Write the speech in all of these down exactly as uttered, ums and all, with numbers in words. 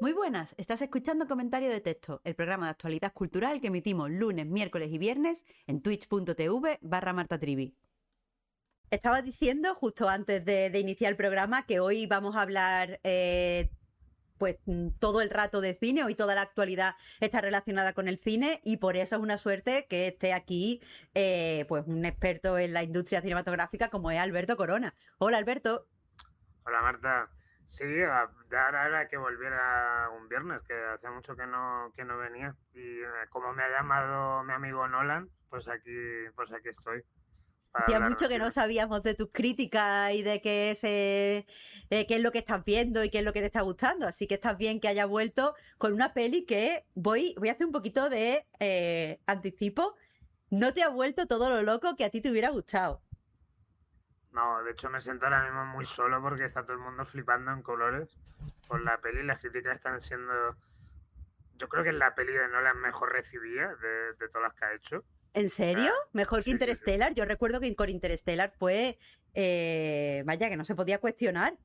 Muy buenas, estás escuchando Comentario de Texto, el programa de actualidad cultural que emitimos lunes, miércoles y viernes en twitch.tv barra martatrivi. Estaba diciendo justo antes de, de iniciar el programa que hoy vamos a hablar eh, pues todo el rato de cine, hoy toda la actualidad está relacionada con el cine y por eso es una suerte que esté aquí eh, pues un experto en la industria cinematográfica como es Alberto Corona. Hola Alberto. Hola Marta. Sí, a- ya era hora que volviera un viernes, que hace mucho que no, que no venía. Y eh, como me ha llamado mi amigo Nolan, pues aquí, pues aquí estoy para Hacía hablar de mucho que no cine. sabíamos de tus críticas y de qué es, eh, eh, qué es lo que estás viendo y qué es lo que te está gustando. Así que estás bien que haya vuelto con una peli que voy, voy a hacer un poquito de eh, anticipo. No te ha vuelto todo lo loco que a ti te hubiera gustado. No, de hecho me siento ahora mismo muy solo porque está todo el mundo flipando en colores con la peli. Las críticas están siendo, yo creo que es la peli de Nolan mejor recibida de, de todas las que ha hecho. ¿En O serio? sea, ¿Mejor que sí, sí, sí. Interstellar? Yo recuerdo que con Interstellar fue, eh, vaya, que no se podía cuestionar.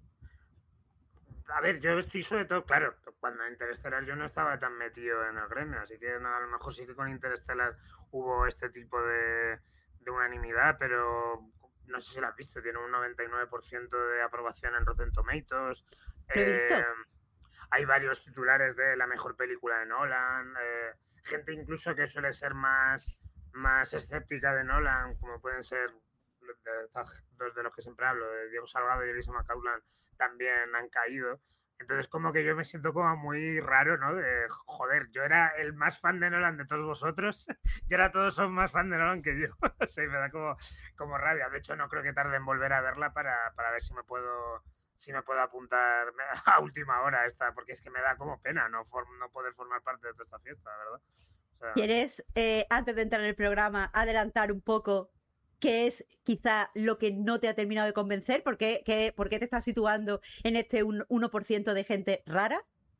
A ver, yo estoy sobre todo, claro, cuando Interestelar yo no estaba tan metido en el gremio, así que no, a lo mejor sí que con Interestelar hubo este tipo de, de unanimidad, pero no sé si lo has visto, tiene un noventa y nueve por ciento de aprobación en Rotten Tomatoes. Lo he eh, visto. Hay varios titulares de la mejor película de Nolan, eh, gente incluso que suele ser más, más escéptica de Nolan, como pueden ser de, dos de los que siempre hablo, de Diego Salgado y Elisa McCausland, también han caído. Entonces como que yo me siento como muy raro, ¿no? De, joder, yo era el más fan de Nolan de todos vosotros y ahora todos son más fan de Nolan que yo. O sea, me da como, como rabia. De hecho, no creo que tarde en volver a verla para, para ver si me puedo si me puedo apuntar a última hora esta, porque es que me da como pena no, form, no poder formar parte de toda esta fiesta, ¿verdad? O sea, ¿Quieres, eh, antes de entrar en el programa, adelantar un poco qué es quizá lo que no te ha terminado de convencer? ¿Por qué, qué, por qué te estás situando en este un, uno por ciento de gente rara?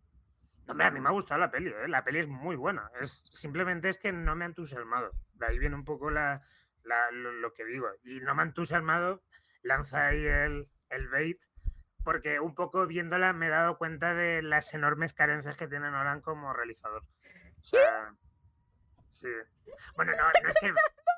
no, hombre, a mí me ha gustado la peli, ¿eh? La peli es muy buena. Es, simplemente es que no me ha entusiasmado. De ahí viene un poco la, la, lo, lo, que digo. Y no me ha entusiasmado, lanza ahí el, el bait, porque un poco viéndola me he dado cuenta de las enormes carencias que tiene Nolan como realizador. O sea, sí. Bueno, no, no es que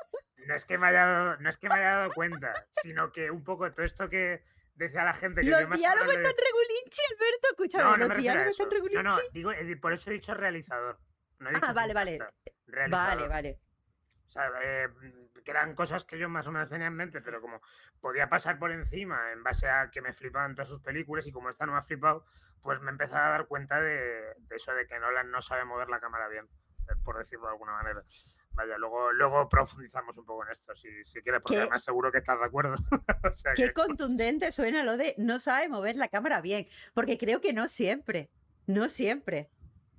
no es que me haya dado, no es que me haya dado cuenta, sino que un poco todo esto que decía la gente que Los yo más o diálogos menos están le... regulinchi, Alberto, escúchame, No, no los me refiero a diálogos eso. están No, no, regulinchi. digo, por eso he dicho realizador. No he dicho Ah, vale, vale. cineasta. Vale, Realizador. vale. O sea, eh, que eran cosas que yo más o menos tenía en mente, pero como podía pasar por encima en base a que me flipaban todas sus películas y como esta no me ha flipado, pues me he empezado a dar cuenta de, de eso de que Nolan no sabe mover la cámara bien, por decirlo de alguna manera. Vaya, luego, luego profundizamos un poco en esto, si, si quieres, porque ¿Qué, además seguro que estás de acuerdo. O sea qué que... contundente suena lo de no sabe mover la cámara bien? Porque creo que no siempre. No siempre.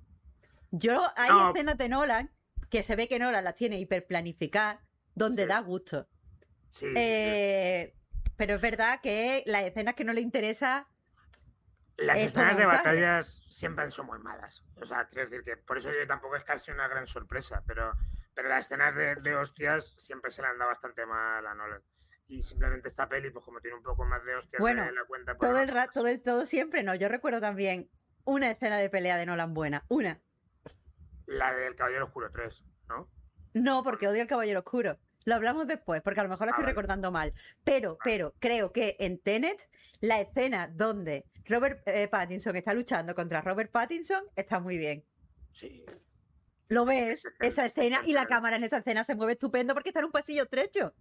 Yo, hay No, escenas de Nolan que se ve que Nolan las tiene hiperplanificadas, donde sí, da gusto. sí, sí, sí. Eh, pero es verdad que las escenas que no le interesa Las es todo escenas de montaje. batallas siempre son muy malas. O sea, quiero decir que por eso yo tampoco es casi una gran sorpresa, pero, pero las escenas de, de hostias siempre se le han dado bastante mal a Nolan. Y simplemente esta peli, pues como tiene un poco más de hostias de Bueno, la cuenta, pues todo no el son rato, más. todo el todo siempre no. Yo recuerdo también una escena de pelea de Nolan buena. Una. La del Caballero Oscuro tres, ¿no? No, ¿O porque no? odio al Caballero Oscuro. Lo hablamos después, porque a lo mejor la Ah, estoy vale, recordando mal. Pero, vale. pero, creo que en Tenet, la escena donde Robert eh, Pattinson está luchando contra Robert Pattinson está muy bien. Sí, Lo es, ves, esa es escena, y la excepcional. cámara en esa escena se mueve estupendo porque está en un pasillo estrecho.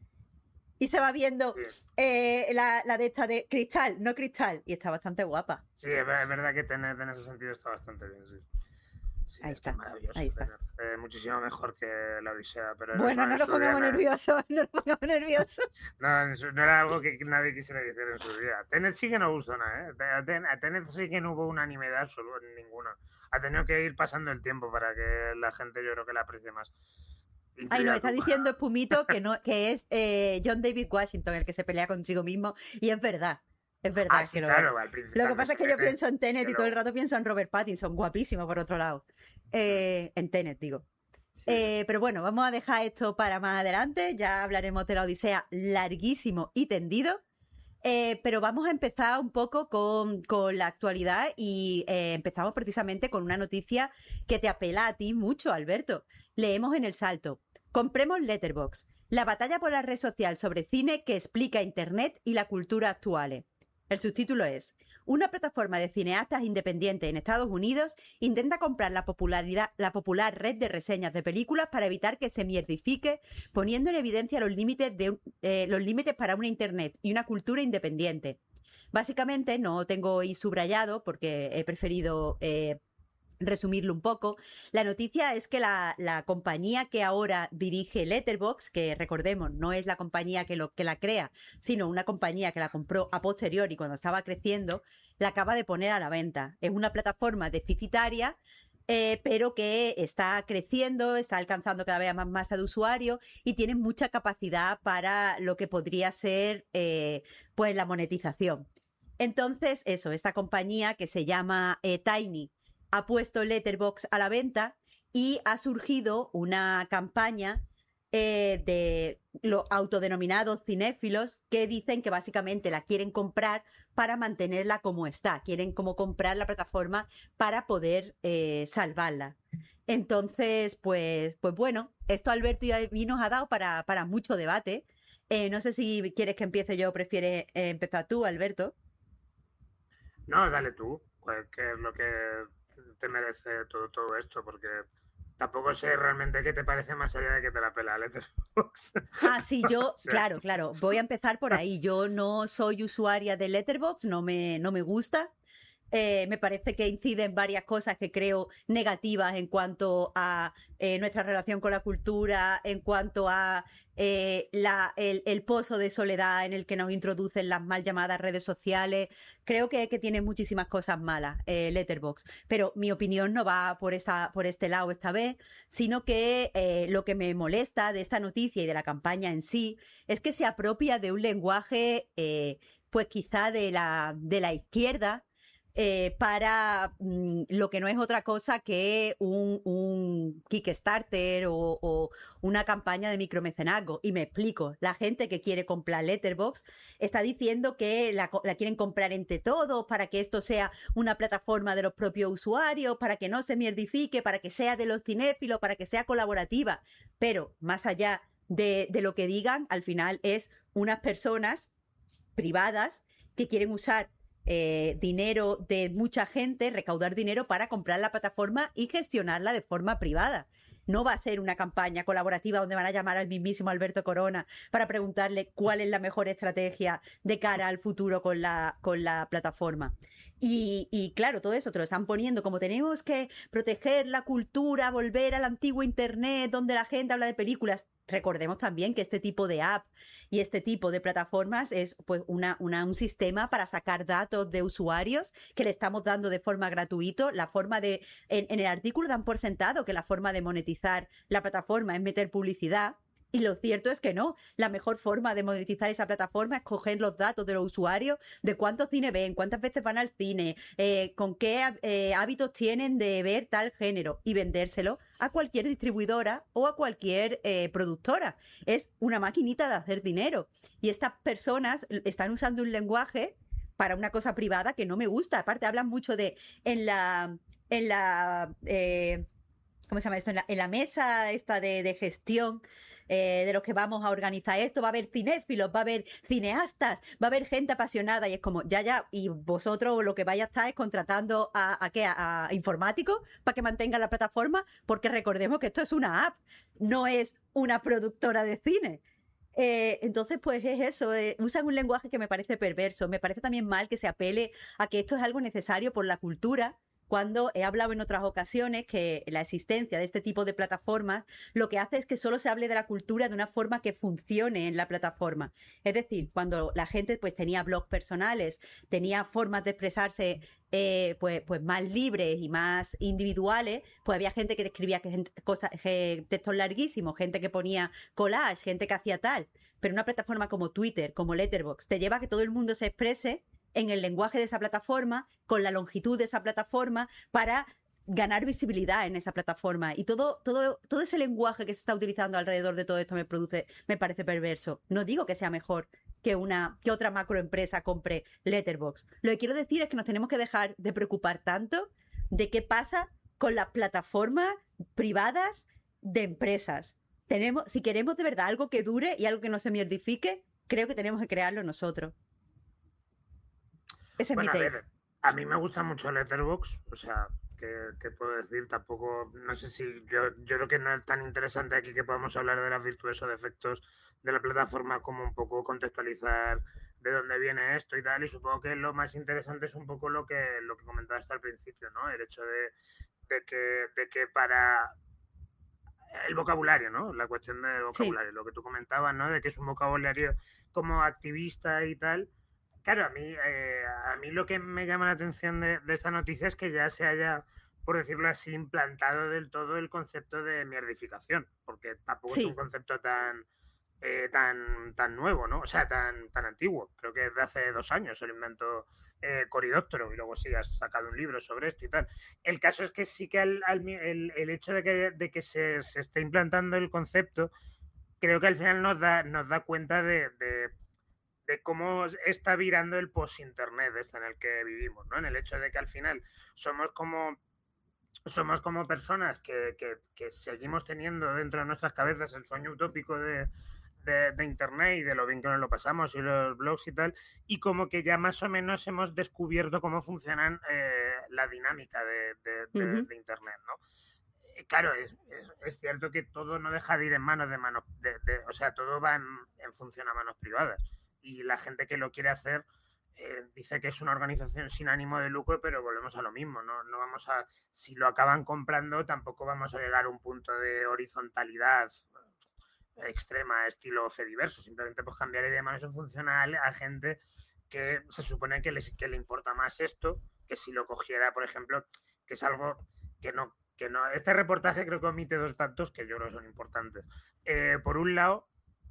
Y se va viendo Sí, eh, la, la de esta de cristal, no cristal. Y está bastante guapa. sí, es verdad que Tenet en ese sentido está bastante bien, sí. Sí, Ahí es que es está, ahí maravilloso está. Tenet. Eh, muchísimo mejor que la Odisea, pero en su, Bueno, no en nos su día pongamos no, nerviosos, no nos pongamos nerviosos. no, no era algo que nadie quisiera decir en su día. Tenet sí que no gustó nada, ¿eh? A Ten- a Tenet sí que no hubo unanimidad absoluta, ninguna. Ha tenido que ir pasando el tiempo para que la gente yo creo que la aprecie más. Ay, nos Incluida está tú. diciendo Espumito que, no, que es eh, John David Washington el que se pelea consigo mismo. Y es verdad, es Ah, verdad sí, que lo es. claro, al principio Lo que cuando pasa se es que yo mete. pienso en Tenet Que y todo el luego. rato pienso en Robert Pattinson, guapísimo por otro lado. Mm, Eh, en Tenet, digo. sí, sí. Eh, pero bueno, vamos a dejar esto para más adelante. Ya hablaremos de la Odisea larguísimo y tendido. Eh, pero vamos a empezar un poco con, con la actualidad y eh, empezamos precisamente con una noticia que te apela a ti mucho, Alberto. Leemos en El Salto. Compremos Letterboxd, la batalla por la red social sobre cine que explica Internet y la cultura actuales. El subtítulo es: una plataforma de cineastas independientes en Estados Unidos intenta comprar la, popularidad, la popular red de reseñas de películas para evitar que se mierdifique, poniendo en evidencia los límites, de, eh, los límites para una Internet y una cultura independiente. Básicamente, no tengo ahí subrayado porque he preferido eh, resumirlo un poco. La noticia es que la, la compañía que ahora dirige Letterboxd, que recordemos no es la compañía que, lo, que la crea, sino una compañía que la compró a posteriori cuando estaba creciendo, la acaba de poner a la venta. Es una plataforma deficitaria, eh, pero que está creciendo, está alcanzando cada vez más masa de usuarios y tiene mucha capacidad para lo que podría ser eh, pues la monetización. Entonces, eso, esta compañía que se llama eh, Tiny ha puesto Letterboxd a la venta y ha surgido una campaña eh, de los autodenominados cinéfilos que dicen que básicamente la quieren comprar para mantenerla como está. Quieren como comprar la plataforma para poder eh, salvarla. Entonces, pues, pues bueno, esto Alberto y a mí nos ha dado para, para mucho debate. Eh, no sé si quieres que empiece yo o prefieres eh, empezar tú, Alberto. No, dale tú, pues, ¿qué es lo que te merece todo, todo esto? Porque tampoco sé realmente qué te parece más allá de que te la pela Letterboxd. Ah, sí, yo, O sea, claro, claro, voy a empezar por ahí. Yo no soy usuaria de Letterboxd, no me, no me gusta. Eh, me parece que incide en varias cosas que creo negativas en cuanto a eh, nuestra relación con la cultura, en cuanto a eh, la, el, el pozo de soledad en el que nos introducen las mal llamadas redes sociales. Creo que, que tiene muchísimas cosas malas eh, Letterboxd, pero mi opinión no va por, esta, por este lado esta vez, sino que eh, lo que me molesta de esta noticia y de la campaña en sí es que se apropia de un lenguaje eh, pues quizá de la, de la izquierda, Eh, para mm, lo que no es otra cosa que un, un Kickstarter o, o una campaña de micromecenazgo. Y me explico, la gente que quiere comprar Letterboxd está diciendo que la, la quieren comprar entre todos para que esto sea una plataforma de los propios usuarios, para que no se mierdifique, para que sea de los cinéfilos, para que sea colaborativa. Pero más allá de, de lo que digan, al final es unas personas privadas que quieren usar Eh, dinero de mucha gente, recaudar dinero para comprar la plataforma y gestionarla de forma privada. No va a ser una campaña colaborativa donde van a llamar al mismísimo Alberto Corona para preguntarle cuál es la mejor estrategia de cara al futuro con la, con la plataforma. Y, y claro, todo eso te lo están poniendo como tenemos que proteger la cultura, volver al antiguo Internet donde la gente habla de películas. Recordemos también que este tipo de app y este tipo de plataformas es pues una, una, un sistema para sacar datos de usuarios que le estamos dando de forma gratuita. La forma de, en, en el artículo dan por sentado que la forma de monetizar la plataforma es meter publicidad. Y lo cierto es que no. La mejor forma de monetizar esa plataforma es coger los datos de los usuarios, de cuántos cine ven, cuántas veces van al cine, eh, con qué eh, hábitos tienen de ver tal género y vendérselo a cualquier distribuidora o a cualquier eh, productora. Es una maquinita de hacer dinero. Y estas personas están usando un lenguaje para una cosa privada que no me gusta. Aparte, hablan mucho de en la... En la eh, ¿cómo se llama esto? En la, en la mesa esta de, de gestión eh, de los que vamos a organizar esto, va a haber cinéfilos, va a haber cineastas, va a haber gente apasionada, y es como, ya, ya, y vosotros lo que vais a estar es contratando a, a ¿qué? A, a informáticos para que mantengan la plataforma, porque recordemos que esto es una app, no es una productora de cine. Eh, entonces, pues es eso, eh, usan un lenguaje que me parece perverso. Me parece también mal que se apele a que esto es algo necesario por la cultura, cuando he hablado en otras ocasiones que la existencia de este tipo de plataformas lo que hace es que solo se hable de la cultura de una forma que funcione en la plataforma. Es decir, cuando la gente pues tenía blogs personales, tenía formas de expresarse eh, pues, pues más libres y más individuales, pues había gente que escribía que gente, cosas, que, textos larguísimos, gente que ponía collage, gente que hacía tal. Pero una plataforma como Twitter, como Letterboxd, te lleva a que todo el mundo se exprese en el lenguaje de esa plataforma, con la longitud de esa plataforma, para ganar visibilidad en esa plataforma. Y todo, todo, todo ese lenguaje que se está utilizando alrededor de todo esto me produce, me parece perverso. No digo que sea mejor que una que otra macroempresa compre Letterboxd. Lo que quiero decir es que nos tenemos que dejar de preocupar tanto de qué pasa con las plataformas privadas de empresas. Tenemos, si queremos de verdad algo que dure y algo que no se mierdifique, creo que tenemos que crearlo nosotros. Ese bueno, es mi a take. ver, a mí me gusta mucho Letterboxd, o sea, ¿qué, qué puedo decir? Tampoco, no sé si yo, yo creo que no es tan interesante aquí que podamos hablar de las virtudes o defectos de la plataforma, como un poco contextualizar de dónde viene esto y tal, y supongo que lo más interesante es un poco lo que, lo que comentaba hasta al principio, ¿no? El hecho de, de, que, de que para el vocabulario, ¿no? La cuestión del vocabulario, sí. Lo que tú comentabas, ¿no? De que es un vocabulario como activista y tal. Claro, a mí, eh, a mí lo que me llama la atención de, de esta noticia es que ya se haya, por decirlo así, implantado del todo el concepto de mierdificación, porque tampoco sí. es un concepto tan, eh, tan, tan nuevo, ¿no? O sea, tan, tan antiguo. Creo que desde hace dos años se lo inventó eh, Cory Doctorow y luego sí has sacado un libro sobre esto y tal. El caso es que sí que al, al, el, el hecho de que, de que se, se esté implantando el concepto, creo que al final nos da, nos da cuenta de... de de cómo está virando el post-internet este en el que vivimos, ¿no? En el hecho de que al final somos como somos como personas que, que, que seguimos teniendo dentro de nuestras cabezas el sueño utópico de, de, de internet y de lo bien que nos lo pasamos y los blogs y tal, y como que ya más o menos hemos descubierto cómo funcionan eh, la dinámica de, de, de, uh-huh. de internet, ¿no? Claro, es, es, es cierto que todo no deja de ir en manos de manos, de, de, o sea, todo va en, en función a manos privadas. Y la gente que lo quiere hacer eh, dice que es una organización sin ánimo de lucro, pero volvemos a lo mismo, ¿no? No vamos a, si lo acaban comprando, tampoco vamos a llegar a un punto de horizontalidad extrema, estilo Fediverso, simplemente pues cambiar de manos en función a, a gente que se supone que, les, que le importa más esto, que si lo cogiera, por ejemplo, que es algo que no, que no, este reportaje creo que omite dos datos que yo creo que son importantes. Eh, por un lado,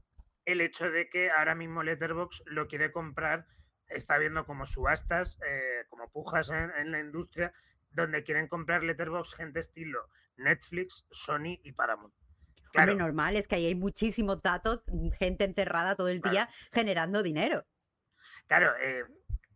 el hecho de que ahora mismo Letterboxd lo quiere comprar, está viendo como subastas, eh, como pujas en, en la industria, donde quieren comprar Letterboxd gente estilo Netflix, Sony y Paramount. Claro. Hombre, normal, es que ahí hay muchísimos datos, gente encerrada todo el día claro. generando dinero. Claro, eh,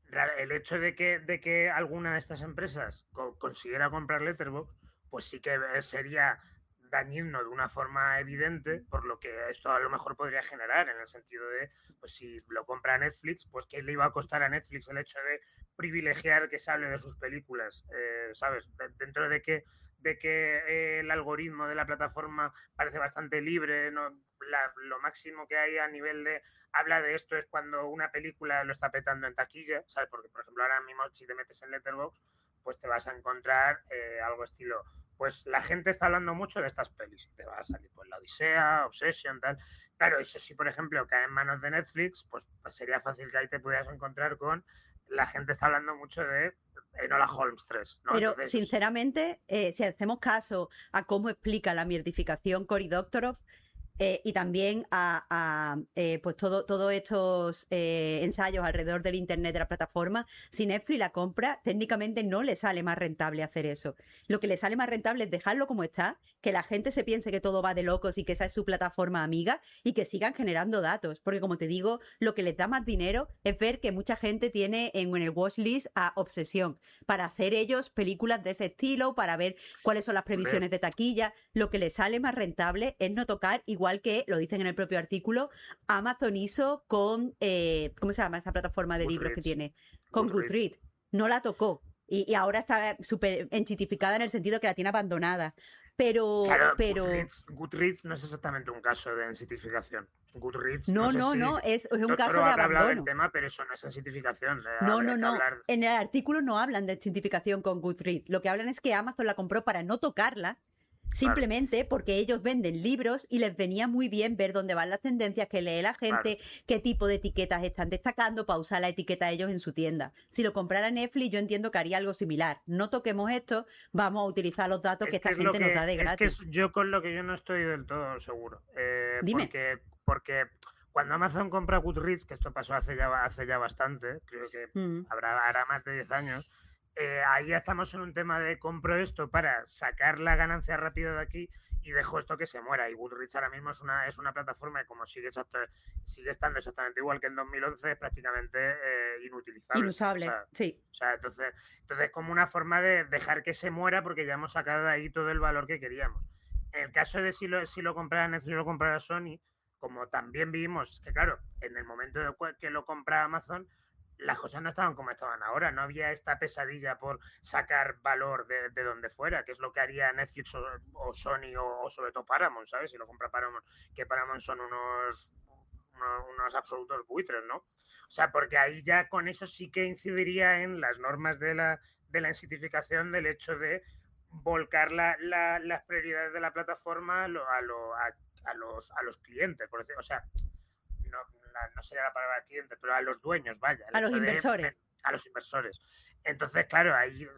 el hecho de que, de que alguna de estas empresas co consiguiera comprar Letterboxd, pues sí que sería dañino de una forma evidente, por lo que esto a lo mejor podría generar, en el sentido de, pues si lo compra Netflix, pues ¿qué le iba a costar a Netflix el hecho de privilegiar que se hable de sus películas? Eh, ¿Sabes? De, dentro de que, de que eh, el algoritmo de la plataforma parece bastante libre, ¿no? La, lo máximo que hay a nivel de habla de esto es cuando una película lo está petando en taquilla, ¿sabes? Porque, por ejemplo, ahora mismo si te metes en Letterboxd, pues te vas a encontrar eh, algo estilo, pues la gente está hablando mucho de estas pelis, te va a salir pues La Odisea, Obsession, tal. Claro, eso sí, por ejemplo, cae en manos de Netflix, pues, pues sería fácil que ahí te pudieras encontrar con la gente está hablando mucho de Enola Holmes tres, ¿no? Pero, entonces, sinceramente, eh, si hacemos caso a cómo explica la mierdificación Cory Doctorow, Eh, y también a, a eh, pues todo, todos estos eh, ensayos alrededor del internet de la plataforma, si Netflix la compra, técnicamente no le sale más rentable hacer eso. Lo que le sale más rentable es dejarlo como está, que la gente se piense que todo va de locos y que esa es su plataforma amiga y que sigan generando datos, porque como te digo, lo que les da más dinero es ver que mucha gente tiene en, en el watchlist a Obsesión, para hacer ellos películas de ese estilo, para ver cuáles son las previsiones de taquilla. Lo que les sale más rentable es no tocar, igual que lo dicen en el propio artículo, Amazon hizo con, eh, ¿cómo se llama esa plataforma de Goodreads. libros que tiene? Con Goodreads. Goodreads. No la tocó. Y, y ahora está súper enchitificada en el sentido que la tiene abandonada. Pero, claro, pero... Goodreads, Goodreads no es exactamente un caso de ensitificación. Goodreads, no, no, sé no, si no, es, es un Doctor caso de habrá hablado del abandono. tema, pero eso no es ensitificación. Eh, No, habría no, que no. hablar- En el artículo no hablan de enchitificación con Goodreads. Lo que hablan es que Amazon la compró para no tocarla, simplemente porque ellos venden libros y les venía muy bien ver dónde van las tendencias, que lee la gente, Claro. qué tipo de etiquetas están destacando para usar la etiqueta de ellos en su tienda. Si lo comprara Netflix, yo entiendo que haría algo similar. No toquemos esto, vamos a utilizar los datos Es que esta es lo gente nos da de es que gratis. es yo con lo que yo no estoy del todo seguro. Eh, Dime. Porque, porque cuando Amazon compra Goodreads, que esto pasó hace ya, hace ya bastante, creo que Mm. habrá, hará más de diez años, Eh, ahí ya estamos en un tema de compro esto para sacar la ganancia rápida de aquí y dejo esto que se muera. Y Goodreads ahora mismo es una, es una plataforma que como sigue, exacto, sigue estando exactamente igual que en dos mil once, es prácticamente eh, inutilizable. Inusable, o sea, sí. O sea, entonces, entonces como una forma de dejar que se muera porque ya hemos sacado de ahí todo el valor que queríamos. En el caso de si lo, si lo comprara Netflix o lo comprara Sony, como también vimos que, claro, en el momento de que lo compra Amazon, las cosas no estaban como estaban ahora, no había esta pesadilla por sacar valor de, de donde fuera, que es lo que haría Netflix o, o Sony o, o sobre todo Paramount, ¿sabes? Si lo compra Paramount, que Paramount son unos, unos, unos absolutos buitres, ¿no? O sea, porque ahí ya con eso sí que incidiría en las normas de la, de la insignificación del hecho de volcar la, la, las prioridades de la plataforma a, lo, a, lo, a, a, los, a los clientes, por decir, o sea, no, no sería la palabra cliente, pero a los dueños, vaya. A los inversores. De, a los inversores. Entonces, claro, ahí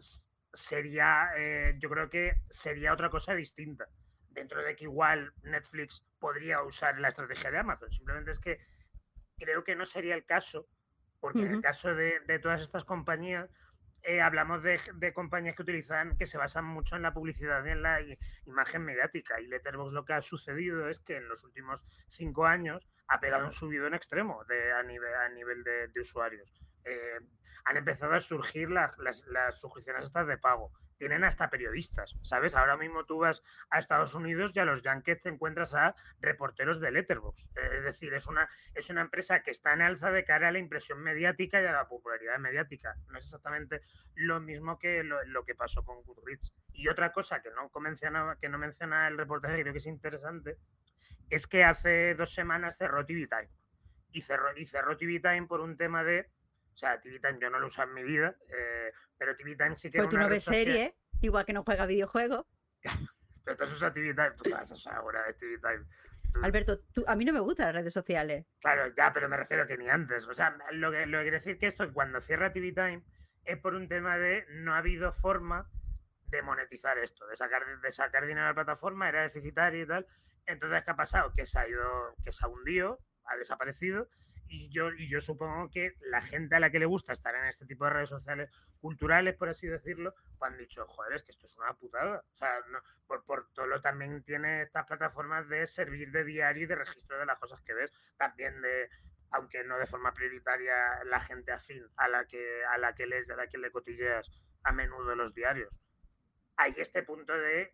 sería, eh, yo creo que sería otra cosa distinta. Dentro de que igual Netflix podría usar la estrategia de Amazon. Simplemente es que creo que no sería el caso, porque uh-huh. en el caso de, de todas estas compañías, eh, hablamos de, de compañías que utilizan, que se basan mucho en la publicidad y en la imagen mediática. Y Letterboxd lo que ha sucedido es que en los últimos cinco años ha pegado un subidón extremo de, a nivel, a nivel de, de usuarios. Eh, han empezado a surgir la, las, las suscripciones estas de pago. Tienen hasta periodistas, ¿sabes? Ahora mismo tú vas a Estados Unidos y a los Yankees te encuentras a reporteros de Letterboxd. Es decir, es una, es una empresa que está en alza de cara a la impresión mediática y a la popularidad mediática. No es exactamente lo mismo que lo, lo que pasó con Goodreads. Y otra cosa que no menciona, que no menciona el reportaje, que creo que es interesante, es que hace dos semanas cerró T V Time. Y cerró, y cerró T V Time por un tema de... O sea, T V Time yo no lo uso en mi vida, eh, pero T V Time sí que... Pues tú no ves serie, igual que no juegas videojuegos. Pero tú usas T V Time, tú vas a usar ahora de T V Time. Tú... Alberto, tú, a mí no me gustan las redes sociales. Claro, ya, pero me refiero que ni antes. O sea, lo que, lo que quiere decir que esto, cuando cierra T V Time, es por un tema de no ha habido forma de monetizar esto, de sacar, de sacar dinero a la plataforma, era deficitario y tal. Entonces, ¿qué ha pasado? Que se ha ido, que se ha hundido, ha desaparecido. Y yo, y yo supongo que la gente a la que le gusta estar en este tipo de redes sociales culturales, por así decirlo, pues han dicho, joder, es que esto es una putada. O sea, no, por, por todo lo también tiene estas plataformas de servir de diario y de registro de las cosas que ves, también de, aunque no de forma prioritaria, la gente afín a la que, a la que, les, a la que le cotilleas a menudo los diarios. Hay este punto de...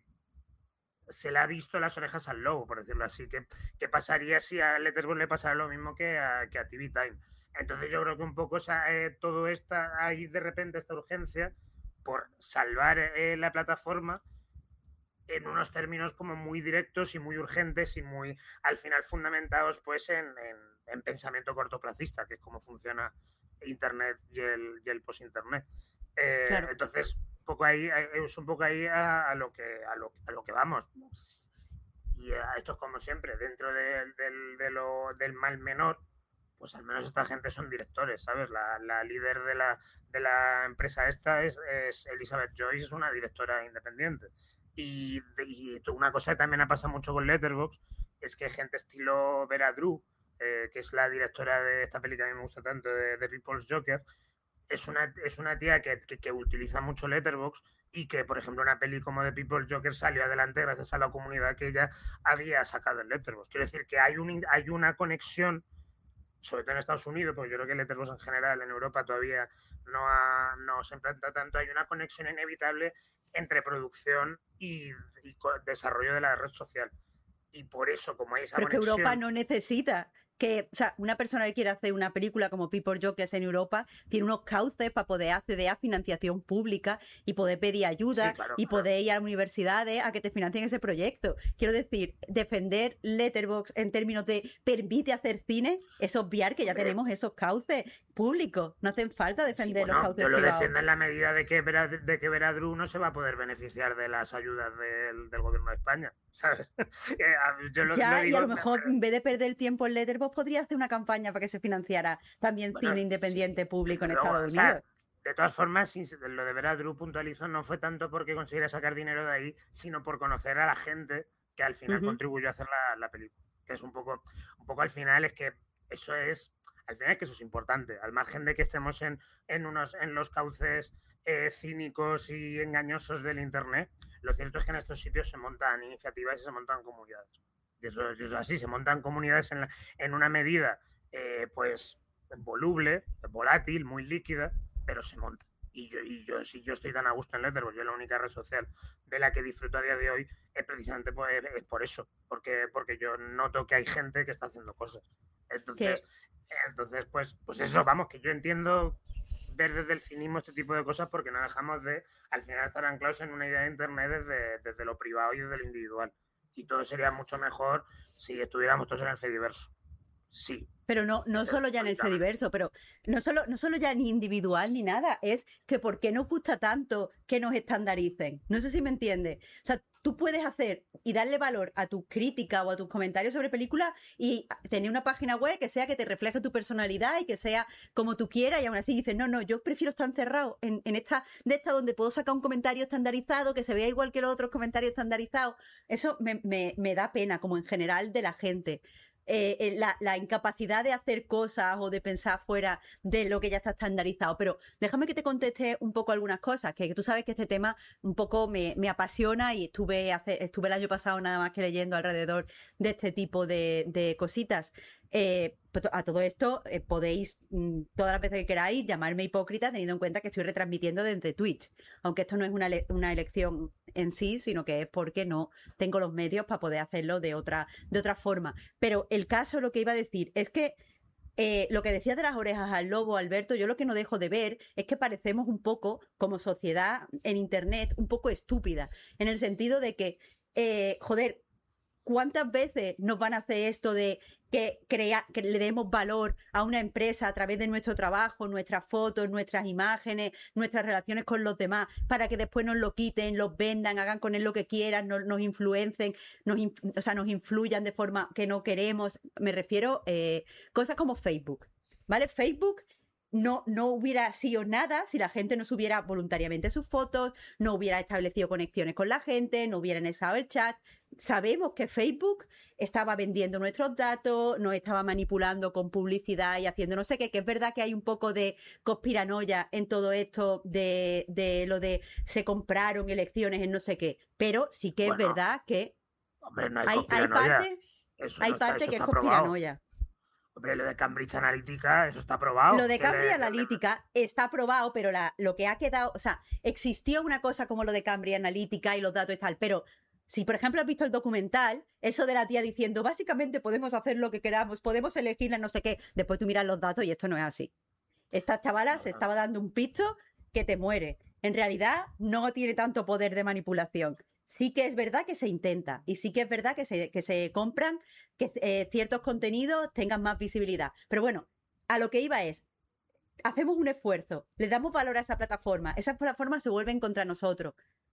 se le ha visto las orejas al lobo, por decirlo así. ¿Qué, qué pasaría si a Letterboxd le pasara lo mismo que a, que a T V Time? Entonces yo creo que un poco o sea, eh, todo esta, hay de repente esta urgencia por salvar eh, la plataforma en unos términos como muy directos y muy urgentes y muy, al final, fundamentados pues en, en, en pensamiento cortoplacista, que es como funciona Internet y el, y el post-Internet. Eh, claro. Entonces, un poco ahí, es un poco ahí a, a, lo, que, a, lo, a lo que vamos. Y a esto es como siempre, dentro de, de, de lo, del mal menor, pues al menos esta gente son directores, ¿sabes? La, la líder de la, de la empresa esta es, es Elizabeth Joyce, es una directora independiente. Y, y una cosa que también ha pasado mucho con Letterboxd es que gente estilo Vera Drew, eh, que es la directora de esta película que a mí me gusta tanto, de, de People's Joker, es una, es una tía que, que, que utiliza mucho Letterboxd y que, por ejemplo, una peli como The People's Joker salió adelante gracias a la comunidad que ella había sacado en Letterboxd. Quiero decir que hay, un, hay una conexión, sobre todo en Estados Unidos, porque yo creo que Letterboxd en general en Europa todavía no, ha, no se implanta tanto, hay una conexión inevitable entre producción y, y desarrollo de la red social. Y por eso, como hay esa Pero conexión... que Europa no necesita... que, o sea, una persona que quiere hacer una película como People's Joker en Europa tiene unos cauces para poder acceder a financiación pública y poder pedir ayuda sí, claro, y poder claro. ir a universidades a que te financien ese proyecto. Quiero decir, defender Letterboxd en términos de permite hacer cine es obviar que ya Hombre. tenemos esos cauces públicos. No hacen falta defender sí, bueno, los cauces yo lo privados. defiendo en la medida de que Vera, de que Vera Drew no se va a poder beneficiar de las ayudas del, del gobierno de España, ¿sabes? yo lo, ya, lo digo, y a lo mejor en vez de perder el tiempo en Letterboxd podría hacer una campaña para que se financiara también bueno, cine independiente sí, público sí, en Estados Unidos. O sea, de todas formas, lo de Vera Drew puntualizó no fue tanto porque consiguiera sacar dinero de ahí, sino por conocer a la gente que al final uh-huh. contribuyó a hacer la, la película. Que es un poco, un poco al final es que eso es, al final es que eso es importante, al margen de que estemos en, en, unos, en los cauces eh, cínicos y engañosos del Internet, lo cierto es que en estos sitios se montan iniciativas y se montan comunidades. Y eso, eso es así, se montan comunidades en, la, en una medida eh, pues voluble, volátil, muy líquida, pero se monta. Y yo, y yo, si yo estoy tan a gusto en Letterboxd, yo la única red social de la que disfruto a día de hoy es precisamente por, es por eso, porque, porque yo noto que hay gente que está haciendo cosas. Entonces, ¿Qué? entonces pues, pues eso, vamos, que yo entiendo ver desde el cinismo este tipo de cosas porque no dejamos de, al final, estar anclados en una idea de Internet desde, desde lo privado y desde lo individual. Y todo sería mucho mejor si estuviéramos todos en el Fediverso. Sí. Pero no, no solo ya en el Fediverso, pero no solo, no solo ya ni individual ni nada, es que ¿por qué nos gusta tanto que nos estandaricen? No sé si me entiendes. O sea, tú puedes hacer y darle valor a tu crítica o a tus comentarios sobre películas y tener una página web que sea que te refleje tu personalidad y que sea como tú quieras, y aún así dices, no, no, yo prefiero estar encerrado en, en esta de esta donde puedo sacar un comentario estandarizado que se vea igual que los otros comentarios estandarizados. Eso me, me, me da pena, como en general, de la gente. Eh, la, la incapacidad de hacer cosas o de pensar fuera de lo que ya está estandarizado. Pero déjame que te conteste un poco algunas cosas, que, que tú sabes que este tema un poco me, me apasiona y estuve, hace, estuve el año pasado nada más que leyendo alrededor de este tipo de, de cositas. Eh, a todo esto eh, podéis mm, todas las veces que queráis llamarme hipócrita, teniendo en cuenta que estoy retransmitiendo desde Twitch, aunque esto no es una, una elección en sí, sino que es porque no tengo los medios para poder hacerlo de otra, de otra forma. Pero el caso, lo que iba a decir es que eh, lo que decías de las orejas al lobo, Alberto, yo lo que no dejo de ver es que parecemos un poco, como sociedad en Internet, un poco estúpida, en el sentido de que, eh, joder, ¿cuántas veces nos van a hacer esto de que, crea, que le demos valor a una empresa a través de nuestro trabajo, nuestras fotos, nuestras imágenes, nuestras relaciones con los demás, para que después nos lo quiten, los vendan, hagan con él lo que quieran, nos, nos influencen, nos, o sea, nos influyan de forma que no queremos? Me refiero a eh, cosas como Facebook, ¿vale? Facebook No, no hubiera sido nada si la gente no subiera voluntariamente sus fotos, no hubiera establecido conexiones con la gente, no hubiera anexado el chat. Sabemos que Facebook estaba vendiendo nuestros datos, nos estaba manipulando con publicidad y haciendo no sé qué, que es verdad que hay un poco de conspiranoia en todo esto de, de lo de se compraron elecciones en no sé qué, pero sí que bueno, es verdad que hombre, no hay, hay, hay parte, eso hay no parte está, que es probado. conspiranoia. Hombre, lo de Cambridge Analytica, eso está probado. Lo de Cambridge Analytica le... está probado, pero la, lo que ha quedado, o sea, existió una cosa como lo de Cambridge Analytica y los datos y tal, pero si, por ejemplo, has visto el documental, eso de la tía diciendo, básicamente podemos hacer lo que queramos, podemos elegirla no sé qué, después tú miras los datos y esto no es así. Esta chavala no, se no. estaba dando un pisto que te muere. En realidad, no tiene tanto poder de manipulación. Sí que es verdad que se intenta y sí que es verdad que se, que se compran que eh, ciertos contenidos tengan más visibilidad. Pero bueno, a lo que iba es, hacemos un esfuerzo, le damos valor a esa plataforma, esas plataformas se vuelven contra nosotros.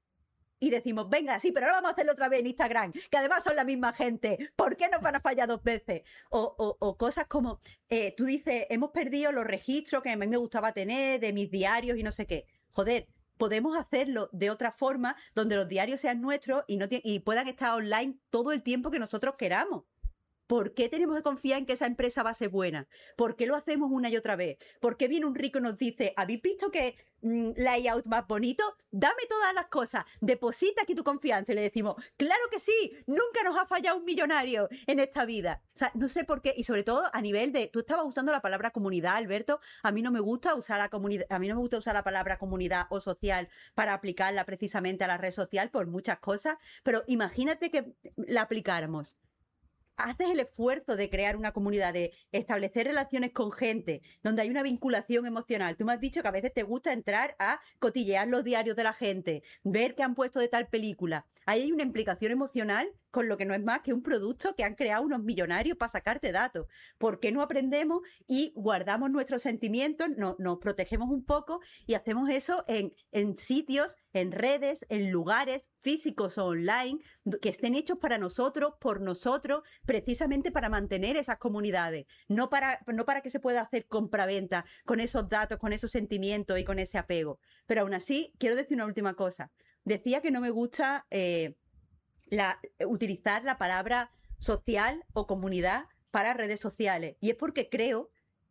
Y decimos, venga, sí, pero ahora vamos a hacerlo otra vez en Instagram, que además son la misma gente. ¿Por qué nos van a fallar dos veces? O, o, o cosas como, eh, tú dices, hemos perdido los registros que a mí me gustaba tener de mis diarios y no sé qué. Joder, podemos hacerlo de otra forma, donde los diarios sean nuestros y, no y puedan estar online todo el tiempo que nosotros queramos. ¿Por qué tenemos que confiar en que esa empresa va a ser buena? ¿Por qué lo hacemos una y otra vez? ¿Por qué viene un rico y nos dice, ¿habéis visto que mmm, layout más bonito? Dame todas las cosas, deposita aquí tu confianza. Y le decimos, claro que sí, nunca nos ha fallado un millonario en esta vida. O sea, no sé por qué, y sobre todo a nivel de, tú estabas usando la palabra comunidad, Alberto, a mí no me gusta usar la comunidad, a mí no me gusta usar la palabra comunidad o social para aplicarla precisamente a la red social por muchas cosas, pero imagínate que la aplicáramos. Haces el esfuerzo de crear una comunidad, de establecer relaciones con gente, donde hay una vinculación emocional. Tú me has dicho que a veces te gusta entrar a cotillear los diarios de la gente, ver qué han puesto de tal película. Ahí hay una implicación emocional con lo que no es más que un producto que han creado unos millonarios para sacarte datos. ¿Por qué no aprendemos y guardamos nuestros sentimientos, no, nos protegemos un poco y hacemos eso en, en sitios, en redes, en lugares físicos o online, que estén hechos para nosotros, por nosotros, precisamente para mantener esas comunidades, no para, no para que se pueda hacer compraventa con esos datos, con esos sentimientos y con ese apego? Pero aún así, quiero decir una última cosa. Decía que no me gusta eh, la, utilizar la palabra social o comunidad para redes sociales, y es porque creo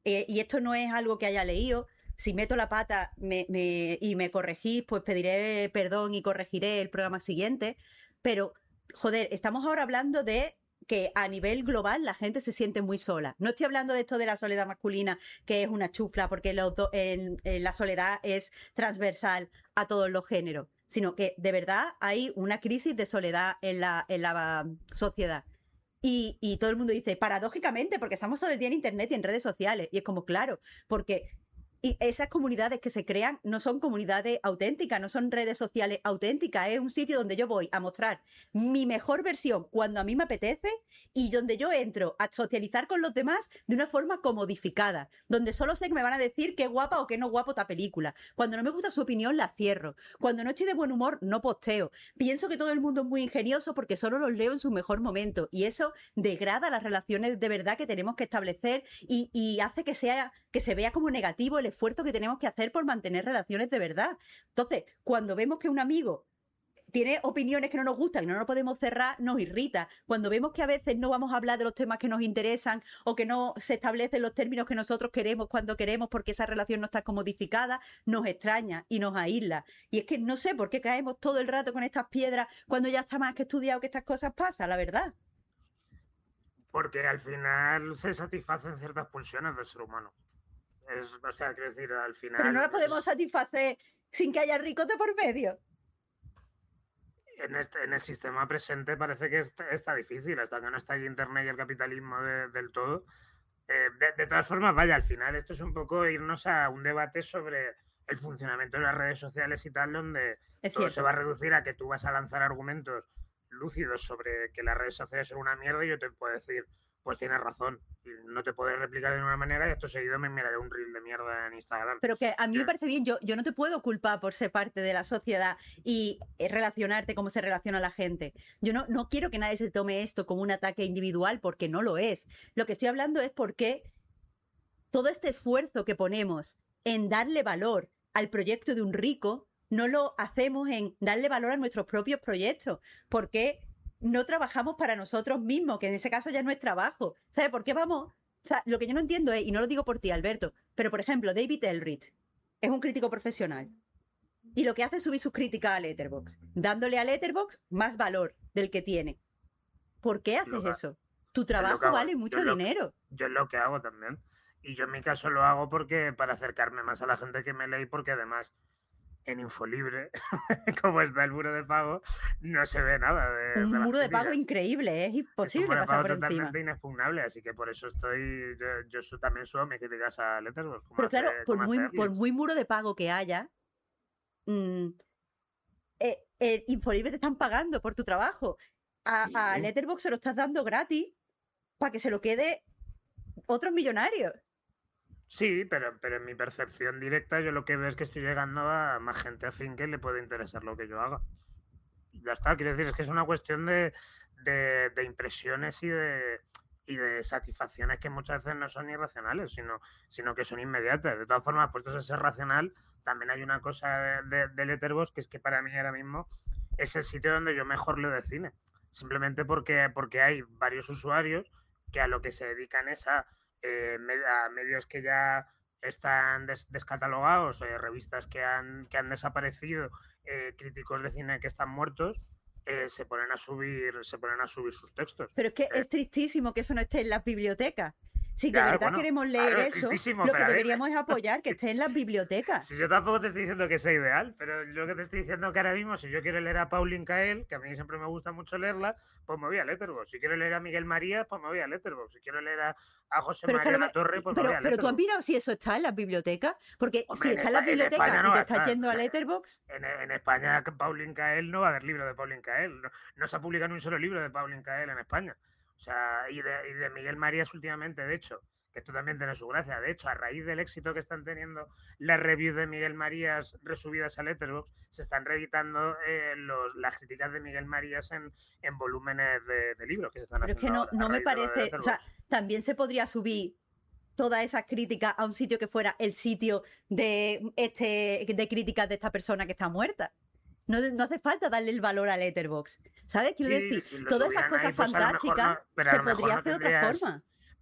eh, y esto no es algo que haya leído, si meto la pata me, me, y me corregís, pues pediré perdón y corregiré el programa siguiente, pero, joder, estamos ahora hablando de que a nivel global la gente se siente muy sola. No estoy hablando de esto de la soledad masculina, que es una chufla, porque los do, en, en la soledad es transversal a todos los géneros, sino que de verdad hay una crisis de soledad en la, en la sociedad. Y, y todo el mundo dice, paradójicamente, porque estamos todo el día en internet y en redes sociales. Y es como, claro, porque... Y esas comunidades que se crean no son comunidades auténticas, no son redes sociales auténticas, es un sitio donde yo voy a mostrar mi mejor versión cuando a mí me apetece y donde yo entro a socializar con los demás de una forma comodificada, donde solo sé que me van a decir qué guapa o qué no guapo esta película. Cuando no me gusta su opinión la cierro. Cuando no estoy de buen humor no posteo. Pienso que todo el mundo es muy ingenioso porque solo los leo en su mejor momento y eso degrada las relaciones de verdad que tenemos que establecer y, y hace que sea, que se vea como negativo el esfuerzo que tenemos que hacer por mantener relaciones de verdad. Entonces, cuando vemos que un amigo tiene opiniones que no nos gustan y no nos podemos cerrar, nos irrita. Cuando vemos que a veces no vamos a hablar de los temas que nos interesan o que no se establecen los términos que nosotros queremos cuando queremos porque esa relación no está comodificada, nos extraña y nos aísla. Y es que no sé por qué caemos todo el rato con estas piedras cuando ya está más que estudiado que estas cosas pasan, la verdad. Porque al final se satisfacen ciertas pulsiones del ser humano. Es, o sea, quiero decir, al final... Pero no las podemos es... satisfacer sin que haya ricos de por medio. En, este, en el sistema presente parece que está, está difícil, hasta que no está el internet y el capitalismo de, del todo. Eh, de, de todas formas, vaya, al final esto es un poco irnos a un debate sobre el funcionamiento de las redes sociales y tal, donde es todo cierto. Se va a reducir a que tú vas a lanzar argumentos lúcidos sobre que las redes sociales son una mierda y yo te puedo decir... Pues tienes razón, y no te puedes replicar de una manera y esto seguido me miraré un reel de mierda en Instagram. Pero que a mí me parece bien, yo, yo no te puedo culpar por ser parte de la sociedad y relacionarte como se relaciona la gente. Yo no, no quiero que nadie se tome esto como un ataque individual porque no lo es. Lo que estoy hablando es porque todo este esfuerzo que ponemos en darle valor al proyecto de un rico, no lo hacemos en darle valor a nuestros propios proyectos. Porque... no trabajamos para nosotros mismos, que en ese caso ya no es trabajo. ¿Sabes por qué vamos? O sea, lo que yo no entiendo es, y no lo digo por ti, Alberto, pero por ejemplo, David Eldridge es un crítico profesional. Y lo que hace es subir sus críticas a Letterboxd, dándole a Letterboxd más valor del que tiene. ¿Por qué haces lo eso? Tu trabajo vale mucho yo dinero. Lo, yo es lo que hago también. Y yo en mi caso lo hago porque para acercarme más a la gente que me lee, porque además... en Infolibre, como está el muro de pago, no se ve nada de, un de muro de pago increíble, es imposible es pasar por totalmente encima. Inexpugnable, así que por eso estoy, yo, yo su, también subo mis críticas a Letterboxd. Pero claro, hace, por, muy, por muy muro de pago que haya, mmm, eh, eh, Infolibre te están pagando por tu trabajo. A, sí. a Letterboxd se lo estás dando gratis para que se lo quede otros millonarios. Sí, pero, pero en mi percepción directa yo lo que veo es que estoy llegando a más gente afín que le puede interesar lo que yo haga. Ya está, quiero decir, es que es una cuestión de, de, de impresiones y de, y de satisfacciones que muchas veces no son irracionales, sino, sino que son inmediatas. De todas formas, puestos a ser racional, también hay una cosa de, de, de Letterboxd que es que para mí ahora mismo es el sitio donde yo mejor leo de cine. Simplemente porque, porque hay varios usuarios que a lo que se dedican es a... Eh, a medios que ya están des descatalogados, eh, revistas que han, que han desaparecido, eh, críticos de cine que están muertos, eh, se ponen a subir, se ponen a subir sus textos. Pero es que eh, es tristísimo que eso no esté en las bibliotecas. Si de claro, verdad bueno, queremos leer claro, eso, lo que deberíamos ver, es apoyar que esté en las bibliotecas. Si yo tampoco te estoy diciendo que sea ideal, pero lo que te estoy diciendo es que ahora mismo, si yo quiero leer a Pauline Kael, que a mí siempre me gusta mucho leerla, pues me voy a Letterboxd. Si quiero leer a Miguel María, pues me voy a Letterboxd. Si quiero leer a, a José pero María es que La Torre, pues pero, me voy a Pero tú has Letterboxd. mirado si eso está en las bibliotecas, porque Hombre, si está en las bibliotecas y no te estás estar. yendo a Letterboxd... En, en España, Pauline Kael no va a haber libro de Pauline Kael. No, no se ha publicado ni un solo libro de Pauline Kael en España. O sea, y de, y de Miguel Marías últimamente, de hecho... que esto también tiene su gracia. De hecho, a raíz del éxito que están teniendo las reviews de Miguel Marías resubidas a Letterboxd, se están reeditando eh, los, las críticas de Miguel Marías en, en volúmenes de, de libros que se están Pero haciendo. Pero es que no, no me parece... O sea, también se podría subir todas esas críticas a un sitio que fuera el sitio de, este, de críticas de esta persona que está muerta. No, no hace falta darle el valor a Letterboxd. ¿Sabes? Quiero sí, decir, si todas esas cosas ahí, pues, fantásticas no, se podría no hacer de otra forma.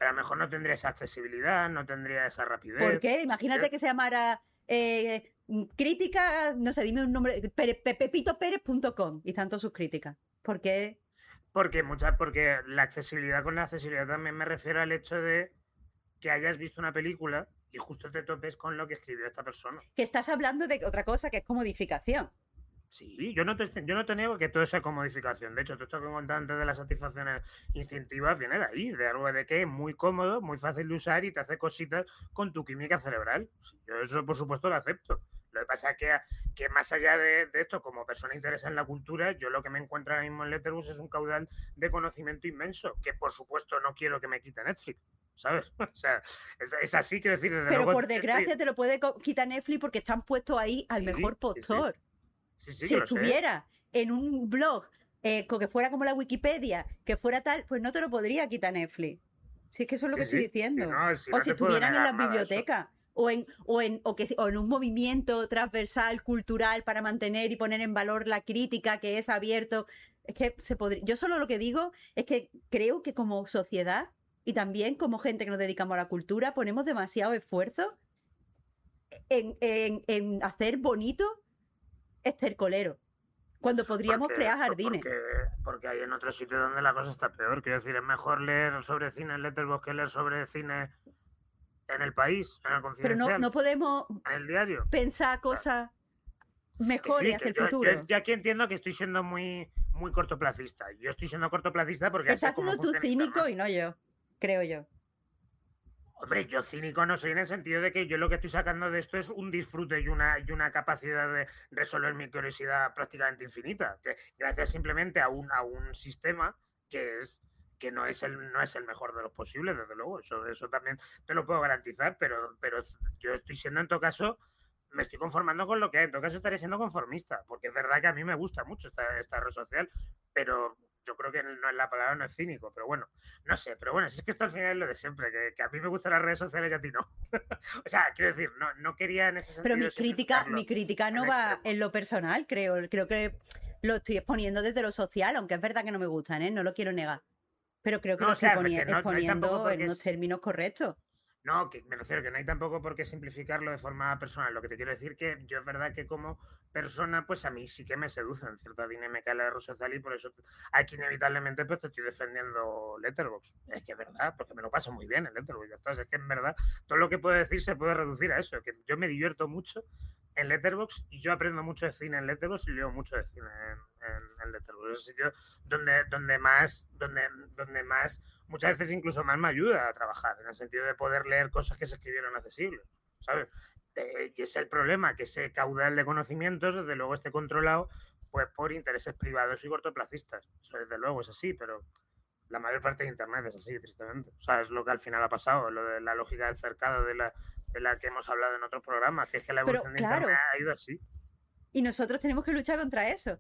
pero a lo mejor no tendría esa accesibilidad, no tendría esa rapidez. ¿Por qué? Imagínate que se llamara eh, crítica, no sé, dime un nombre, pepito pérez punto com y están todas sus críticas. ¿Por qué? Porque, muchas, porque la accesibilidad, con la accesibilidad también me refiero al hecho de que hayas visto una película y justo te topes con lo que escribió esta persona. Que estás hablando de otra cosa que es comodificación. Sí, yo no, te, yo no te niego que todo sea comodificación. De hecho, todo esto que contaba antes de las satisfacciones instintivas viene de ahí, de algo de que es muy cómodo, muy fácil de usar y te hace cositas con tu química cerebral. Sí, yo eso, por supuesto, lo acepto. Lo que pasa es que, que más allá de, de esto, como persona interesada en la cultura, yo lo que me encuentro ahora mismo en Letterboxd es un caudal de conocimiento inmenso, que por supuesto no quiero que me quite Netflix, ¿sabes? O sea, es, es así, quiero decir, desde Pero luego... por desgracia estoy... te lo puede quitar Netflix porque están puestos ahí al sí, mejor postor. Sí, sí. Sí, sí, si estuviera sé. en un blog eh, que fuera como la Wikipedia, que fuera tal, pues no te lo podría quitar Netflix. Si es que eso es lo sí, que estoy sí, diciendo. sí, no, si o no si te puedo estuvieran en las nada bibliotecas. O en, o, en, o, que, o en un movimiento transversal, cultural, para mantener y poner en valor la crítica que es abierto. Es que se podría. Yo solo lo que digo es que creo que como sociedad y también como gente que nos dedicamos a la cultura, ponemos demasiado esfuerzo en, en, en hacer bonito estercolero. Cuando podríamos porque, crear jardines. Porque, porque hay en otros sitios donde la cosa está peor. Quiero decir, es mejor leer sobre cine en Letterboxd que leer sobre cine en El País, en El Confidencial. Pero no, no podemos en el diario. pensar cosas mejores sí, hacia el yo, futuro. Yo, yo aquí entiendo que estoy siendo muy, muy cortoplacista. Yo estoy siendo cortoplacista porque... Estás siendo tú cínico, ¿no? Y no yo, creo yo. Hombre, yo cínico no soy en el sentido de que yo lo que estoy sacando de esto es un disfrute y una, y una capacidad de resolver mi curiosidad prácticamente infinita. Que gracias simplemente a un, a un sistema que es que no es el no es el mejor de los posibles, desde luego. Eso, eso también te lo puedo garantizar, pero, pero yo estoy siendo en todo caso, me estoy conformando con lo que hay. En todo caso estaré siendo conformista, porque es verdad que a mí me gusta mucho esta, esta red social, pero... yo creo que no es la palabra, no es cínico, pero bueno, no sé, pero bueno, si es que esto al final es lo de siempre, que, que a mí me gustan las redes sociales y a ti no. O sea, quiero decir, no, no quería en ese sentido. Pero mi crítica, mi crítica no va extremo. En lo personal, creo. Creo que lo estoy exponiendo desde lo social, aunque es verdad que no me gustan, ¿eh? No lo quiero negar. Pero creo que no, lo estoy o sea, poni- no, exponiendo no en unos es... términos correctos. No, que me refiero que no hay tampoco por qué simplificarlo de forma personal. Lo que te quiero decir que yo es verdad que como persona, pues a mí sí que me seducen cierta dinámica de la red social y por eso aquí inevitablemente pues te estoy defendiendo Letterboxd. Es que es verdad, porque me lo paso muy bien en Letterboxd. Ya está. Es que en verdad todo lo que puedo decir se puede reducir a eso, que yo me divierto mucho en Letterboxd y yo aprendo mucho de cine en Letterboxd y leo mucho de cine en, en, en Letterboxd. Es el sitio donde, donde más, donde, donde más, muchas veces incluso más me ayuda a trabajar, en el sentido de poder leer cosas que se escribieron hace siglos, ¿sabes? Eh, y es el problema, que ese caudal de conocimientos, desde luego, esté controlado pues por intereses privados y cortoplacistas. Eso desde luego es así, pero la mayor parte de Internet es así, tristemente. O sea, es lo que al final ha pasado, lo de la lógica del cercado, de la, de la que hemos hablado en otros programas, que es que la evolución Pero, de claro, Internet ha ido así. Y nosotros tenemos que luchar contra eso.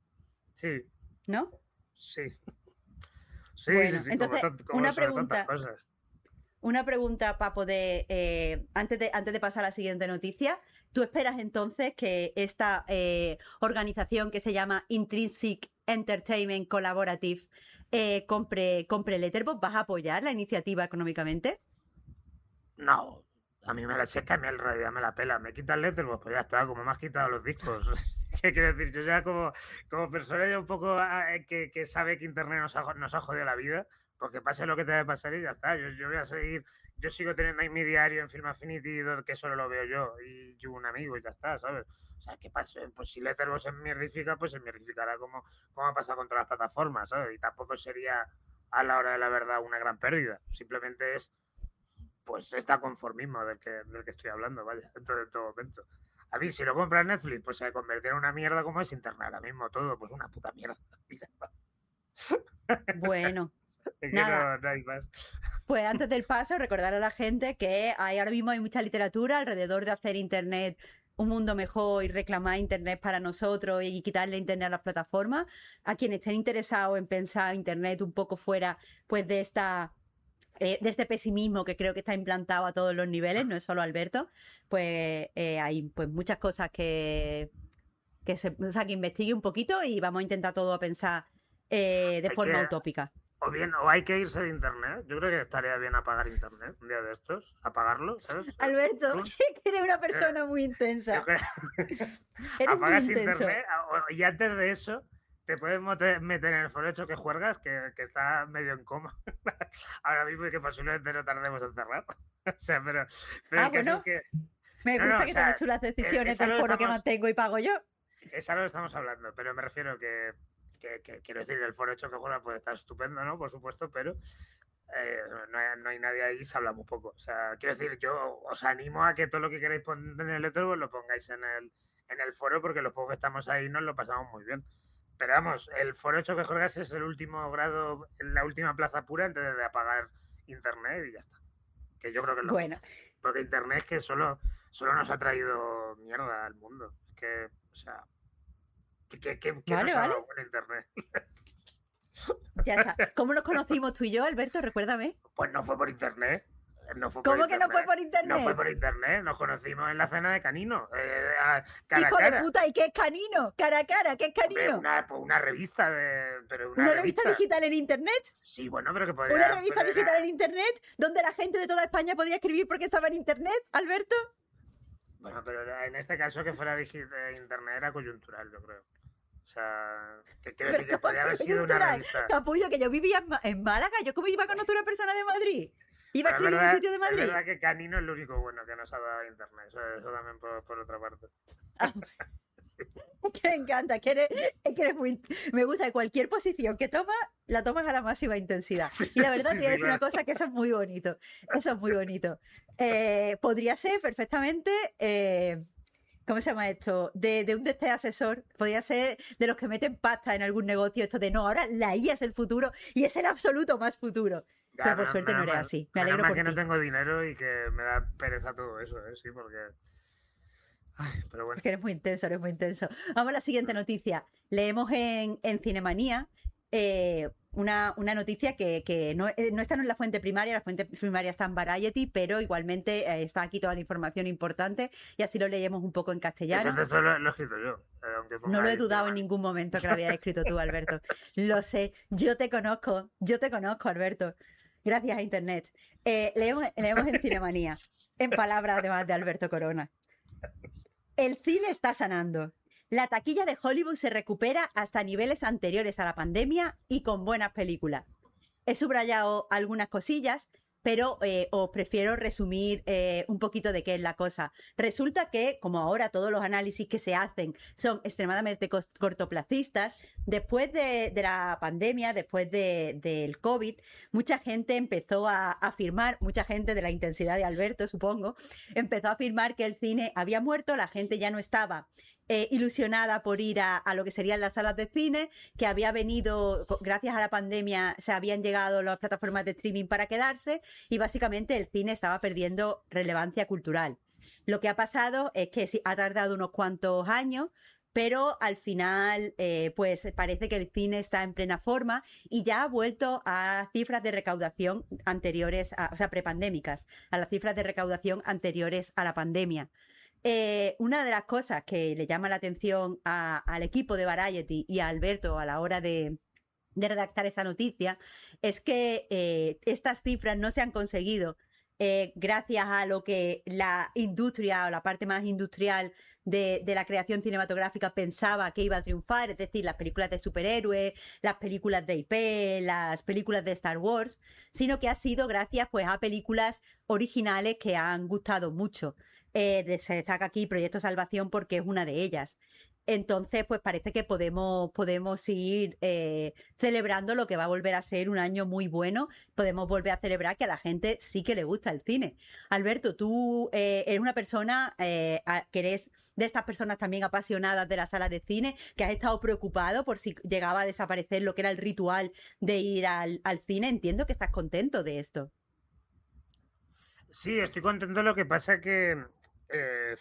Sí. ¿No? Sí. Sí, bueno, sí, sí, entonces, como, como una pregunta. Una pregunta para poder, eh, antes, de, antes de pasar a la siguiente noticia, ¿tú esperas entonces que esta eh, organización que se llama Intrinsic Entertainment Collaborative eh, compre, compre Letterboxd? ¿Vas a apoyar la iniciativa económicamente? No, a mí me la checa, a mí en realidad me la pela. Me quita el Letterboxd, pues ya está, como me has quitado los discos. ¿Qué quiero decir? Yo ya como, como persona ya un poco eh, que, que sabe que Internet nos ha, nos ha jodido la vida, porque pase lo que te debe pasar y ya está. Yo, yo voy a seguir, yo sigo teniendo ahí mi diario en Film Affinity, que solo lo veo yo y yo un amigo y ya está, ¿sabes? O sea, ¿qué pasa? Pues si Letterboxd es mierdifica, pues se mierdificará como, como ha pasado con todas las plataformas, ¿sabes? Y tampoco sería a la hora de la verdad una gran pérdida. Simplemente es, pues, esta conformismo del que, del que estoy hablando, vaya, en todo, en todo momento. A mí, si lo compras Netflix, pues se convertirá en una mierda como es Internet ahora mismo todo, pues una puta mierda. Y ya está. Bueno. Es que Nada. No, no hay más. Pues antes del paso, recordar a la gente que hay, ahora mismo hay mucha literatura alrededor de hacer Internet un mundo mejor y reclamar Internet para nosotros y quitarle Internet a las plataformas. A quienes estén interesados en pensar Internet un poco fuera pues de esta... Eh, de este pesimismo que creo que está implantado a todos los niveles, no es solo Alberto, pues eh, hay pues muchas cosas que, que se, o sea, que investigue un poquito y vamos a intentar todo a pensar eh, de hay forma que, utópica. O bien, o hay que irse de internet. Yo creo que estaría bien apagar internet un día de estos. Apagarlo, ¿sabes? Alberto, Tú, que eres una persona muy yo intensa. creo- Eres muy Apagas intenso. internet o- y antes de eso te puedes mote- meter en el foro ocho que juegas, que, que está medio en coma ahora mismo y que posiblemente no tardemos en cerrar. O sea, pero, pero Ah, el caso bueno, es que. me No, no, gusta o que sea, tomes tú las eh, decisiones es algo del que foro que estamos, mantengo y pago yo. es algo que estamos hablando, pero me refiero que, que, que quiero decir, el foro ocho que juega pues está estupendo, ¿no? Por supuesto, pero eh, no, hay, no hay nadie ahí, se habla muy poco. O sea, quiero decir, yo os animo a que todo lo que queráis poner en el Letterboxd lo pongáis en el, en el foro, porque los pocos que estamos ahí nos lo pasamos muy bien. Pero vamos, el foro ocho que juegas es el último grado, la última plaza pura antes de apagar internet y ya está. Que yo creo que es lo Bueno, mejor. Porque internet es que solo, solo nos ha traído mierda al mundo. Es que, o sea, ¿qué, qué, qué, qué vale, nos ha vale. dado con internet? Ya está. ¿Cómo nos conocimos tú y yo, Alberto? Recuérdame. Pues no fue por internet. No fue por ¿Cómo que internet. no fue por No internet? fue por internet. Nos conocimos en la cena de Canino. Eh, a- cara Hijo a cara. de puta, ¿y qué es Canino? Cara a cara, ¿qué es Hombre, Canino? una, pues una revista de. Pero una, ¿Una revista digital en internet? Sí, bueno, pero que podría. ¿Una revista pero era- digital en internet donde la gente de toda España podía escribir porque estaba en internet, Alberto? Bueno, pero era- en este caso que fuera digi- de internet era coyuntural, yo creo. O sea, que quiero Pero decir que ¿cómo podría haber que sido una coyuntural? revista. Capullo, que yo vivía en Ma- en Málaga. ¿Yo cómo iba a conocer a una persona de Madrid? ¿Iba a Pero escribir es en un verdad, sitio de es Madrid? verdad que Canino es lo único bueno que nos ha dado internet. Eso, eso también por, por otra parte. Que me encanta, que eres, es que eres muy... Me gusta que cualquier posición que tomas, la tomas a la máxima intensidad. Y la verdad, Sí, te voy a sí, decir una claro. cosa, que eso es muy bonito. Eso es muy bonito. Eh, podría ser perfectamente... eh, ¿Cómo se llama esto? De, de un de este asesor, podría ser de los que meten pasta en algún negocio, esto de no, ahora la I A es el futuro y es el absoluto más futuro. Ya, Pero por menos- suerte no menos eres mal- así. Me menos alegro mal por que ti. no tengo dinero y que me da pereza todo eso, ¿eh? Sí, porque. Ay, pero bueno. Es que eres muy intenso, eres muy intenso. Vamos a la siguiente noticia. Leemos en, en Cinemanía eh, una, una noticia que, que no, eh, no está en la fuente primaria, la fuente primaria está en Variety, pero igualmente eh, está aquí toda la información importante y así lo leemos un poco en Ese castellano. texto lo, lo he escrito yo. eh, aunque ponga No lo he ahí dudado en Cinemanía. ningún momento que lo habías escrito tú, Alberto. Lo sé, yo te conozco, yo te conozco, Alberto. Gracias a Internet. Eh, leemos, leemos en Cinemanía, en palabras además de Alberto Corona. El cine está sanando. La taquilla de Hollywood se recupera hasta niveles anteriores a la pandemia y con buenas películas. He subrayado algunas cosillas, pero eh, os prefiero resumir eh, un poquito de qué es la cosa. Resulta que, como ahora todos los análisis que se hacen son extremadamente cos- cortoplacistas, después de, de la pandemia, después de- del COVID, mucha gente empezó a afirmar, mucha gente de la intensidad de Alberto, supongo, empezó a afirmar que el cine había muerto, la gente ya no estaba eh, ilusionada por ir a, a lo que serían las salas de cine, que había venido, co- gracias a la pandemia, se habían llegado las plataformas de streaming para quedarse y básicamente el cine estaba perdiendo relevancia cultural. Lo que ha pasado es que sí, ha tardado unos cuantos años, pero al final eh, pues parece que el cine está en plena forma y ya ha vuelto a cifras de recaudación anteriores, a, o sea, prepandémicas, a las cifras de recaudación anteriores a la pandemia. Eh, una de las cosas que le llama la atención a- al equipo de Variety y a Alberto a la hora de, de redactar esa noticia es que eh, estas cifras no se han conseguido eh, gracias a lo que la industria o la parte más industrial de, de la creación cinematográfica pensaba que iba a triunfar, es decir, las películas de superhéroes, las películas de I P, las películas de Star Wars, sino que ha sido gracias pues a películas originales que han gustado mucho. Eh, de- se saca aquí Proyecto Salvación porque es una de ellas. Entonces, pues parece que podemos, podemos ir eh, celebrando lo que va a volver a ser un año muy bueno. Podemos volver a celebrar que a la gente sí que le gusta el cine. Alberto, tú eh, eres una persona eh, a- que eres de estas personas también apasionadas de la sala de cine, que has estado preocupado por si llegaba a desaparecer lo que era el ritual de ir al, al cine. Entiendo que estás contento de esto. Sí, estoy contento. Lo que pasa que. eh,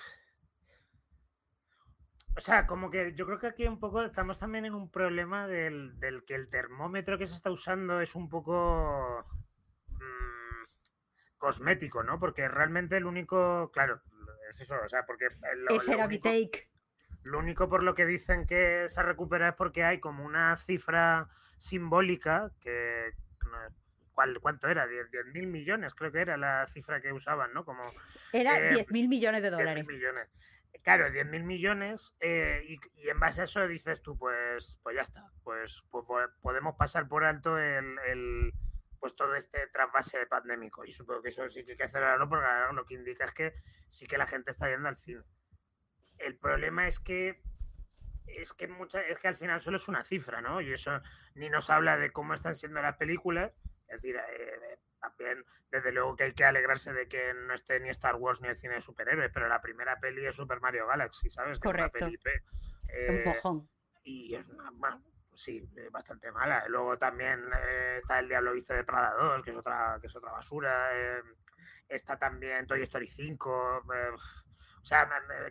o sea, como que yo creo que aquí un poco estamos también en un problema del, del que el termómetro que se está usando es un poco mm, cosmético, ¿no? Porque realmente el único, claro, es eso, o sea, porque lo, Ese lo era mi único, take. lo único por lo que dicen que se recupera es porque hay como una cifra simbólica que, ¿cuál, ¿cuánto era? diez mil millones, creo que era la cifra que usaban, ¿no? Como, Era eh, diez mil millones de dólares. diez mil millones. Claro, diez mil millones eh, y, y en base a eso dices tú, pues, pues ya está, pues, pues podemos pasar por alto el, el pues todo este trasvase pandémico y supongo que eso sí que hay que acelerarlo porque lo que indica es que sí que la gente está yendo al cine. El problema es que es que mucha, es que al final solo es una cifra, ¿no? Y eso ni nos habla de cómo están siendo las películas, es decir, eh, también desde luego que hay que alegrarse de que no esté ni Star Wars ni el cine de superhéroes, pero la primera peli es Super Mario Galaxy, ¿sabes? Que correcto. Es una peli, eh, un mojón. Y es una, bueno, sí, bastante mala. Luego también eh, está El Diablo Viste de Prada dos, que es otra, que es otra basura. Eh, está también Toy Story cinco. Eh, o sea,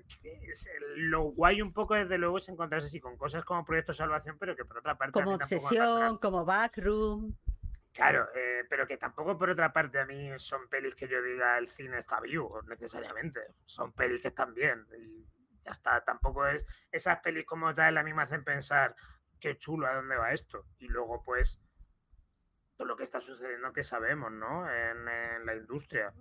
lo guay un poco desde luego es encontrarse así con cosas como Proyecto Salvación, pero que por otra parte... Como Obsesión, como Backroom... Claro, eh, pero que tampoco por otra parte a mí son pelis que yo diga el cine está vivo, necesariamente. Son pelis que están bien y ya está. Tampoco es... Esas pelis como tal a mí me hacen pensar qué chulo, ¿a dónde va esto? Y luego pues todo lo que está sucediendo que sabemos, ¿no? En, en la industria.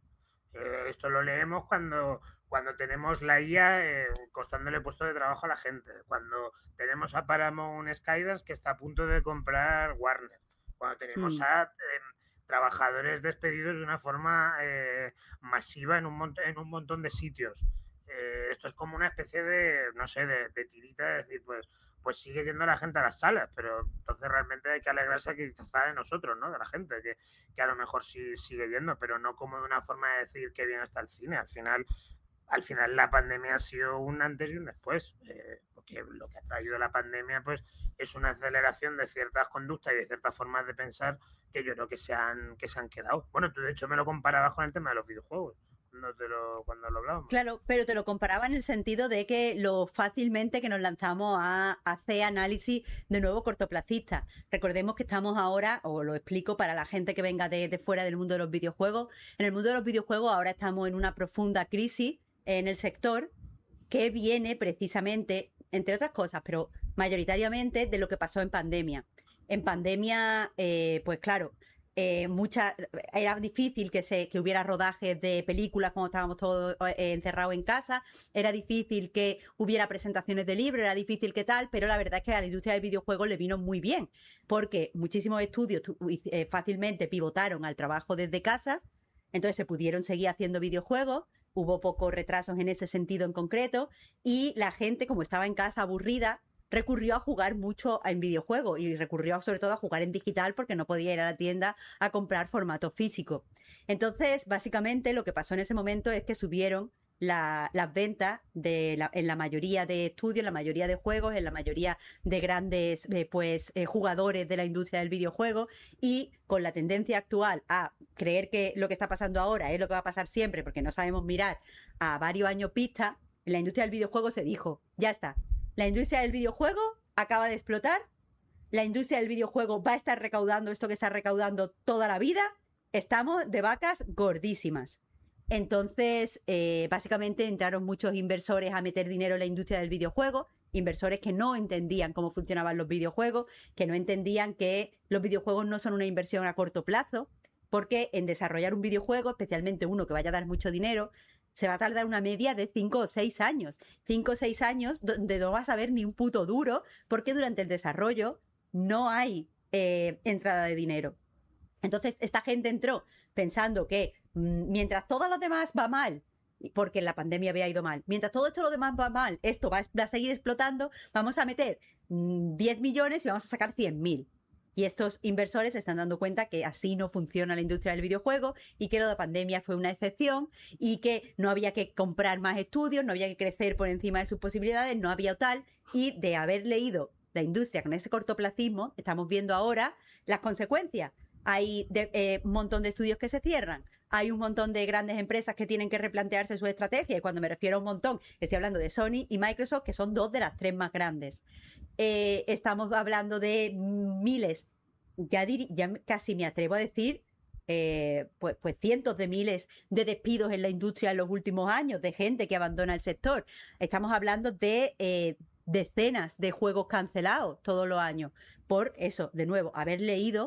Eh, esto lo leemos cuando, cuando tenemos la I A eh, costándole puesto de trabajo a la gente, cuando tenemos a Paramount Skydance que está a punto de comprar Warner, cuando tenemos mm. a eh, trabajadores despedidos de una forma eh, masiva en un, en un montón de sitios. Eh, esto es como una especie de, no sé, de, de tirita, de decir, pues, pues sigue yendo la gente a las salas, pero entonces realmente hay que alegrarse quizá de nosotros, ¿no? De la gente, que, que a lo mejor sí sigue yendo, pero no como de una forma de decir que bien está el cine. Al final, al final la pandemia ha sido un antes y un después, eh, porque lo que ha traído la pandemia, pues, es una aceleración de ciertas conductas y de ciertas formas de pensar que yo creo que se han, que se han quedado. Bueno, tú de hecho me lo comparabas con el tema de los videojuegos. No te lo, cuando lo hablábamos. Claro, pero te lo comparaba en el sentido de que lo fácilmente que nos lanzamos a hacer análisis de nuevo cortoplacistas. Recordemos que estamos ahora, o lo explico para la gente que venga de, de fuera del mundo de los videojuegos, en el mundo de los videojuegos ahora estamos en una profunda crisis en el sector que viene precisamente, entre otras cosas, pero mayoritariamente de lo que pasó en pandemia. En pandemia, eh, pues claro, Eh, mucha, era difícil que, se, que hubiera rodajes de películas cuando estábamos todos eh, encerrados en casa, era difícil que hubiera presentaciones de libros, era difícil que tal, pero la verdad es que a la industria del videojuego le vino muy bien, porque muchísimos estudios eh, fácilmente pivotaron al trabajo desde casa, entonces se pudieron seguir haciendo videojuegos, hubo pocos retrasos en ese sentido en concreto, y la gente, como estaba en casa aburrida, recurrió a jugar mucho en videojuegos y recurrió sobre todo a jugar en digital porque no podía ir a la tienda a comprar formato físico. Entonces, básicamente lo que pasó en ese momento es que subieron la, las ventas de la, en la mayoría de estudios, en la mayoría de juegos, en la mayoría de grandes eh, pues, eh, jugadores de la industria del videojuego, y con la tendencia actual a creer que lo que está pasando ahora es lo que va a pasar siempre porque no sabemos mirar a varios años vista, en la industria del videojuego se dijo, ya está. La industria del videojuego acaba de explotar, la industria del videojuego va a estar recaudando esto que está recaudando toda la vida, estamos de vacas gordísimas. Entonces, eh, básicamente entraron muchos inversores a meter dinero en la industria del videojuego, inversores que no entendían cómo funcionaban los videojuegos, que no entendían que los videojuegos no son una inversión a corto plazo, porque en desarrollar un videojuego, especialmente uno que vaya a dar mucho dinero, se va a tardar una media de cinco o seis años. cinco o seis años donde no vas a ver ni un puto duro porque durante el desarrollo no hay eh, entrada de dinero. Entonces, esta gente entró pensando que mmm, mientras todo lo demás va mal, porque en la pandemia había ido mal, mientras todo esto lo demás va mal, esto va, va a seguir explotando, vamos a meter mmm, diez millones y vamos a sacar cien mil. Y estos inversores se están dando cuenta que así no funciona la industria del videojuego y que lo de la pandemia fue una excepción y que no había que comprar más estudios, no había que crecer por encima de sus posibilidades, no había tal. Y de haber leído la industria con ese cortoplacismo, estamos viendo ahora las consecuencias. Hay de, eh, un montón de estudios que se cierran, hay un montón de grandes empresas que tienen que replantearse su estrategia, y cuando me refiero a un montón, estoy hablando de Sony y Microsoft, que son dos de las tres más grandes. Eh, estamos hablando de miles, ya, dir, ya casi me atrevo a decir, eh, pues, pues cientos de miles de despidos en la industria en los últimos años, de gente que abandona el sector. Estamos hablando de eh, decenas de juegos cancelados todos los años, por eso, de nuevo, haber leído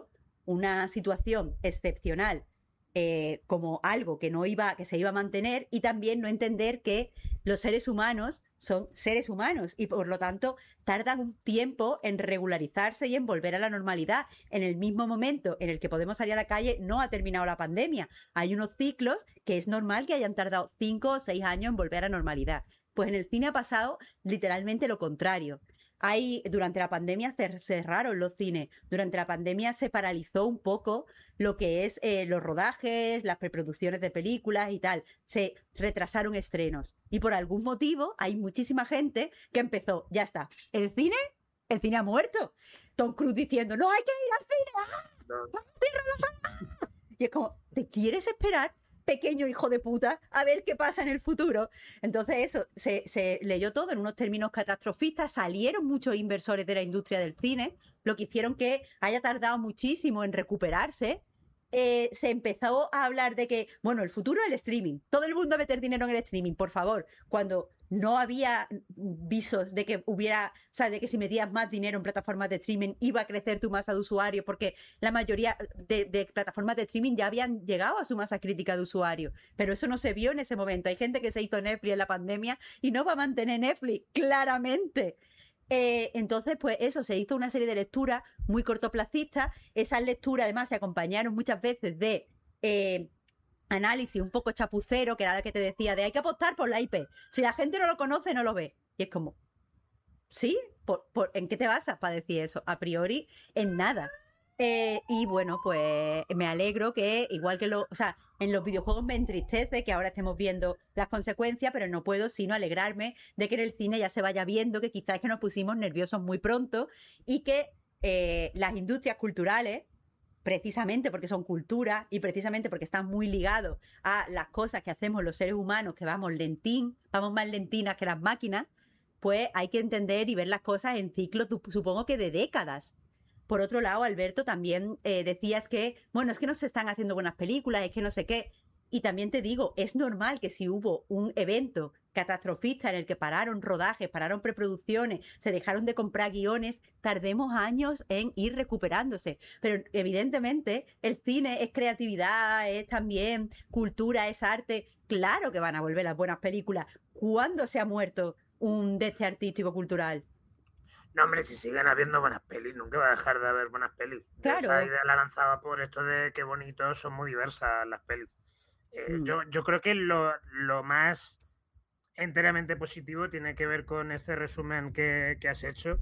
una situación excepcional eh, como algo que no iba, que se iba a mantener, y también no entender que los seres humanos son seres humanos y por lo tanto tardan un tiempo en regularizarse y en volver a la normalidad. En el mismo momento en el que podemos salir a la calle no ha terminado la pandemia. Hay unos ciclos que es normal que hayan tardado cinco o seis años en volver a la normalidad. Pues en el cine ha pasado literalmente lo contrario. Hay, durante la pandemia cerraron los cines, durante la pandemia se paralizó un poco lo que es eh, los rodajes, las preproducciones de películas y tal, se retrasaron estrenos y por algún motivo hay muchísima gente que empezó, ya está, el cine, el cine ha muerto. Tom Cruise diciendo, no hay que ir al cine, ¡ah! ¡Cierra la sala! Y es como, ¿te quieres esperar? Pequeño hijo de puta, a ver qué pasa en el futuro. Entonces eso, se, se leyó todo en unos términos catastrofistas, salieron muchos inversores de la industria del cine, lo que hicieron que haya tardado muchísimo en recuperarse. Eh, se empezó a hablar de que, bueno, el futuro es el streaming, todo el mundo a meter dinero en el streaming, por favor, cuando no había visos de que hubiera, o sea, de que si metías más dinero en plataformas de streaming iba a crecer tu masa de usuarios, porque la mayoría de, de plataformas de streaming ya habían llegado a su masa crítica de usuarios, pero eso no se vio en ese momento. Hay gente que se hizo Netflix en la pandemia y no va a mantener Netflix, claramente. Eh, entonces, pues eso, se hizo una serie de lecturas muy cortoplacistas. Esas lecturas además se acompañaron muchas veces de eh, análisis un poco chapucero, que era la que te decía de hay que apostar por la I P, si la gente no lo conoce no lo ve, y es como ¿sí? ¿Por, por, ¿En qué te basas para decir eso? A priori, en nada. Eh, y bueno, pues me alegro que, igual que lo, o sea, en los videojuegos me entristece que ahora estemos viendo las consecuencias, pero no puedo sino alegrarme de que en el cine ya se vaya viendo que quizás es que nos pusimos nerviosos muy pronto y que eh, las industrias culturales, precisamente porque son cultura y precisamente porque están muy ligados a las cosas que hacemos los seres humanos, que vamos lentín, vamos más lentinas que las máquinas, pues hay que entender y ver las cosas en ciclos, supongo que de décadas. Por otro lado, Alberto, también eh, decías que, bueno, es que no se están haciendo buenas películas, es que no sé qué. Y también te digo, es normal que si hubo un evento catastrofista en el que pararon rodajes, pararon preproducciones, se dejaron de comprar guiones, tardemos años en ir recuperándose. Pero evidentemente el cine es creatividad, es también cultura, es arte. Claro que van a volver las buenas películas. ¿Cuándo se ha muerto un de este artístico cultural? No, hombre, si siguen habiendo buenas pelis, nunca va a dejar de haber buenas pelis. Claro. Esa idea la lanzaba por esto de qué bonito, son muy diversas las pelis. Eh, mm. yo, yo creo que lo, lo más enteramente positivo tiene que ver con este resumen que, que has hecho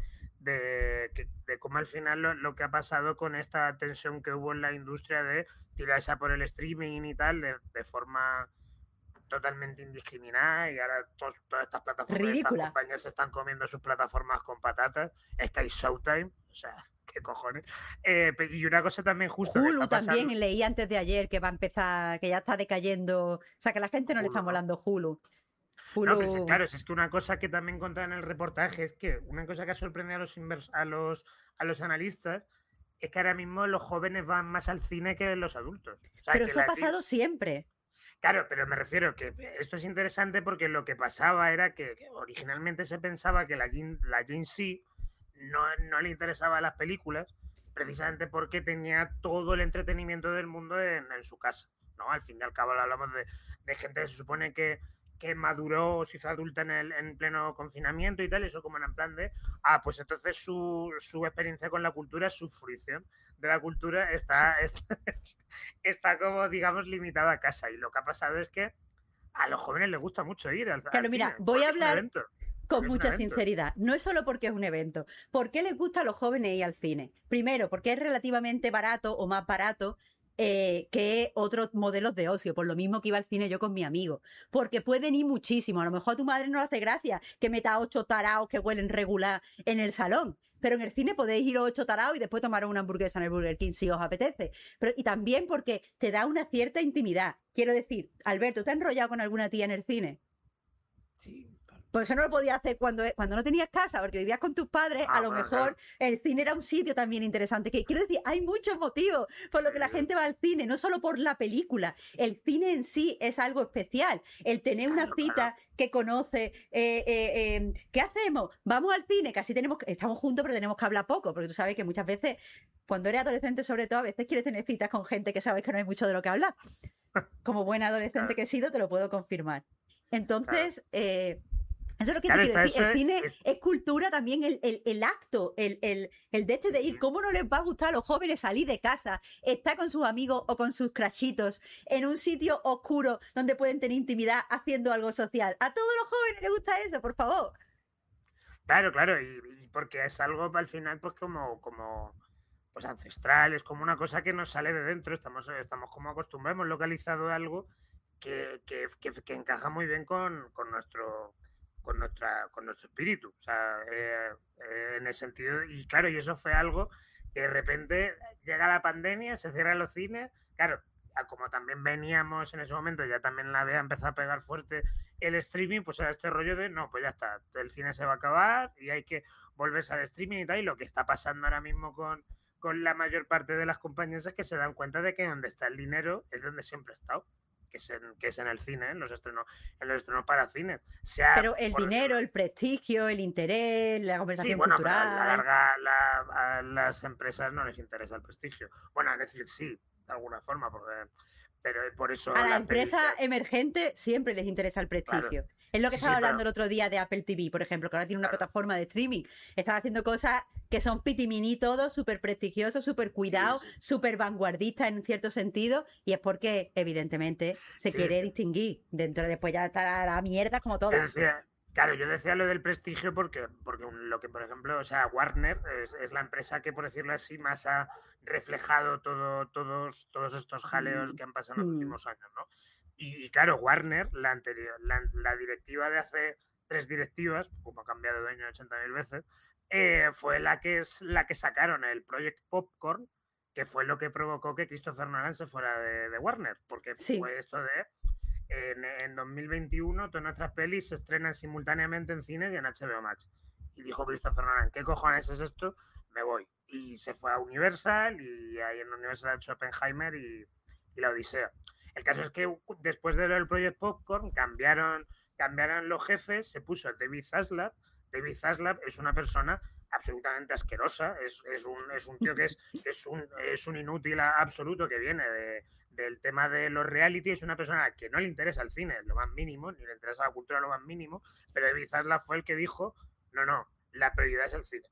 de, que, de cómo al final lo, lo que ha pasado con esta tensión que hubo en la industria de tirarse por el streaming y tal, de, de forma totalmente indiscriminada, y ahora to, todas estas plataformas, ridícula. Estas compañías se están comiendo sus plataformas con patatas. Está Showtime, o sea, qué cojones. Eh, y una cosa también justo Hulu que está pasando... también leí antes de ayer que va a empezar, que ya está decayendo, o sea, que a la gente no Hulu, le está molando Hulu. Hulu. No, pero sí, claro, es que una cosa que también contaba en el reportaje es que una cosa que ha sorprendido a los, invers a los, a los analistas es que ahora mismo los jóvenes van más al cine que los adultos. O sea, pero que eso ha pasado siempre. Claro, pero me refiero que esto es interesante porque lo que pasaba era que, que originalmente se pensaba que la Gen, la Gen Z no, no le interesaba las películas precisamente porque tenía todo el entretenimiento del mundo en, en su casa, ¿no? Al fin y al cabo hablamos de, de gente que se supone que, que maduró o se hizo adulta en, el, en pleno confinamiento y tal, eso como en plan de, ah, pues entonces su, su experiencia con la cultura, su fruición de la cultura está, está, está como, digamos, limitada a casa. Y lo que ha pasado es que a los jóvenes les gusta mucho ir al, claro, al mira, cine, voy a hablar evento, con mucha sinceridad. No es solo porque es un evento. ¿Por qué les gusta a los jóvenes ir al cine? Primero, porque es relativamente barato o más barato Eh, que otros modelos de ocio, por lo mismo que iba al cine yo con mi amigo, porque pueden ir muchísimo. A lo mejor a tu madre no le hace gracia que meta ocho taraos que huelen regular en el salón, pero en el cine podéis ir ocho taraos y después tomar una hamburguesa en el Burger King si os apetece. Pero, y también porque te da una cierta intimidad. Quiero decir, Alberto, ¿te has enrollado con alguna tía en el cine? Sí. Por eso no lo podías hacer cuando, cuando no tenías casa, porque vivías con tus padres, Ah, a lo bueno, mejor claro. el cine era un sitio también interesante. Que, quiero decir, hay muchos motivos por los que la Sí, gente va al cine, no solo por la película. El cine en sí es algo especial. El tener una claro, cita claro. que conoce, eh, eh, eh, ¿qué hacemos? Vamos al cine, casi tenemos, que- estamos juntos, pero tenemos que hablar poco, porque tú sabes que muchas veces, cuando eres adolescente sobre todo, a veces quieres tener citas con gente que sabes que no hay mucho de lo que hablar. Como buena adolescente Claro, que he sido, te lo puedo confirmar. claro. Entonces, eh, eso es lo que te Claro, quiero está decir. eso. El cine Es, es cultura también, el, el, el acto, el, el, el de este de ir. sí, ¿Cómo no les va a gustar a los jóvenes salir de casa, estar con sus amigos o con sus crashitos en un sitio oscuro donde pueden tener intimidad haciendo algo social? A todos los jóvenes les gusta eso, por favor. claro, claro, y, y porque es algo al final, pues como, como pues ancestral, es como una cosa que nos sale de dentro, estamos, estamos como acostumbrados, hemos localizado algo que, que, que, que encaja muy bien con, con nuestro con nuestra con nuestro espíritu, o sea, eh, eh, en el sentido, y claro, y eso fue algo que de repente llega la pandemia, se cierran los cines, claro, como también veníamos en ese momento, ya también la había empezado a pegar fuerte el streaming, pues era este rollo de, no, pues ya está, el cine se va a acabar y hay que volverse al streaming y tal, y lo que está pasando ahora mismo con, con la mayor parte de las compañías es que se dan cuenta de que donde está el dinero es donde siempre ha estado, que es en, que es en el cine, en los estrenos, en los estrenos para cine. Sea Pero el por, dinero, el prestigio, el interés, la sí, conversación bueno, pero a la cultural. larga la, a las empresas no les interesa el prestigio. Bueno, a decir sí, de alguna forma, porque, pero por eso A las la peli, empresas emergentes siempre les interesa el claro, prestigio. Es lo que sí, sí, estaba pero hablando el otro día de Apple T V, por ejemplo, que ahora tiene una claro, plataforma de streaming. Están haciendo cosas que son pitiminí todo, súper prestigiosos, súper sí, cuidados, sí, súper vanguardistas en cierto sentido, y es porque, evidentemente, se sí, quiere distinguir. Dentro después ya está la mierda como yo todas. decía, claro, yo decía lo del prestigio porque, porque lo que, por ejemplo, o sea, Warner es, es la empresa que, por decirlo así, más ha reflejado todo, todos, todos estos jaleos Mm, que han pasado en los mm, últimos años, ¿no? Y, y claro, Warner, la anterior, la, la directiva de hace tres directivas, como ha cambiado de dueño ochenta mil veces, eh, fue la que es la que sacaron el Project Popcorn, que fue lo que provocó que Christopher Nolan se fuera de, de Warner, porque sí. fue esto de en, en dos mil veintiuno todas nuestras pelis se estrenan simultáneamente en cines y en H B O Max. Y dijo Christopher Nolan, ¿qué cojones es esto? Me voy. Y se fue a Universal y ahí en Universal ha hecho Oppenheimer y, y la Odisea. El caso es que después del Project Popcorn cambiaron, cambiaron los jefes, se puso David Zaslav. David Zaslav es una persona absolutamente asquerosa, es, es, un, es un tío que es, es, un, es un inútil absoluto que viene de, del tema de los reality, es una persona que no le interesa el cine lo más mínimo, ni le interesa la cultura lo más mínimo, pero David Zaslav fue el que dijo, no, no, la prioridad es el cine.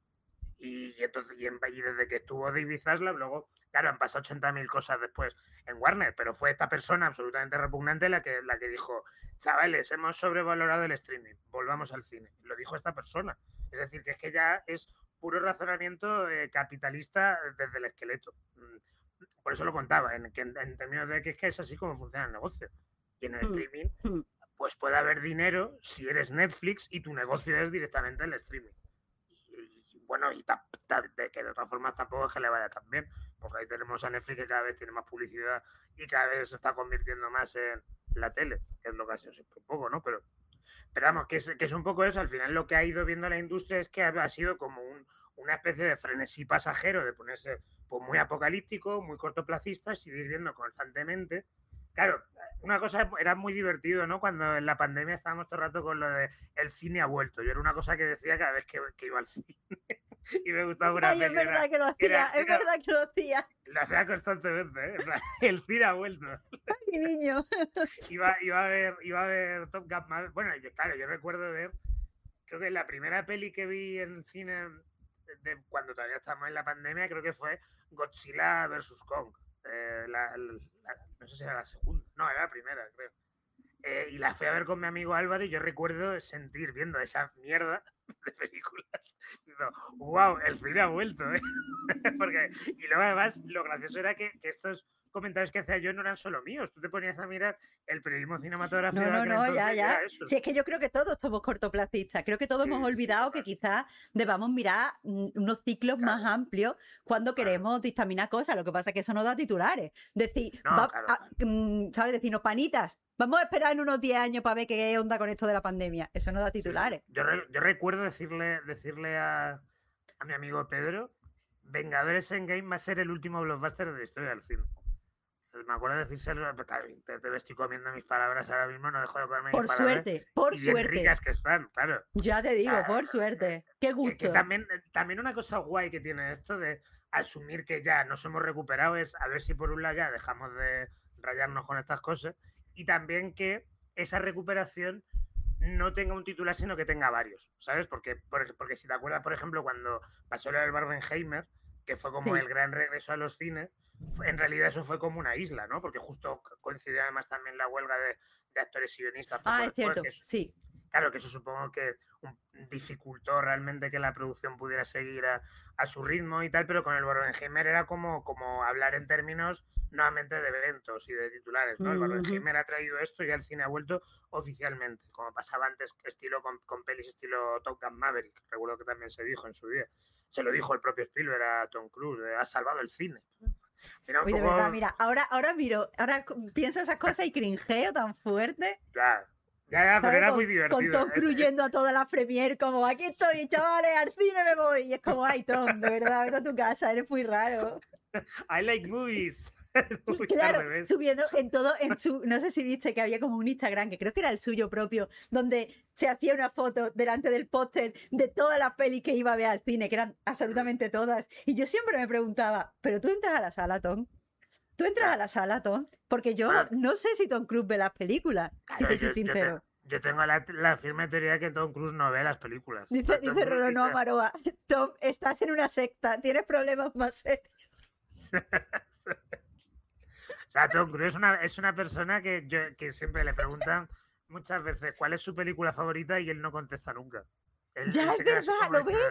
Y, y, entonces, y, en, y desde que estuvo David Zaslav, luego, claro, han pasado ochenta mil cosas después en Warner, pero fue esta persona absolutamente repugnante la que, la que dijo, chavales, hemos sobrevalorado el streaming, volvamos al cine. Lo dijo esta persona. Es decir, que es que ya es puro razonamiento eh, capitalista desde el esqueleto. Por eso lo contaba, en, en, en términos de que es que es así como funciona el negocio. Y en el Mm, streaming, mm. pues puede haber dinero si eres Netflix y tu negocio es directamente el streaming. Y, y bueno, y ta, ta, de que de todas formas tampoco es que le vaya tan bien, porque ahí tenemos a Netflix que cada vez tiene más publicidad y cada vez se está convirtiendo más en la tele, que es lo que ha sido siempre un poco, ¿no? Pero, pero vamos, que es, que es un poco eso. Al final lo que ha ido viendo la industria es que ha, ha sido como un, una especie de frenesí pasajero, de ponerse pues, muy apocalíptico, muy cortoplacista, seguir viendo constantemente. Claro, una cosa era muy divertido, ¿no? Cuando en la pandemia estábamos todo el rato con lo de el cine ha vuelto. Yo era una cosa que decía cada vez que, que iba al cine. Y me gustaba una Ay, peli. es verdad Era, que lo hacía, era, es era, verdad que lo hacía. lo hacía constantemente, ¿eh? El cine ha vuelto. Ay, mi niño. Iba, iba, a ver, iba a ver Top Gun Maverick. Bueno, yo, claro, yo recuerdo ver, creo que la primera peli que vi en cine de, cuando todavía estábamos en la pandemia, creo que fue Godzilla versus Kong. Eh, la, la, la, no sé si era la segunda, no, era la primera, creo. Eh, y la fui a ver con mi amigo Álvaro y yo recuerdo sentir viendo esa mierda de películas. Diciendo, wow, el cine ha vuelto, ¿eh? Porque, y luego además lo gracioso era que, que estos comentarios que hacía yo no eran solo míos. Tú te ponías a mirar el periodismo cinematográfico. No, no, no, ya, ya. Si es que yo creo que todos somos cortoplacistas. Creo que todos sí, hemos olvidado sí, que quizás debamos mirar unos ciclos claro. más amplios cuando queremos claro. dictaminar cosas. Lo que pasa es que eso no da titulares. Decir, no, va, claro. a, ¿sabes? Decirnos, panitas, vamos a esperar en unos diez años para ver qué onda con esto de la pandemia. Eso no da titulares. Sí. Yo, re, yo recuerdo decirle, decirle a, a mi amigo Pedro, Vengadores Endgame va a ser el último blockbuster de la historia del cine. Me acuerdo de decírselo, te, te estoy comiendo mis palabras ahora mismo, no dejo de comerme por mis palabras. Por suerte, por y bien suerte. ricas que están, claro. Ya te digo, o sea, por suerte. Qué gusto. Que, que también, también una cosa guay que tiene esto de asumir que ya nos hemos recuperado es a ver si por un lado ya dejamos de rayarnos con estas cosas y también que esa recuperación no tenga un titular sino que tenga varios, ¿sabes? Porque, porque, porque si te acuerdas, por ejemplo, cuando pasó lo del Barbenheimer, que fue como sí. el gran regreso a los cines, en realidad eso fue como una isla, ¿no? Porque justo coincidió además también la huelga de, de actores y guionistas. Ah, es cierto, eso, sí. Claro, que eso supongo que dificultó realmente que la producción pudiera seguir a, a su ritmo y tal, pero con el Barbenheimer era como, como hablar en términos nuevamente de eventos y de titulares, ¿no? Uh-huh. El Barbenheimer ha traído esto y el cine ha vuelto oficialmente, como pasaba antes estilo con, con pelis estilo Top Gun Maverick, recuerdo que también se dijo en su día. Se lo dijo el propio Spielberg a Tom Cruise, eh, ha salvado el cine. Final, Oye, poco... de verdad, mira, ahora, ahora miro, ahora pienso esas cosas y cringeo tan fuerte. Ya, ya, ya pero era con, muy divertido. Con Tom Cruise yendo a todas las premier, como aquí estoy, chavales, al cine me voy. Y es como, ay, Tom, de verdad, vete a tu casa, eres muy raro. I like movies. Claro, subiendo en todo, en su, no sé si viste que había como un Instagram, que creo que era el suyo propio, donde se hacía una foto delante del póster de todas las pelis que iba a ver al cine, que eran absolutamente todas. Y yo siempre me preguntaba, ¿pero tú entras a la sala, Tom? ¿Tú entras a la sala, Tom? Porque yo bueno, no sé si Tom Cruise ve las películas, si te soy yo, sincero. Yo, te, yo tengo la, la firme teoría de que Tom Cruise no ve las películas. Dice, dice Rolono Amaroa, Tom, estás en una secta, tienes problemas más serios. O sea, Tom Cruise es una, es una persona que, yo, que siempre le preguntan muchas veces cuál es su película favorita y él no contesta nunca. Él, ya, él es verdad, ¿lo ves?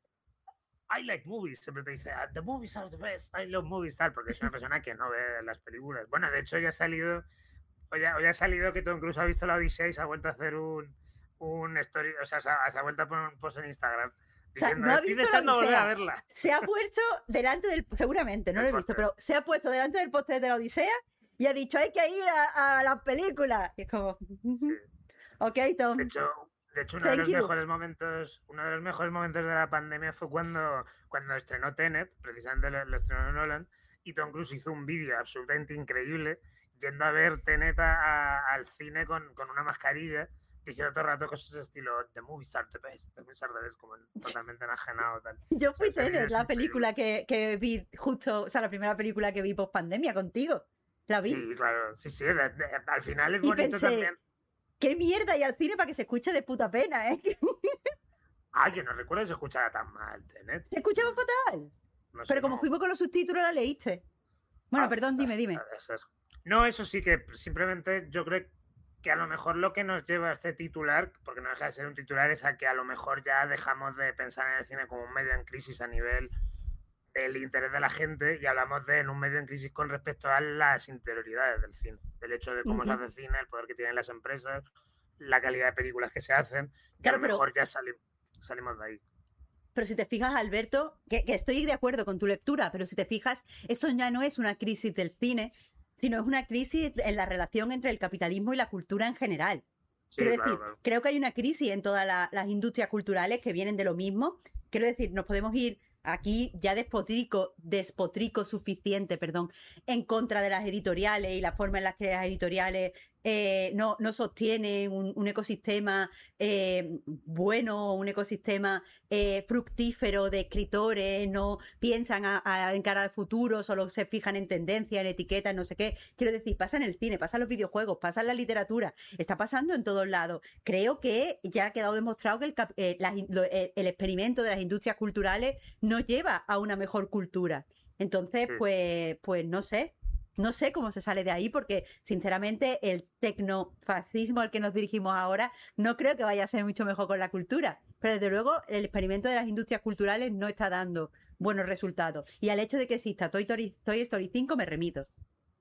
I like movies, siempre te dice, the movies are the best, I love movies, tal, porque es una persona que no ve las películas. Bueno, de hecho, ya ha salido, hoy ha, hoy ha salido que Tom Cruise ha visto la Odisea y se ha vuelto a hacer un, un story, o sea, se ha, se ha vuelto a poner un post en Instagram. O sea, no ha visto la Odisea. A verla. Se ha puesto delante del... Seguramente, no lo he visto, pero se ha puesto delante del póster de la Odisea y ha dicho, hay que ir a, a las películas. Y es como... Sí. Ok, Tom. De hecho, de hecho uno, de los mejores momentos, uno de los mejores momentos de la pandemia fue cuando, cuando estrenó Tenet, precisamente lo, lo estrenó Nolan, y Tom Cruise hizo un vídeo absolutamente increíble yendo a ver Tenet a, a, al cine con, con una mascarilla, diciendo todo el rato cosas de estilo The movies are the best, The movies are the best, como totalmente enajenado. Tal. Yo fui o sea, Tenet, la película que, que vi justo, o sea, la primera película que vi post pandemia contigo. La vi. Sí, claro, sí, sí, de, de, al final es y bonito pensé, también. ¡Qué mierda! Y al cine para que se escuche de puta pena, ¿eh? Ah, yo no recuerdo que se escuchara tan mal, Tenet. ¿Se escuchaba fatal? No sé, Pero como no. fuimos con los subtítulos la leíste. Bueno, ah, perdón, dime, dime. No, eso sí que simplemente yo creo que a lo mejor lo que nos lleva a este titular, porque no deja de ser un titular, es a que a lo mejor ya dejamos de pensar en el cine como un medio en crisis a nivel del interés de la gente y hablamos de en un medio en crisis con respecto a las interioridades del cine, del hecho de cómo uh-huh. se hace cine, el poder que tienen las empresas, la calidad de películas que se hacen, y claro, a lo mejor pero, ya sali- salimos de ahí. Pero si te fijas, Alberto, que, que estoy de acuerdo con tu lectura, pero si te fijas, eso ya no es una crisis del cine, sino es una crisis en la relación entre el capitalismo y la cultura en general. Sí, Quiero claro, decir, claro. creo que hay una crisis en todas la, las industrias culturales que vienen de lo mismo. Quiero decir, nos podemos ir aquí ya despotrico, despotrico suficiente, perdón, en contra de las editoriales y la forma en la que las editoriales eh, no, no sostienen un, un ecosistema eh, bueno, un ecosistema eh, fructífero de escritores, no piensan a, a, en cara de futuro, solo se fijan en tendencias, en etiquetas, no sé qué. Quiero decir, pasa en el cine, pasa en los videojuegos, pasa en la literatura, está pasando en todos lados. Creo que ya ha quedado demostrado que el, eh, la, lo, eh, el experimento de las industrias culturales no lleva a una mejor cultura. Entonces, sí. pues, pues no sé. No sé cómo se sale de ahí porque, sinceramente, el tecnofascismo al que nos dirigimos ahora no creo que vaya a ser mucho mejor con la cultura. Pero, desde luego, el experimento de las industrias culturales no está dando buenos resultados. Y al hecho de que exista Toy Story, Toy Story cinco me remito.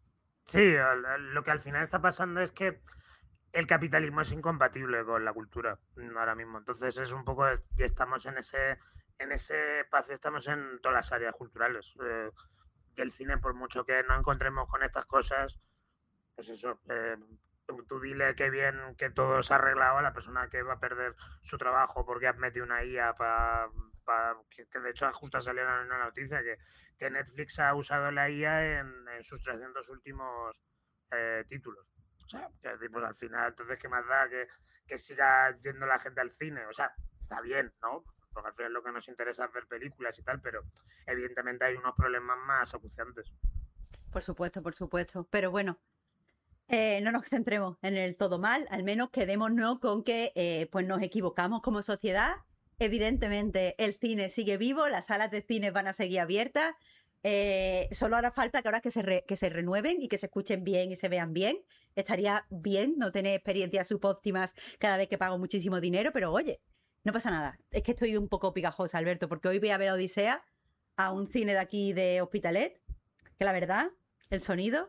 Sí, lo que al final está pasando es que el capitalismo es incompatible con la cultura ahora mismo. Entonces es un poco, ya estamos en ese, en ese espacio, estamos en todas las áreas culturales. Eh, y el cine, por mucho que no encontremos con estas cosas, pues eso, eh, tú, tú dile que bien que todo se ha arreglado a la persona que va a perder su trabajo porque has metido una I A para... Pa, que, que de hecho justo salió en una noticia que, que Netflix ha usado la I A en, en sus trescientos últimos eh, títulos. O sea, que decir, pues al final, entonces, ¿qué más da que, que siga yendo la gente al cine? O sea, está bien, ¿no? Porque al final lo que nos interesa es ver películas y tal, pero evidentemente hay unos problemas más acuciantes. Por supuesto, por supuesto. Pero bueno, eh, no nos centremos en el todo mal, al menos quedémonos con que eh, pues nos equivocamos como sociedad. Evidentemente, el cine sigue vivo, las salas de cine van a seguir abiertas. Eh, solo hará falta que ahora que se, re, que se renueven y que se escuchen bien y se vean bien. Estaría bien no tener experiencias subóptimas cada vez que pago muchísimo dinero, pero oye, no pasa nada. Es que estoy un poco picajosa, Alberto, porque hoy voy a ver Odisea a un cine de aquí de Hospitalet, que la verdad, el sonido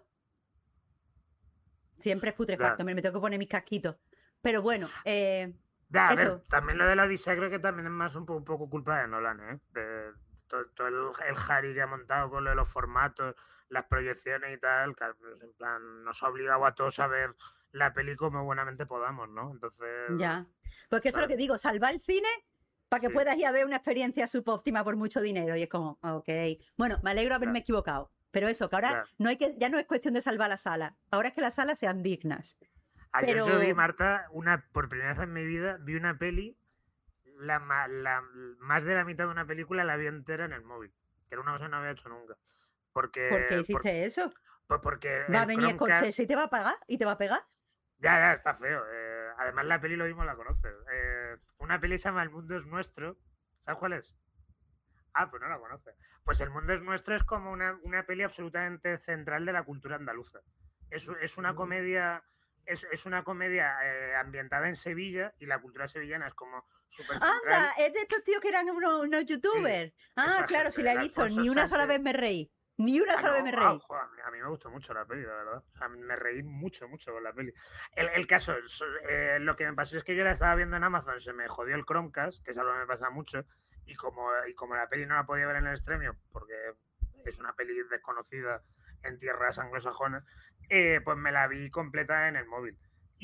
siempre es putrefacto, me, me tengo que poner mis casquitos. Pero bueno, eh, ya, a eso. ver, también lo de la Odisea creo que también es más un poco, un poco culpa de Nolan, ¿eh? De, todo, todo el, el Harry que ha montado con lo de los formatos, las proyecciones y tal, que pues, en plan, nos ha obligado a todos a ver la peli como buenamente podamos, ¿no? Entonces... Ya. Pues que eso Claro, es lo que digo, salvar el cine para que sí, puedas ir a ver una experiencia subóptima por mucho dinero. Y es como, ok. Bueno, me alegro de haberme ya, equivocado. Pero eso, que ahora ya. no hay que, ya no es cuestión de salvar la sala. Ahora es que las salas sean dignas. Ayer yo vi, Pero, Marta, una, por primera vez en mi vida, vi una peli, la, la, más de la mitad de una película la vi entera en el móvil, que era una cosa que no había hecho nunca. ¿por qué Porque, por, hiciste eso? pues porque Va a el venir Chromecast, Scorsese y te va a pagar y te va a pegar. ya, ya, está feo. Eh, además la peli lo mismo la conoces. Eh, una peli se llama El mundo es nuestro. ¿Sabes cuál es? Ah, pues no la conoces. Pues El mundo es nuestro es como una, una peli absolutamente central de la cultura andaluza. Es, es una comedia... Es, es una comedia eh, ambientada en Sevilla y la cultura sevillana es como súper central. Anda, es de estos tíos que eran unos, unos Sí, youtubers. Ah, esa claro, gente, sí la he el visto. Alfonso Ni una sola Sánchez. vez me reí. Ni una Ah, sola vez no, me wow, reí. joder, a, mí, a mí me gustó mucho la peli, la verdad. O sea, me reí mucho, mucho con la peli. El, el caso, eh, lo que me pasó es que yo la estaba viendo en Amazon, se me jodió el Chromecast, que es algo que me pasa mucho, y como, y como la peli no la podía ver en el Stremio, porque es una peli desconocida en tierras anglosajonas, eh, pues me la vi completa en el móvil.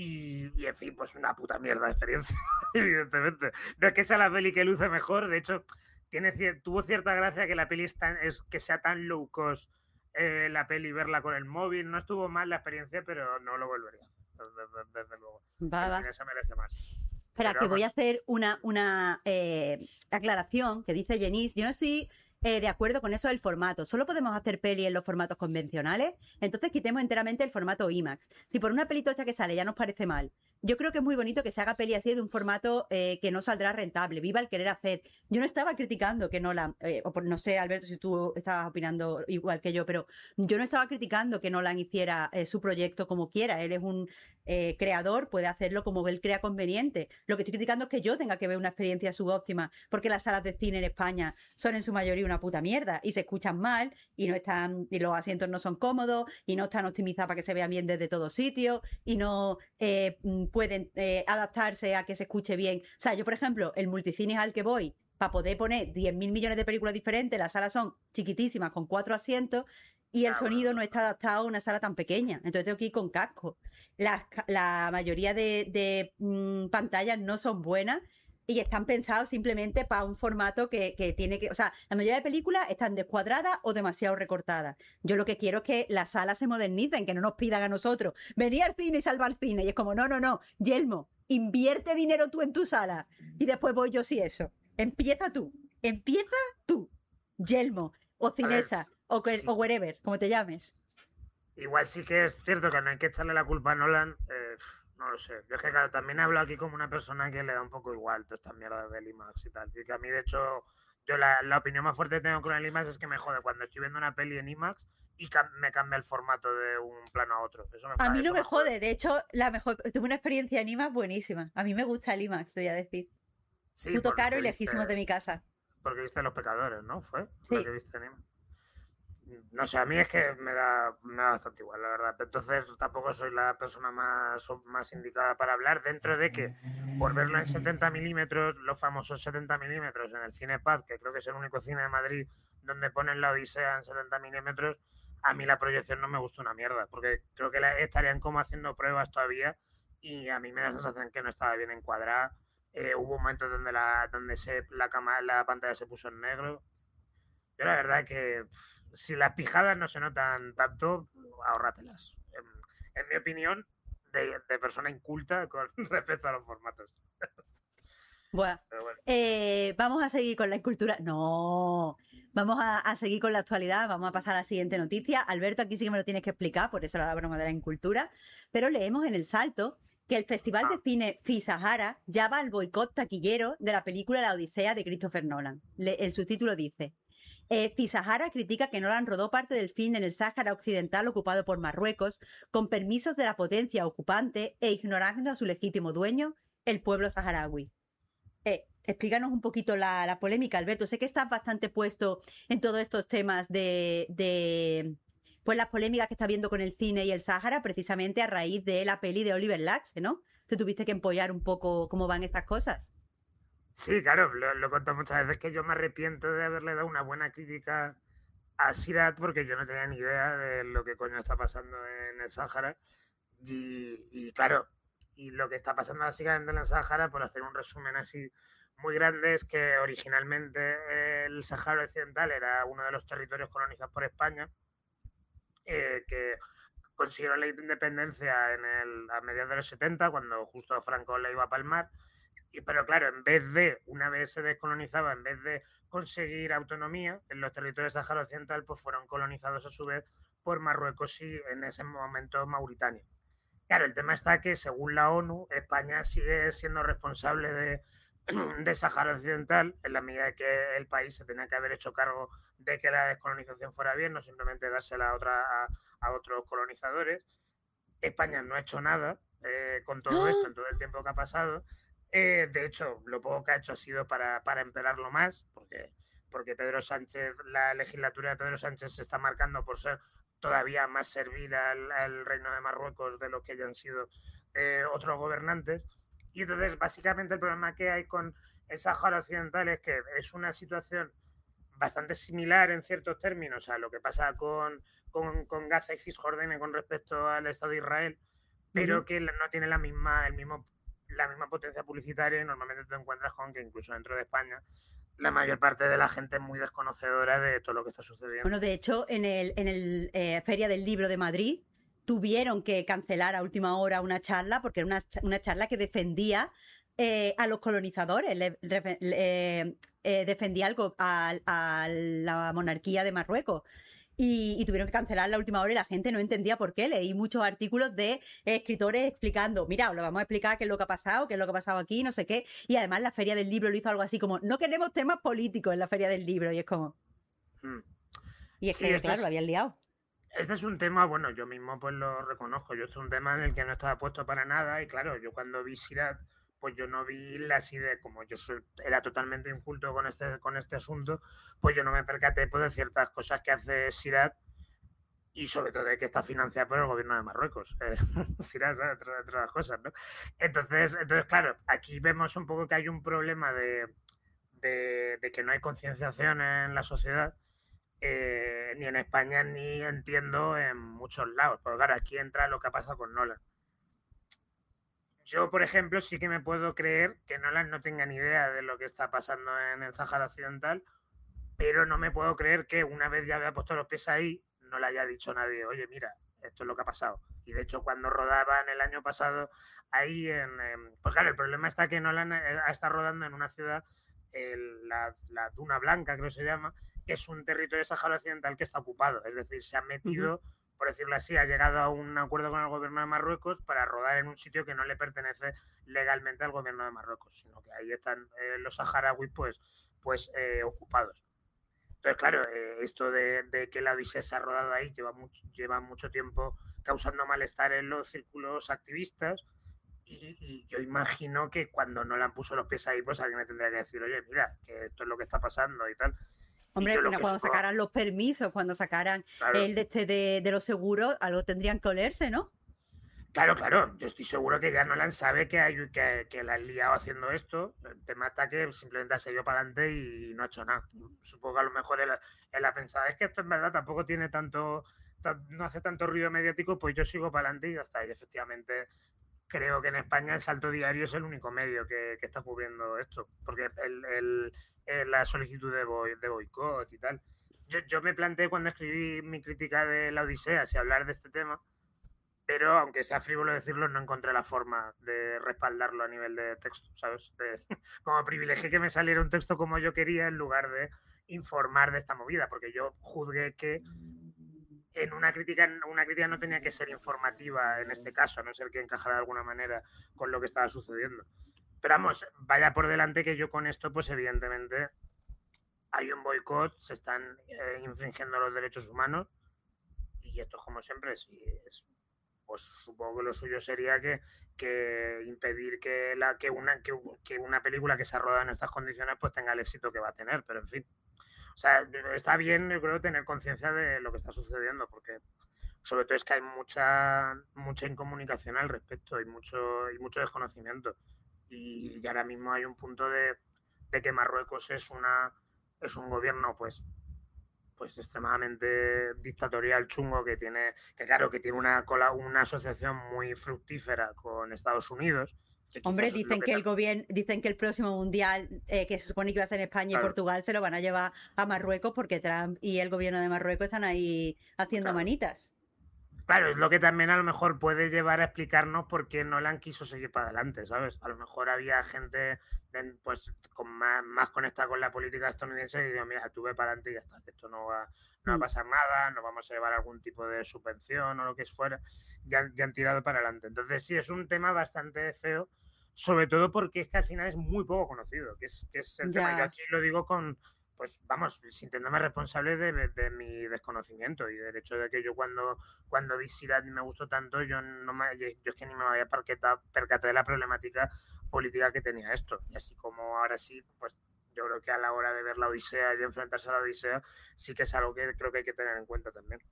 Y, y, en fin, pues una puta mierda de experiencia, evidentemente. No es que sea la peli que luce mejor, de hecho, tiene, tuvo cierta gracia que la peli es, tan, es que sea tan low cost eh, la peli, verla con el móvil. No estuvo mal la experiencia, pero no lo volvería a hacer, desde, desde luego. Va, El va. cine se merece más. Espera, Pero que voy a vamos, hacer una, una eh, aclaración que dice Jenice. Yo no estoy eh, de acuerdo con eso del formato. Solo podemos hacer peli en los formatos convencionales. Entonces quitemos enteramente el formato IMAX. Si por una peli tocha que sale ya nos parece mal, yo creo que es muy bonito que se haga peli así de un formato eh, que no saldrá rentable. Viva el querer hacer. Yo no estaba criticando que Nolan, eh, o por, no sé, Alberto, si tú estabas opinando igual que yo, pero yo no estaba criticando que Nolan hiciera eh, su proyecto como quiera. Él es un eh, creador, puede hacerlo como él crea conveniente. Lo que estoy criticando es que yo tenga que ver una experiencia subóptima, porque las salas de cine en España son en su mayoría una puta mierda y se escuchan mal y no están, y los asientos no son cómodos y no están optimizados para que se vean bien desde todos sitios y no eh, pueden eh, adaptarse a que se escuche bien. O sea, yo, por ejemplo, el multicine al que voy, para poder poner diez mil millones de películas diferentes, las salas son chiquitísimas con cuatro asientos y el ah, sonido bueno, no está adaptado a una sala tan pequeña. Entonces tengo que ir con casco. Las, la mayoría de, de mmm, pantallas no son buenas y están pensados simplemente para un formato que, que tiene que... O sea, la mayoría de películas están descuadradas o demasiado recortadas. Yo lo que quiero es que las salas se modernicen, que no nos pidan a nosotros venir al cine y salvar el cine. Y es como, no, no, no, Yelmo, invierte dinero tú en tu sala y después voy yo si eso. Empieza tú, empieza tú, Yelmo, o Cinesa, ver, o, sí. o wherever, como te llames. Igual sí que es cierto que no hay que echarle la culpa a Nolan, eh, no lo sé. Yo es que, claro, también hablo aquí como una persona que le da un poco igual toda esta mierda del IMAX y tal. Y que a mí, de hecho, yo la, la opinión más fuerte que tengo con el IMAX es que me jode cuando estoy viendo una peli en IMAX y cam me cambia el formato de un plano a otro. Eso me a mí no eso me, me jode. jode. De hecho, la mejor, tuve una experiencia en IMAX buenísima. A mí me gusta el IMAX, te voy a decir. Sí, puto caro y lejísimo viste, de mi casa. Porque viste Los Pecadores, ¿no? Fue sí. lo que viste en IMAX. No sé, a mí es que me da, me da bastante igual, la verdad. Entonces tampoco soy la persona más, más indicada para hablar, dentro de que por verlo en setenta milímetros, los famosos setenta milímetros en el Cinepad, que creo que es el único cine de Madrid donde ponen la Odisea en setenta milímetros, a mí la proyección no me gusta una mierda, porque creo que la, estarían como haciendo pruebas todavía y a mí me da la sensación que no estaba bien encuadrada. Eh, hubo momentos donde la donde se la cama, la pantalla se puso en negro. Yo la verdad que pff, si las pijadas no se notan tanto, ahórratelas. En, en mi opinión, de, de, persona inculta con respecto a los formatos. Bueno, bueno. Eh, vamos a seguir con la incultura. No, vamos a, a, seguir con la actualidad. Vamos a pasar a la siguiente noticia. Alberto, aquí sí que me lo tienes que explicar, por eso la broma de la incultura. Pero leemos en El Salto que el Festival ah. de Cine Fis-Sahara ya va al boicot taquillero de la película La Odisea de Christopher Nolan. Le, el subtítulo dice: Eh, Fis-Sahara critica que Nolan rodó parte del film en el Sáhara Occidental ocupado por Marruecos, con permisos de la potencia ocupante e ignorando a su legítimo dueño, el pueblo saharaui. Eh, explícanos un poquito la, la polémica, Alberto. Sé que estás bastante puesto en todos estos temas de, de pues las polémicas que está habiendo con el cine y el Sáhara, precisamente a raíz de la peli de Oliver Laxe, ¿no? Te tuviste que empollar un poco cómo van estas cosas. Sí, claro, lo, lo he contado muchas veces que yo me arrepiento de haberle dado una buena crítica a Sirat porque yo no tenía ni idea de lo que coño está pasando en el Sáhara. Y, y claro, y lo que está pasando básicamente en el Sáhara, por hacer un resumen así muy grande, es que originalmente el Sáhara Occidental era uno de los territorios colonizados por España, eh, que consiguieron la independencia en el, a mediados de los setenta, cuando justo Franco la iba a palmar. Y, pero claro, en vez de, una vez se descolonizaba, en vez de conseguir autonomía, en los territorios del Sáhara Occidental pues fueron colonizados a su vez por Marruecos y en ese momento Mauritania. Claro, el tema está que según la ONU, España sigue siendo responsable de, de Sáhara Occidental en la medida de que el país se tenía que haber hecho cargo de que la descolonización fuera bien, no simplemente dársela a, otra, a, a otros colonizadores. España no ha hecho nada eh, con todo esto en todo el tiempo que ha pasado. Eh, de hecho, lo poco que ha hecho ha sido para, para empeorarlo más, porque, porque Pedro Sánchez, la legislatura de Pedro Sánchez se está marcando por ser todavía más servil al, al reino de Marruecos de lo que hayan sido eh, otros gobernantes. Y entonces, básicamente, el problema que hay con el Sáhara Occidental es que es una situación bastante similar en ciertos términos a lo que pasa con, con, con Gaza y Cisjordania con respecto al Estado de Israel, pero uh-huh. que no tiene la misma, el mismo, la misma potencia publicitaria, y normalmente te encuentras con que incluso dentro de España la mayor parte de la gente es muy desconocedora de todo lo que está sucediendo. Bueno, de hecho, en el, en el eh, Feria del Libro de Madrid tuvieron que cancelar a última hora una charla, porque era una, una charla que defendía eh, a los colonizadores, le, le, le, eh, defendía algo a, a la monarquía de Marruecos. Y, y tuvieron que cancelar la última hora y la gente no entendía por qué. Leí muchos artículos de eh, escritores explicando, mira, os lo vamos a explicar qué es lo que ha pasado, qué es lo que ha pasado aquí, no sé qué. Y además la Feria del Libro lo hizo algo así como, no queremos temas políticos en la Feria del Libro. Y es como... Hmm. Y es sí, que, claro, es, lo habían liado. Este es un tema, bueno, yo mismo pues lo reconozco. Yo este es un tema en el que no estaba puesto para nada. Y claro, yo cuando vi Sirat, pues yo no vi las ideas, como yo soy, era totalmente inculto con este, con este asunto, pues yo no me percaté pues, de ciertas cosas que hace Sirat y sobre todo de que está financiada por el gobierno de Marruecos. Eh, Sirat, ¿sabes? Entre, entre las cosas, ¿no? Entonces, entonces, claro, aquí vemos un poco que hay un problema de, de, de que no hay concienciación en la sociedad, eh, ni en España, ni entiendo en muchos lados. Porque claro, aquí entra lo que ha pasado con Nolan. Yo, por ejemplo, sí que me puedo creer que Nolan no tenga ni idea de lo que está pasando en el Sáhara Occidental, pero no me puedo creer que una vez ya había puesto los pies ahí, no le haya dicho nadie, oye, mira, esto es lo que ha pasado. Y de hecho, cuando rodaban el año pasado ahí en... en pues claro, el problema está que Nolan está rodando en una ciudad, el, la, la Duna Blanca, creo que se llama, que es un territorio de Sáhara Occidental que está ocupado. Es decir, se ha metido... Uh-huh. por decirlo así, ha llegado a un acuerdo con el gobierno de Marruecos para rodar en un sitio que no le pertenece legalmente al gobierno de Marruecos, sino que ahí están eh, los saharauis pues, pues eh, ocupados. Entonces, claro, eh, esto de, de que la Odisea se ha rodado ahí lleva mucho, lleva mucho tiempo causando malestar en los círculos activistas y, y yo imagino que cuando no le han puesto los pies ahí, pues alguien le tendría que decir, oye, mira, que esto es lo que está pasando y tal. Hombre, cuando sacaran los permisos, cuando sacaran claro. el de este de, de los seguros, algo tendrían que olerse, ¿no? Claro, claro, yo estoy seguro que ya Nolan sabe que, hay, que, que la han liado haciendo esto. El tema está que simplemente ha seguido para adelante y no ha hecho nada. Supongo que a lo mejor él, él ha pensado, es que esto en verdad tampoco tiene tanto, tan, no hace tanto ruido mediático, pues yo sigo para adelante y ya está. Y efectivamente creo que en España el Salto Diario es el único medio que, que está cubriendo esto, porque el, el, el, la solicitud de, boy, de boicot y tal. Yo, yo me planteé cuando escribí mi crítica de la Odisea si hablar de este tema, pero aunque sea frívolo decirlo, no encontré la forma de respaldarlo a nivel de texto, ¿sabes? De, como privilegié que me saliera un texto como yo quería en lugar de informar de esta movida, porque yo juzgué que en una crítica, una crítica no tenía que ser informativa en este caso, a no ser que encajara de alguna manera con lo que estaba sucediendo. Pero vamos, vaya por delante que yo con esto, pues evidentemente hay un boicot, se están eh, infringiendo los derechos humanos y esto es como siempre, si es, pues supongo que lo suyo sería que, que impedir que, la, que, una, que, que una película que se ha rodado en estas condiciones pues tenga el éxito que va a tener, pero en fin. O sea, está bien, yo creo, tener conciencia de lo que está sucediendo, porque sobre todo es que hay mucha mucha incomunicación al respecto y mucho, y mucho desconocimiento. Y, y ahora mismo hay un punto de, de que Marruecos es una es un gobierno pues pues extremadamente dictatorial, chungo, que tiene, que claro, que tiene una, una asociación muy fructífera con Estados Unidos. Hombre, dicen que, que el gobierno, dicen que el próximo mundial, eh, que se supone que va a ser en España claro. y Portugal, se lo van a llevar a Marruecos porque Trump y el gobierno de Marruecos están ahí haciendo claro. manitas. Claro, es lo que también a lo mejor puede llevar a explicarnos por qué Nolan quiso seguir para adelante, ¿sabes? A lo mejor había gente de, pues con más, más conectada con la política estadounidense y digo, mira, tú ve para adelante y ya está, que esto no va, no va a pasar nada, no vamos a llevar algún tipo de subvención o lo que fuera, ya, ya han tirado para adelante. Entonces sí, es un tema bastante feo, sobre todo porque es que al final es muy poco conocido, que es, que es el ya. tema. Yo aquí lo digo con... pues vamos, sintiéndome responsable de, de mi desconocimiento y del hecho de que yo cuando, cuando vi Sirat me gustó tanto, yo no me, yo es que ni me había percatado de la problemática política que tenía esto. Y así como ahora sí, pues yo creo que a la hora de ver la Odisea y de enfrentarse a la Odisea, sí que es algo que creo que hay que tener en cuenta también.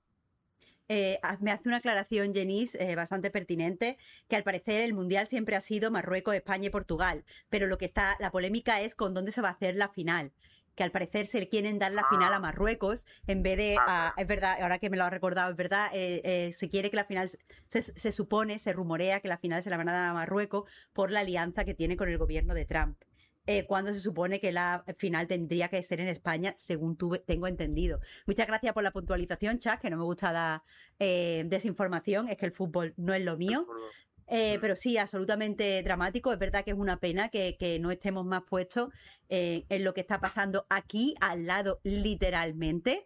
Eh, me hace una aclaración, Genís, eh, bastante pertinente, que al parecer el Mundial siempre ha sido Marruecos, España y Portugal, pero lo que está, la polémica es con dónde se va a hacer la final, que al parecer se quieren dar la ah. final a Marruecos en vez de, ah. a, es verdad, ahora que me lo ha recordado, es verdad, eh, eh, se quiere que la final, se, se supone, se rumorea que la final se la van a dar a Marruecos por la alianza que tiene con el gobierno de Trump. Eh, cuando se supone que la final tendría que ser en España, según tuve, tengo entendido. Muchas gracias por la puntualización, Chas, que no me gusta dar eh, desinformación, es que el fútbol no es lo mío. Eh, pero sí, absolutamente dramático. Es verdad que es una pena que, que no estemos más puestos eh, en lo que está pasando aquí, al lado, literalmente.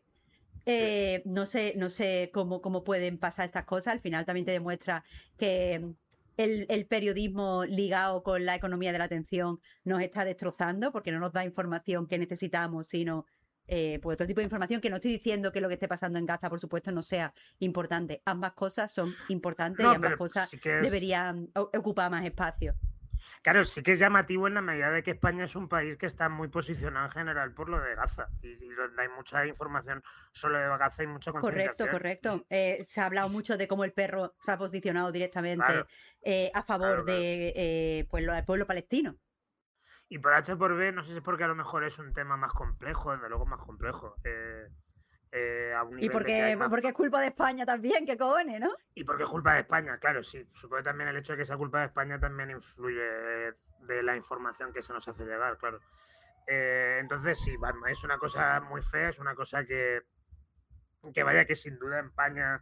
Eh, no sé, no sé cómo, cómo pueden pasar estas cosas. Al final también te demuestra que el, el periodismo ligado con la economía de la atención nos está destrozando porque no nos da información que necesitamos, sino eh, pues otro tipo de información. Que no estoy diciendo que lo que esté pasando en Gaza, por supuesto, no sea importante. Ambas cosas son importantes no, y ambas cosas sí que es... deberían ocupar más espacio. Claro, sí que es llamativo en la medida de que España es un país que está muy posicionado en general por lo de Gaza y, y donde hay mucha información solo de Gaza y mucha concienciación. Correcto, correcto. Eh, se ha hablado mucho de cómo el perro se ha posicionado directamente claro, eh, a favor claro, claro. de eh, pues, el pueblo palestino. Y por H por B, no sé si es porque a lo mejor es un tema más complejo, desde luego más complejo. Eh, Eh, a un y porque, más... porque es culpa de España también, que cojones, ¿no? Y porque es culpa de España, claro, sí. Supongo que también el hecho de que sea culpa de España también influye de la información que se nos hace llegar, claro. Eh, entonces, sí, es una cosa muy fea, es una cosa que, que vaya que sin duda empaña,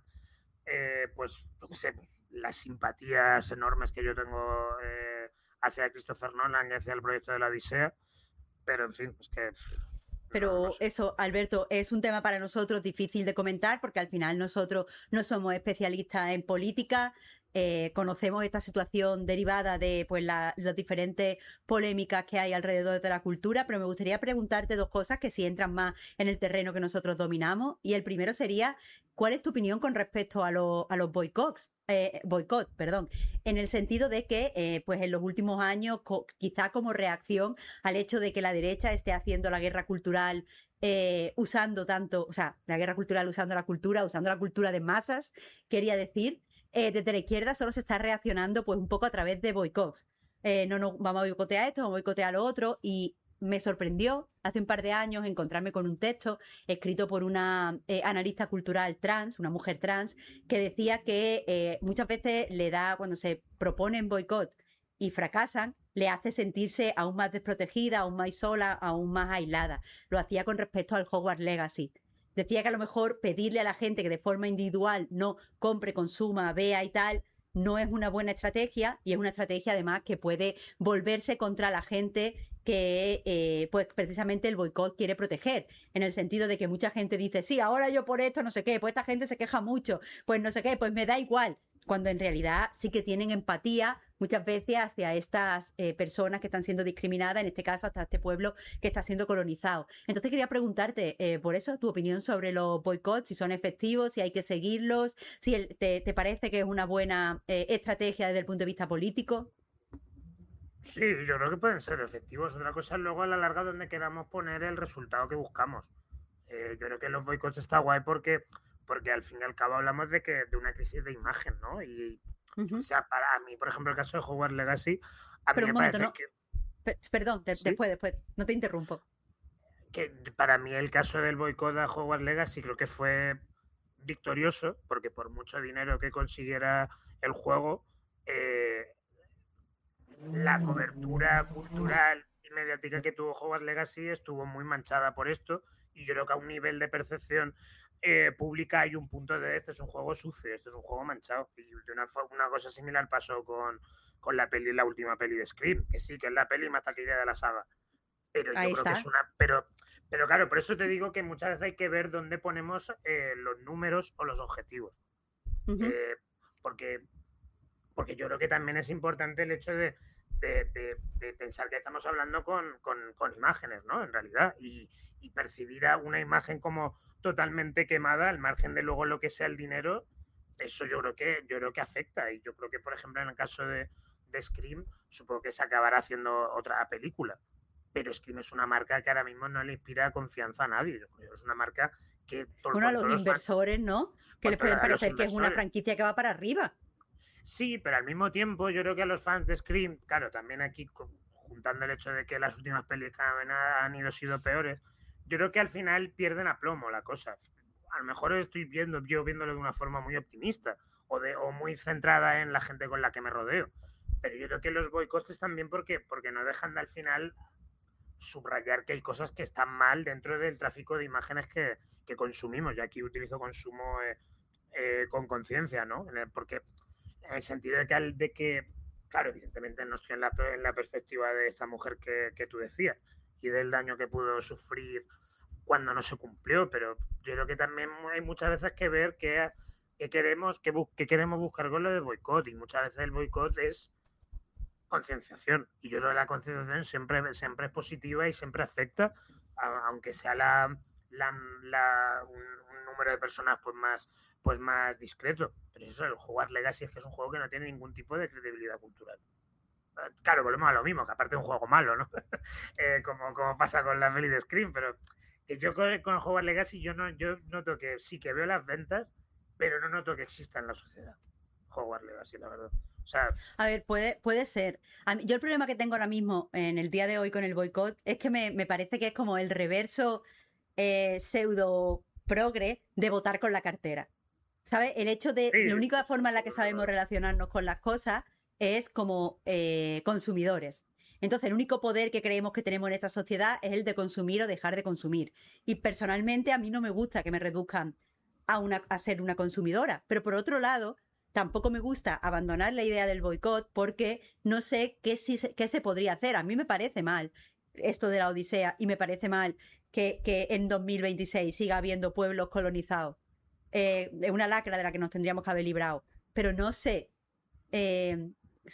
eh, pues, no sé, las simpatías enormes que yo tengo eh, hacia Christopher Nolan y hacia el proyecto de la Odisea, pero en fin, pues que... Pero no, no sé. Eso, Alberto, es un tema para nosotros difícil de comentar porque al final nosotros no somos especialistas en política eh, conocemos esta situación derivada de pues la, las diferentes polémicas que hay alrededor de la cultura, pero me gustaría preguntarte dos cosas que sí entran más en el terreno que nosotros dominamos. Y el primero sería, ¿cuál es tu opinión con respecto a, lo, a los boicots? Eh, boicot, perdón, en el sentido de que eh, pues en los últimos años, co quizá como reacción al hecho de que la derecha esté haciendo la guerra cultural eh, usando tanto, o sea, la guerra cultural usando la cultura, usando la cultura de masas, quería decir, eh, desde la izquierda solo se está reaccionando pues un poco a través de boicots. Eh, no, no, vamos a boicotear esto, vamos a boicotear lo otro, y me sorprendió hace un par de años encontrarme con un texto escrito por una eh, analista cultural trans, una mujer trans, que decía que eh, muchas veces le da, cuando se proponen boicot y fracasan, le hace sentirse aún más desprotegida, aún más sola, aún más aislada. Lo hacía con respecto al Hogwarts Legacy. Decía que a lo mejor pedirle a la gente que de forma individual no compre, consuma, vea y tal, no es una buena estrategia, y es una estrategia además que puede volverse contra la gente que eh, pues precisamente el boicot quiere proteger, en el sentido de que mucha gente dice, sí, ahora yo por esto no sé qué, pues esta gente se queja mucho, pues no sé qué, pues me da igual, cuando en realidad sí que tienen empatía muchas veces hacia estas eh, personas que están siendo discriminadas, en este caso hasta este pueblo que está siendo colonizado. Entonces quería preguntarte, eh, por eso, tu opinión sobre los boicots, si son efectivos, si hay que seguirlos, si el, te, te parece que es una buena eh, estrategia desde el punto de vista político. Sí, yo creo que pueden ser efectivos. Otra cosa es luego a la larga donde queramos poner el resultado que buscamos. Eh, yo creo que los boicots está guay porque, porque al fin y al cabo hablamos de que de una crisis de imagen, ¿no? Y, uh-huh. O sea, para mí, por ejemplo, el caso de Hogwarts Legacy, a Pero mí un me momento, parece no. que... Perdón, te, ¿sí? después, después, no te interrumpo. Que para mí el caso del boicot a Hogwarts Legacy creo que fue victorioso, porque por mucho dinero que consiguiera el juego, eh, la cobertura cultural y mediática que tuvo Hogwarts Legacy estuvo muy manchada por esto, y yo creo que a un nivel de percepción eh, pública hay un punto de este es un juego sucio, este es un juego manchado, y de una, una cosa similar pasó con, con la peli, la última peli de Scream, que sí, que es la peli más taquillera de la saga, pero yo Ahí creo está. que es una... Pero, pero claro, por eso te digo que muchas veces hay que ver dónde ponemos eh, los números o los objetivos. Uh-huh. eh, porque, porque yo creo que también es importante el hecho de, de, de, de pensar que estamos hablando con, con, con imágenes, ¿no? En realidad, y, y percibir a una imagen como totalmente quemada, al margen de luego lo que sea el dinero, eso yo creo que, yo creo que afecta. Y yo creo que, por ejemplo, en el caso de, de Scream, supongo que se acabará haciendo otra película. Pero Scream es una marca que ahora mismo no le inspira confianza a nadie. Es una marca que... Todo, bueno, a los inversores, fans, ¿no? Que les pueden parecer que es una franquicia que va para arriba. Sí, pero al mismo tiempo yo creo que a los fans de Scream, claro, también aquí juntando el hecho de que las últimas películas han ido sido peores, yo creo que al final pierden aplomo la cosa. A lo mejor estoy viendo, yo viéndolo de una forma muy optimista o, de, o muy centrada en la gente con la que me rodeo. Pero yo creo que los boicots también porque, porque no dejan de al final subrayar que hay cosas que están mal dentro del tráfico de imágenes que, que consumimos. Y aquí utilizo consumo eh, eh, con conciencia, ¿no? Porque en el sentido de que, de que, claro, evidentemente no estoy en la, en la perspectiva de esta mujer que, que tú decías y del daño que pudo sufrir cuando no se cumplió, pero yo creo que también hay muchas veces que ver que, que, queremos, que, que queremos buscar con lo del boicot, y muchas veces el boicot es concienciación, y yo creo que la concienciación siempre, siempre es positiva y siempre afecta, a, aunque sea la, la, la un, un número de personas pues más, pues más discreto. Pero eso, el Hogwarts Legacy es que es un juego que no tiene ningún tipo de credibilidad cultural. Claro, volvemos a lo mismo, que aparte es un juego malo, ¿no? eh, como, como pasa con la peli de Scream, pero que yo con, con el Hogwarts Legacy yo, no, yo noto que sí que veo las ventas, pero no noto que exista en la sociedad Hogwarts Legacy, la verdad. O sea, a ver, puede, puede ser. A mí, yo el problema que tengo ahora mismo en el día de hoy con el boicot es que me, me parece que es como el reverso eh, pseudo progre de votar con la cartera. ¿Sabes? El hecho de... Sí. La única forma en la que sabemos relacionarnos con las cosas es como eh, consumidores. Entonces, el único poder que creemos que tenemos en esta sociedad es el de consumir o dejar de consumir. Y personalmente a mí no me gusta que me reduzcan a, una, a ser una consumidora. Pero por otro lado, tampoco me gusta abandonar la idea del boicot porque no sé qué, si, qué se podría hacer. A mí me parece mal esto de la Odisea y me parece mal que, que en dos mil veintiséis siga habiendo pueblos colonizados. Eh, es una lacra de la que nos tendríamos que haber librado. Pero no sé eh,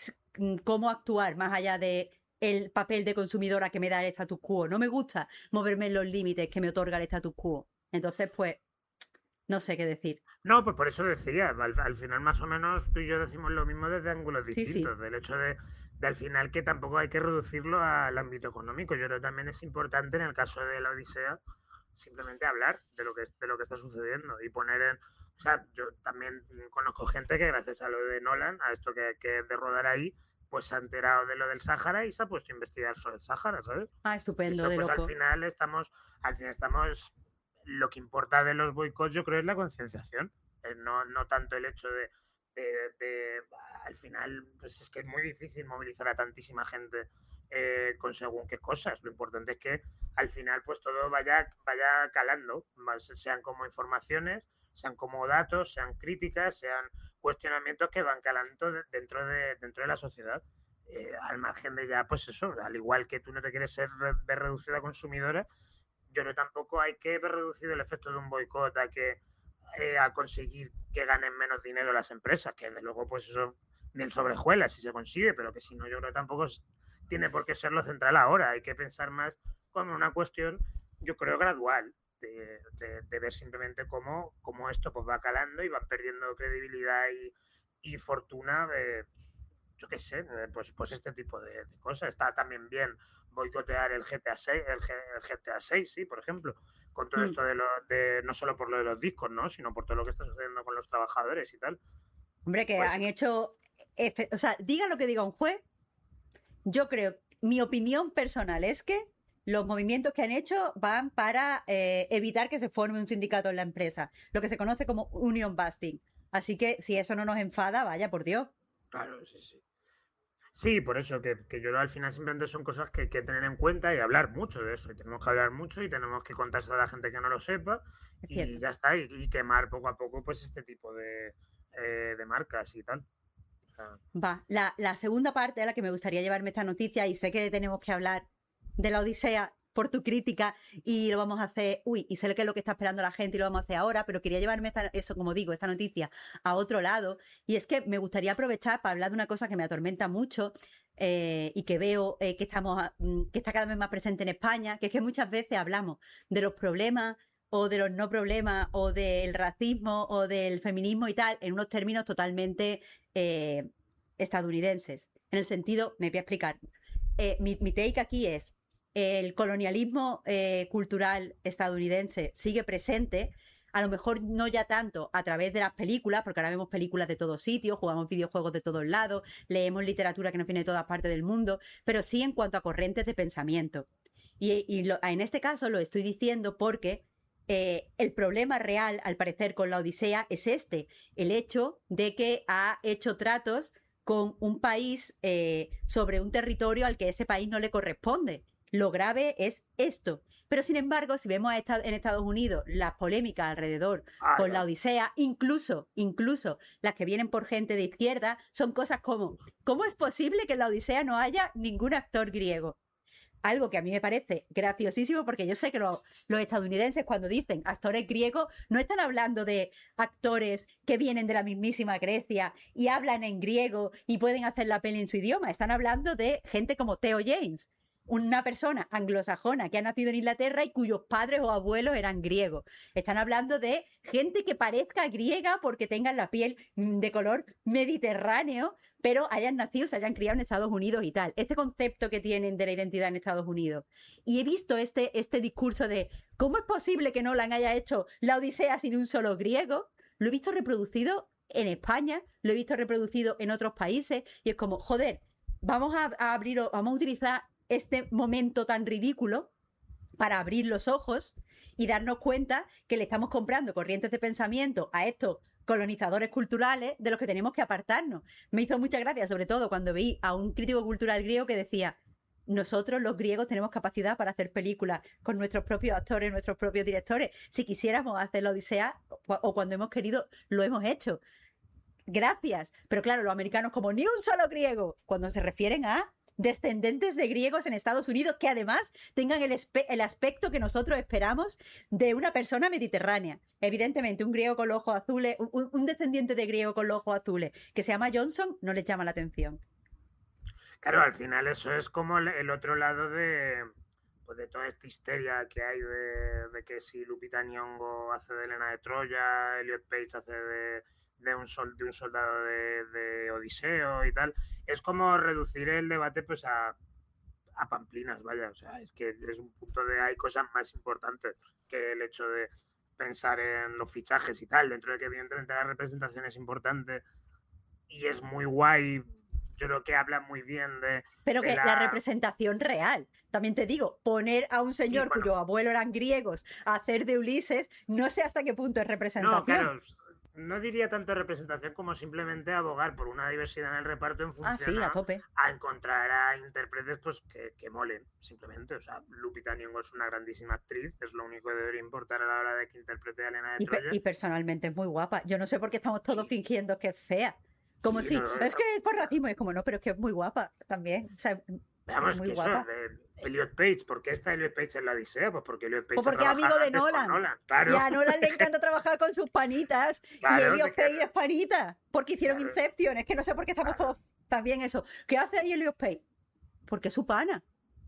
cómo actuar más allá de el papel de consumidora que me da el status quo. No me gusta moverme en los límites que me otorga el status quo. Entonces, pues, no sé qué decir. No, pues por eso decía, al, al final más o menos tú y yo decimos lo mismo desde ángulos Sí, distintos, sí. del hecho de, de al final que tampoco hay que reducirlo al ámbito económico. Yo creo que también es importante en el caso de la Odisea simplemente hablar de lo que, de lo que está sucediendo y poner en... O sea, yo también conozco gente que gracias a lo de Nolan, a esto que, que de rodar ahí, pues se ha enterado de lo del Sáhara y se ha puesto a investigar sobre el Sáhara, ¿sabes? Ah, estupendo, Eso, de pues loco. al final estamos, al final estamos, lo que importa de los boicots yo creo es la concienciación, eh, no, no tanto el hecho de, de, de, al final, pues es que es muy difícil movilizar a tantísima gente eh, con según qué cosas, lo importante es que al final pues todo vaya, vaya calando, más, sean como informaciones, sean como datos, sean críticas, sean cuestionamientos que van calando de, dentro, de, dentro de la sociedad. Eh, al margen de ya, pues eso, al igual que tú no te quieres ser ver reducida consumidora, yo no tampoco hay que ver reducido el efecto de un boicot a que eh, a conseguir que ganen menos dinero las empresas, que desde luego pues eso del sobrejuela si se consigue, pero que si no yo creo que tampoco es, tiene por qué ser lo central ahora, hay que pensar más como una cuestión, yo creo, gradual, de, de, de ver simplemente cómo, cómo esto pues va calando y va perdiendo credibilidad y, y fortuna, eh, yo qué sé, eh, pues, pues este tipo de, de, cosas. Está también bien boicotear el G T A seis, el, G, el G T A seis, sí, por ejemplo, con todo mm. esto de, lo, de, no solo por lo de los discos, ¿no? Sino por todo lo que está sucediendo con los trabajadores y tal. Hombre, que pues, han hecho, o sea, diga lo que diga un juez, yo creo, mi opinión personal es que los movimientos que han hecho van para eh, evitar que se forme un sindicato en la empresa, lo que se conoce como union busting. Así que si eso no nos enfada, vaya, por Dios. Claro, sí, sí. Sí, por eso, que, que yo al final simplemente son cosas que hay que tener en cuenta y hablar mucho de eso. Y tenemos que hablar mucho y tenemos que contarse a la gente que no lo sepa es y cierto. Ya está, y, y quemar poco a poco pues este tipo de, eh, de marcas y tal. O sea... Va, la, la segunda parte a la que me gustaría llevarme esta noticia, y sé que tenemos que hablar de la Odisea por tu crítica y lo vamos a hacer, uy, y sé que es lo que está esperando la gente y lo vamos a hacer ahora, pero quería llevarme esta, eso, como digo, esta noticia a otro lado, y es que me gustaría aprovechar para hablar de una cosa que me atormenta mucho eh, y que veo eh, que, estamos, que está cada vez más presente en España, que es que muchas veces hablamos de los problemas o de los no problemas o del racismo o del feminismo y tal en unos términos totalmente eh, estadounidenses, en el sentido, me voy a explicar, eh, mi, mi take aquí es el colonialismo eh, cultural estadounidense sigue presente, a lo mejor no ya tanto a través de las películas, porque ahora vemos películas de todos sitios, jugamos videojuegos de todos lados, leemos literatura que nos viene de todas partes del mundo, pero sí en cuanto a corrientes de pensamiento. Y, y lo, en este caso lo estoy diciendo porque eh, el problema real, al parecer, con la Odisea es este, el hecho de que ha hecho tratos con un país eh, sobre un territorio al que ese país no le corresponde. Lo grave es esto. Pero, sin embargo, si vemos a esta, en Estados Unidos las polémicas alrededor ah, con no. la Odisea, incluso, incluso las que vienen por gente de izquierda, son cosas como, ¿cómo es posible que en la Odisea no haya ningún actor griego? Algo que a mí me parece graciosísimo, porque yo sé que lo, los estadounidenses, cuando dicen actores griegos, no están hablando de actores que vienen de la mismísima Grecia y hablan en griego y pueden hacer la peli en su idioma. Están hablando de gente como Theo James, una persona anglosajona que ha nacido en Inglaterra y cuyos padres o abuelos eran griegos. Están hablando de gente que parezca griega porque tengan la piel de color mediterráneo, pero hayan nacido, se hayan criado en Estados Unidos y tal. Este concepto que tienen de la identidad en Estados Unidos. Y he visto este, este discurso de ¿cómo es posible que Nolan haya hecho la Odisea sin un solo griego? Lo he visto reproducido en España, lo he visto reproducido en otros países y es como, joder, vamos a, a abrir, vamos a utilizar este momento tan ridículo para abrir los ojos y darnos cuenta que le estamos comprando corrientes de pensamiento a estos colonizadores culturales de los que tenemos que apartarnos. Me hizo mucha gracia, sobre todo cuando vi a un crítico cultural griego que decía, nosotros los griegos tenemos capacidad para hacer películas con nuestros propios actores, nuestros propios directores. Si quisiéramos hacer la Odisea o cuando hemos querido, lo hemos hecho. Gracias. Pero claro, los americanos como ni un solo griego, cuando se refieren a descendientes de griegos en Estados Unidos que además tengan el, el aspecto que nosotros esperamos de una persona mediterránea. Evidentemente, un griego con los ojos azules, un, un descendiente de griego con los ojos azules que se llama Johnson, no les llama la atención. Claro, al final eso es como el otro lado de, pues de toda esta histeria que hay de, de que si Lupita Nyong'o hace de Helena de Troya, Elliot Page hace de, de, un, sol, de un soldado de, de Odiseo y tal. Es como reducir el debate pues a, a pamplinas, vaya. O sea, es que es un punto de hay cosas más importantes que el hecho de pensar en los fichajes y tal, dentro de que evidentemente la representación es importante y es muy guay. Yo creo que habla muy bien de... Pero que de la... la representación real. También te digo, poner a un señor sí, bueno, cuyo abuelo eran griegos a hacer de Ulises, no sé hasta qué punto es representación. No, claro, no diría tanto representación como simplemente abogar por una diversidad en el reparto en función ah, sí, a, tope. a encontrar a intérpretes pues que, que molen, simplemente. O sea, Lupita Nyong'o es una grandísima actriz, es lo único que debería importar a la hora de que interprete a Helena de y, Troya. Pe y personalmente es muy guapa. Yo no sé por qué estamos todos sí. fingiendo que es fea. Como sí, si, no, no, no. es que es por racismo, es como no, pero es que es muy guapa también. O sea, Veamos es muy que guapa. Eso, eh, Elliot Page, ¿por qué está Elliot Page en la Odisea? Pues porque Elliot Page pues porque es amigo de Nolan. Nolan. Claro. Y a Nolan le encanta trabajar con sus panitas. Claro, y Elliot Page claro. es panita. Porque hicieron claro. Inception. Es que no sé por qué estamos claro. todos también eso. ¿Qué hace ahí Elliot Page? Porque es su pana.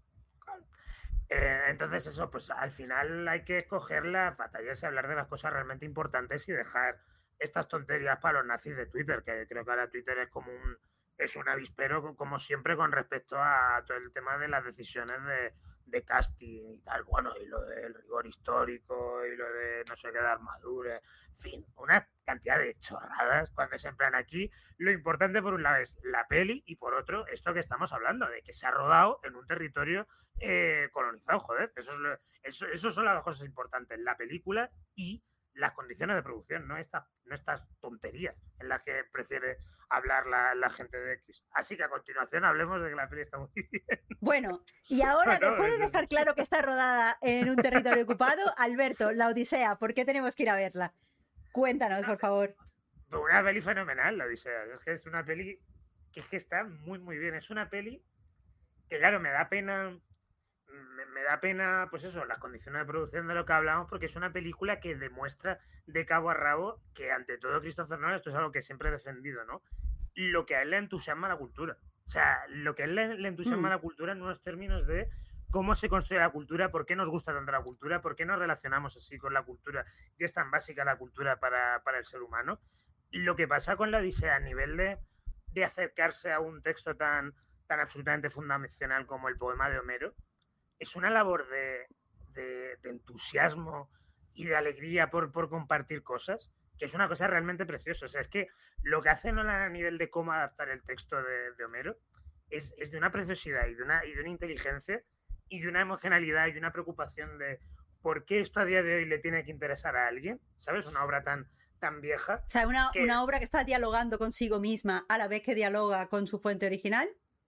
Eh, entonces eso, pues al final hay que escoger las batallas y hablar de las cosas realmente importantes y dejar estas tonterías para los nazis de Twitter, que creo que ahora Twitter es como un es un avispero, como siempre, con respecto a todo el tema de las decisiones de, de casting y tal, bueno, y lo del rigor histórico, y lo de no sé qué de armaduras, en fin, una cantidad de chorradas cuando se emplean aquí. Lo importante, por un lado, es la peli, y por otro, esto que estamos hablando, de que se ha rodado en un territorio eh, colonizado, joder, eso, es lo, eso, eso son las dos cosas importantes, la película y las condiciones de producción, no, esta, no estas tonterías en las que prefiere hablar la, la gente de X. Así que a continuación hablemos de que la peli está muy bien. Bueno, y ahora, no, después de dejar claro que está rodada en un territorio ocupado, Alberto, La Odisea, ¿por qué tenemos que ir a verla? Cuéntanos, por favor. Una peli fenomenal, La Odisea. Es que es una peli que, es que está muy, muy bien. Es una peli que, claro, me da pena... Me, me da pena, pues eso, las condiciones de producción de lo que hablamos, porque es una película que demuestra de cabo a rabo que, ante todo, Christopher Nolan, esto es algo que siempre he defendido, ¿no? Lo que a él le entusiasma la cultura. O sea, lo que a él le, le entusiasma mm. la cultura en unos términos de cómo se construye la cultura, por qué nos gusta tanto la cultura, por qué nos relacionamos así con la cultura, y es tan básica la cultura para, para el ser humano. Lo que pasa con la Odisea a nivel de, de acercarse a un texto tan, tan absolutamente fundacional como el poema de Homero, es una labor de, de, de entusiasmo y de alegría por, por compartir cosas, que es una cosa realmente preciosa. O sea, es que lo que hace Nolan a nivel de cómo adaptar el texto de, de Homero es, es de una preciosidad y de una, y de una inteligencia y de una emocionalidad y una preocupación de por qué esto a día de hoy le tiene que interesar a alguien, ¿sabes? Una obra tan, tan vieja. O sea, una, que... una obra que está dialogando consigo misma a la vez que dialoga con su fuente original.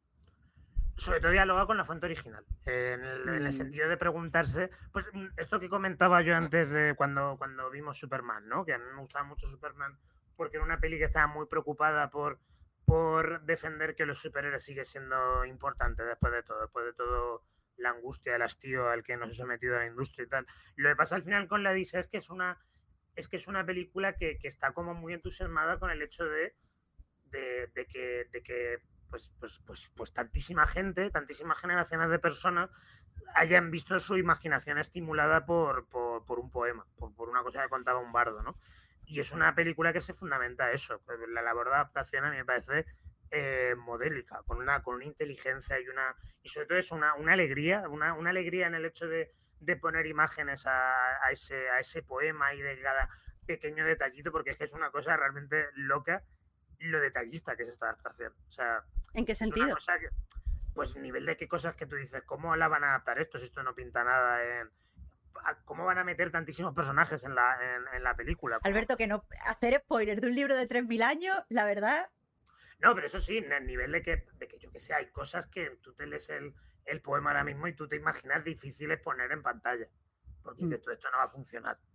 Sobre todo dialoga con la fuente original, eh, en, el, mm. en el sentido de preguntarse, pues esto que comentaba yo antes de cuando, cuando vimos Superman, ¿no? Que a mí me gustaba mucho Superman porque era una peli que estaba muy preocupada por, por defender que los superhéroes sigue siendo importante después de todo, después de todo la angustia, el hastío al que nos ha sometido a la industria y tal. Lo que pasa al final con la Odisea es que es una, es que es una película que, que está como muy entusiasmada con el hecho de, de, de que... De que Pues, pues, pues, pues tantísima gente, tantísimas generaciones de personas hayan visto su imaginación estimulada por, por, por un poema, por, por una cosa que contaba un bardo, ¿no? Y es una película que se fundamenta eso. La labor de adaptación a mí me parece eh, modélica, con una, con una inteligencia y una y sobre todo eso, una, una alegría, una, una alegría en el hecho de, de poner imágenes a, a, ese, a ese poema y de cada pequeño detallito, porque es que es una cosa realmente loca lo detallista que es esta adaptación. O sea, ¿en qué sentido? Es una cosa que, pues nivel de qué cosas que tú dices, ¿cómo la van a adaptar esto si esto no pinta nada en... ¿Cómo van a meter tantísimos personajes en la, en, en la película? ¿Cómo? Alberto, que no hacer spoiler de un libro de tres mil años, la verdad... No, pero eso sí, en el nivel de que, de que yo que sé, hay cosas que tú te lees el, el poema ahora mismo y tú te imaginas difíciles poner en pantalla. Porque mm. dices, tú, esto no va a funcionar.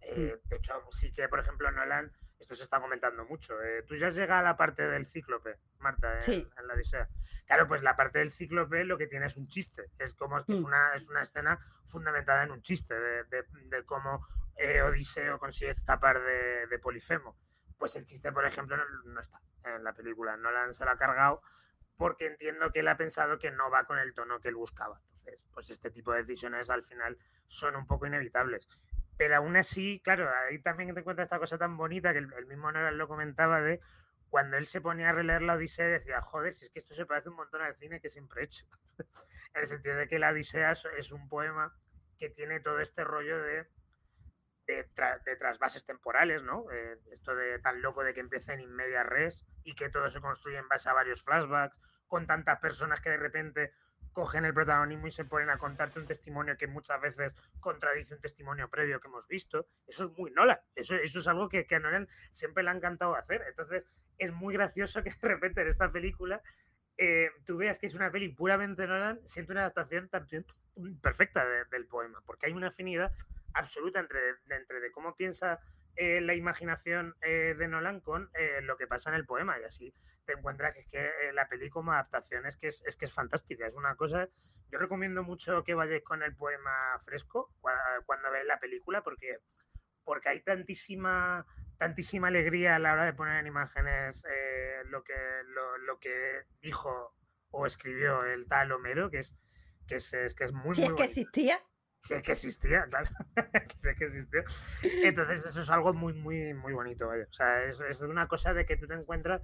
Mm. Eh, de hecho, sí que, por ejemplo, Nolan, esto se está comentando mucho. Eh, tú ya has llegado a la parte del cíclope, Marta, en, Sí. en la Odisea. Claro, pues la parte del cíclope lo que tiene es un chiste. Es como es Mm. una, es una escena fundamentada en un chiste de, de, de cómo eh, Odiseo consigue escapar de, de Polifemo. Pues el chiste, por ejemplo, no, no está en la película. Nolan se lo ha cargado porque entiendo que él ha pensado que no va con el tono que él buscaba. Entonces, pues este tipo de decisiones al final son un poco inevitables. Pero aún así, claro, ahí también te encuentras esta cosa tan bonita que el, el mismo Nolan lo comentaba de cuando él se ponía a releer la Odisea decía, joder, si es que esto se parece un montón al cine que siempre he hecho. En el sentido de que la Odisea es un poema que tiene todo este rollo de de, tra de trasvases temporales, ¿no? Eh, esto de tan loco de que empiecen in media res y que todo se construye en base a varios flashbacks, con tantas personas que de repente cogen el protagonismo y se ponen a contarte un testimonio que muchas veces contradice un testimonio previo que hemos visto. Eso es muy Nolan. Eso, eso es algo que, que a Nolan siempre le ha encantado hacer. Entonces, es muy gracioso que de repente en esta película eh, tú veas que es una peli puramente Nolan, siendo una adaptación también perfecta de, del poema, porque hay una afinidad absoluta entre, de, entre de cómo piensa eh, la imaginación eh, de Nolan con eh, lo que pasa en el poema, y así te encuentras que es que eh, la peli como adaptación es que es, es que es fantástica, es una cosa, yo recomiendo mucho que vayáis con el poema fresco cuando, cuando veáis la película, porque, porque hay tantísima tantísima alegría a la hora de poner en imágenes eh, lo, que, lo, lo que dijo o escribió el tal Homero, que es que es, es, que es muy, Si muy es que bonito. existía. Si es que existía, claro. Si es que existió. Entonces eso es algo muy, muy, muy bonito, vaya. O sea, es, es una cosa de que tú te encuentras...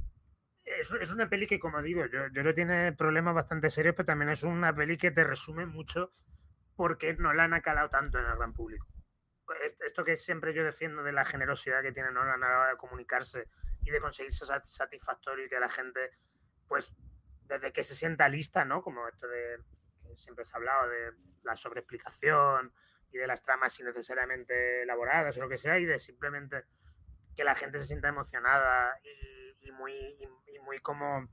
Es, es una peli que, como digo, yo, yo no tiene problemas bastante serios, pero también es una peli que te resume mucho porque no la han calado tanto en el gran público. Esto que siempre yo defiendo de la generosidad que tiene Nolan a la hora de comunicarse y de conseguirse satisfactorio y que la gente, pues, desde que se sienta lista, ¿no? Como esto de que siempre se ha hablado de la sobreexplicación y de las tramas innecesariamente elaboradas o lo que sea, y de simplemente que la gente se sienta emocionada y, y muy, y, y muy como,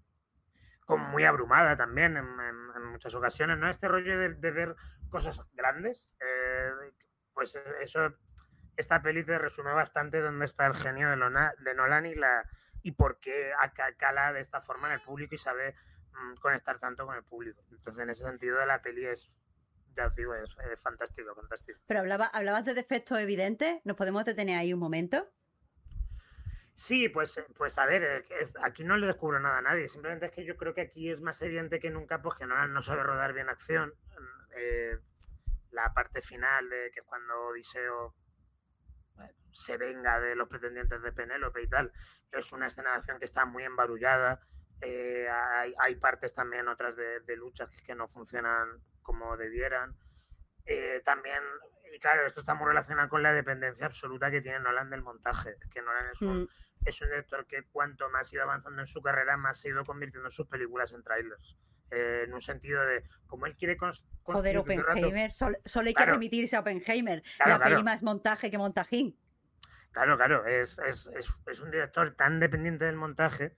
como muy abrumada también en, en, en, muchas ocasiones, ¿no? Este rollo de, de ver cosas grandes, eh, pues eso, esta peli te resume bastante dónde está el genio de, Lona, de Nolan y, la, y por qué cala de esta forma en el público y sabe mmm, conectar tanto con el público. Entonces, en ese sentido, la peli es, ya os digo, es, es fantástico, fantástico. Pero hablaba, hablabas de defectos evidentes, ¿nos podemos detener ahí un momento? Sí, pues, pues a ver, aquí no le descubro nada a nadie, simplemente es que yo creo que aquí es más evidente que nunca, pues que Nolan no sabe rodar bien acción. Eh, la parte final de que es cuando Odiseo se venga de los pretendientes de Penélope y tal, es una escena de acción que está muy embarullada. Eh, hay, hay partes también otras de, de luchas que no funcionan como debieran. Eh, también, y claro, esto está muy relacionado con la dependencia absoluta que tiene Nolan del montaje. Es que Nolan es un, mm. es un director que cuanto más ha ido avanzando en su carrera, más se ha ido convirtiendo sus películas en trailers. Eh, en un sentido de, como él quiere construir... Joder, Oppenheimer, solo, solo hay claro. que remitirse a Oppenheimer, claro, la claro. peli más montaje que montajín. Claro, claro, es, es, es, es un director tan dependiente del montaje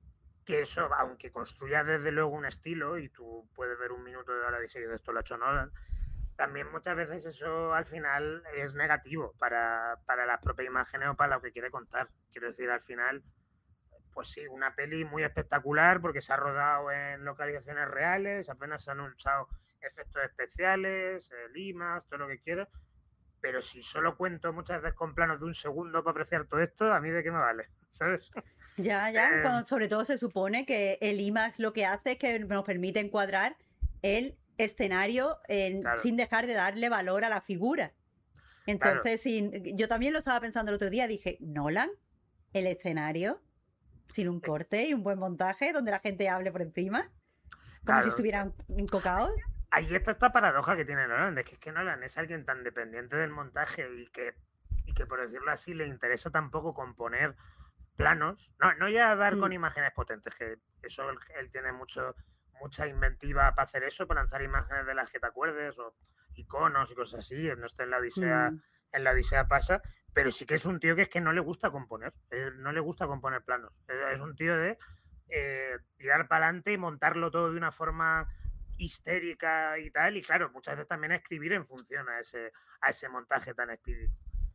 que eso, aunque construya desde luego un estilo, y tú puedes ver un minuto de hora y decir, esto lo ha hecho Nolan, también muchas veces eso al final es negativo para, para las propias imágenes o para lo que quiere contar. Quiero decir, al final, pues sí, una peli muy espectacular porque se ha rodado en localizaciones reales, apenas se han usado efectos especiales, eh, limas, todo lo que quieras, pero si solo cuento muchas veces con planos de un segundo para apreciar todo esto, ¿a mí de qué me vale? ¿Sabes? Ya, ya, eh, cuando sobre todo se supone que el IMAX lo que hace es que nos permite encuadrar el escenario en, claro. sin dejar de darle valor a la figura. Entonces, claro. sin, yo también lo estaba pensando el otro día, dije, Nolan, el escenario, sin un corte y un buen montaje, donde la gente hable por encima, como claro. si estuvieran encocados. Ahí está esta paradoja que tiene Nolan, de que es que Nolan es alguien tan dependiente del montaje y que, y que por decirlo así, le interesa tampoco componer planos, no, no ya dar mm. con imágenes potentes, que eso él, él tiene mucho, mucha inventiva para hacer eso, para lanzar imágenes de las que te acuerdes, o iconos y cosas así, no está en la Odisea, mm. en la Odisea pasa, pero sí que es un tío que es que no le gusta componer, eh, no le gusta componer planos, eh, es un tío de eh, tirar para adelante y montarlo todo de una forma histérica y tal, y claro, muchas veces también escribir en función a ese, a ese montaje tan espíritu.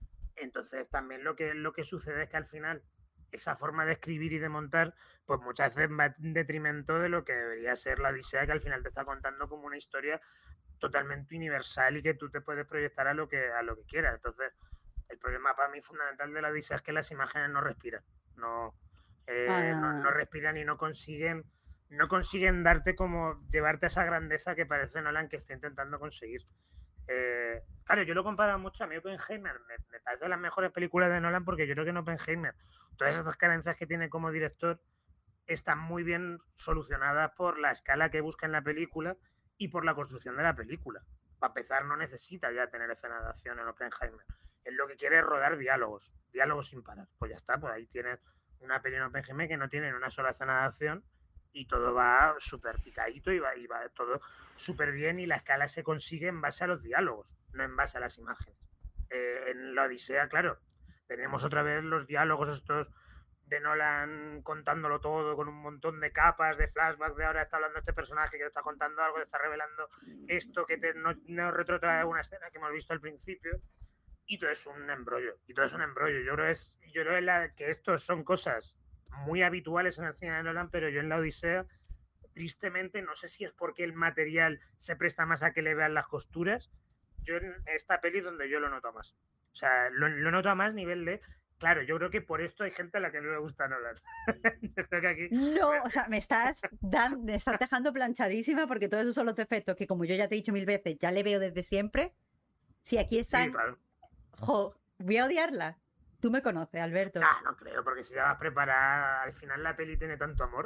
Entonces también lo que, lo que sucede es que al final esa forma de escribir y de montar, pues muchas veces va en detrimento de lo que debería ser la Odisea, que al final te está contando como una historia totalmente universal y que tú te puedes proyectar a lo que, a lo que quieras. Entonces, el problema para mí fundamental de la Odisea es que las imágenes no respiran, no, eh, no, Ah, no respiran y no consiguen, no consiguen darte como llevarte a esa grandeza que parece Nolan que está intentando conseguir. Eh, claro, yo lo comparo mucho. A mí Oppenheimer me, me parece de las mejores películas de Nolan porque yo creo que en Oppenheimer todas esas carencias que tiene como director están muy bien solucionadas por la escala que busca en la película y por la construcción de la película. Para empezar, no necesita ya tener escenas de acción en Oppenheimer. Él lo que quiere es rodar diálogos, diálogos sin parar. Pues ya está, pues ahí tienes una peli en Oppenheimer que no tiene una sola escena de acción y todo va súper picadito y va, y va todo súper bien y la escala se consigue en base a los diálogos, no en base a las imágenes. Eh, en la Odisea, claro, tenemos otra vez los diálogos estos de Nolan contándolo todo con un montón de capas, de flashbacks, de ahora está hablando este personaje que te está contando algo, te está revelando esto que te, no, no retrotrae una escena que hemos visto al principio y todo es un embrollo, y todo es un embrollo. Yo creo, es, yo creo la, que estos son cosas muy habituales en el cine de Nolan, pero yo en la Odisea, tristemente, no sé si es porque el material se presta más a que le vean las costuras, yo en esta peli donde yo lo noto más. O sea, lo, lo noto a más nivel de... Claro, yo creo que por esto hay gente a la que no le gusta Nolan. Yo creo que aquí... no, o sea, me estás, dan, me estás dejando planchadísima porque todos esos son los defectos que, como yo ya te he dicho mil veces, ya le veo desde siempre. Si aquí están, Sí, claro. jo, voy a odiarla. Tú me conoces, Alberto. Ah, no creo, porque si ya vas preparada, al final la peli tiene tanto amor.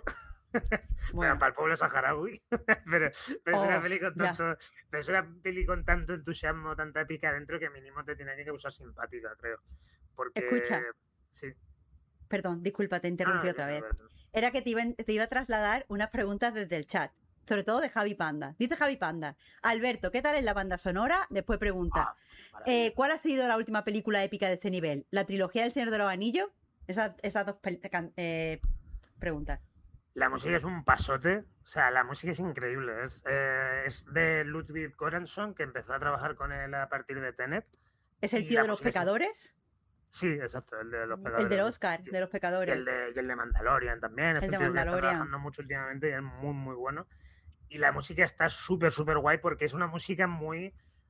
Bueno, Bueno, para el pueblo saharaui, pero, pero, es una oh, peli con ya. tanto, pero es una peli con tanto entusiasmo, tanta épica dentro que mínimo te tiene que causar simpática, creo. Porque, Escucha, sí. perdón, disculpa, te No, interrumpí no, otra dime, a vez. ver. Era que te iba, te iba a trasladar unas preguntas desde el chat, sobre todo de Javi Panda. Dice Javi Panda, Alberto, ¿qué tal es la banda sonora? Después pregunta, Ah, maravilla. eh, ¿cuál ha sido la última película épica de ese nivel? ¿La trilogía del Señor de los Anillos? Esas, esas dos pel- can- eh, preguntas. La música es un pasote, o sea, la música es increíble. Es, eh, es de Ludwig Göransson, que empezó a trabajar con él a partir de Tenet. ¿Es el Y tío la de los música es in- pecadores? Sí, exacto, el de los El del pecadores. Oscar, de los Y pecadores. el de, y el de Mandalorian también. Es El un de tío que está Mandalorian. trabajando mucho últimamente y es muy, muy bueno. Y la música está súper, súper guay porque es una música muy,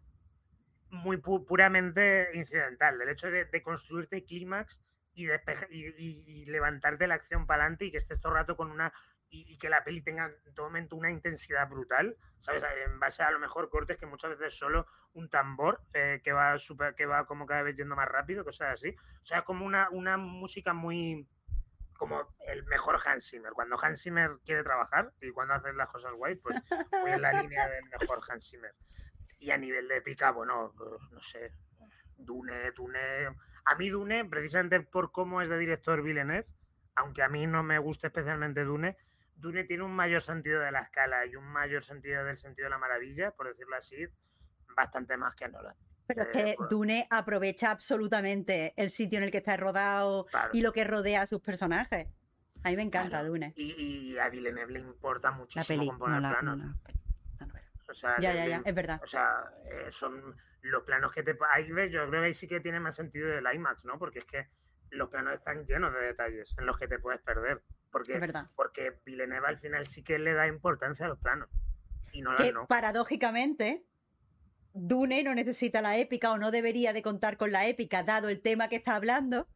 muy pu puramente incidental. El hecho de, de construirte clímax y, y, y, y levantarte la acción para adelante y que estés todo el rato con una... Y, y que la peli tenga en todo momento una intensidad brutal, ¿sabes? En base a lo mejor cortes que muchas veces solo un tambor eh, que, va super, que va como cada vez yendo más rápido, cosas así. O sea, como una, una música muy... como el mejor Hans Zimmer. Cuando Hans Zimmer quiere trabajar y cuando hace las cosas guays, pues muy en la línea del mejor Hans Zimmer. Y a nivel de épica, bueno, no sé, Dune, Dune... A mí Dune, precisamente por cómo es de director Villeneuve, aunque a mí no me gusta especialmente Dune, Dune tiene un mayor sentido de la escala y un mayor sentido del sentido de la maravilla, por decirlo así, bastante más que Nolan. Pero es Eh, que pues, Dune aprovecha absolutamente el sitio en el que está rodado claro, y lo que rodea a sus personajes. A mí me encanta claro. Dune. Y, y a Villeneuve le importa La muchísimo peli, no componer la, no planos. la, la novela. O sea, Ya, le, ya, ya, le, es verdad. o sea eh, son los planos que te... Ahí ves, yo creo que ahí sí que tiene más sentido del IMAX, ¿no? Porque es que los planos están llenos de detalles en los que te puedes perder. Porque, Es verdad. porque Villeneuve al final sí que le da importancia a los planos. Y Nolan Que no. paradójicamente, Dune no necesita la épica o no debería de contar con la épica, dado el tema que está hablando,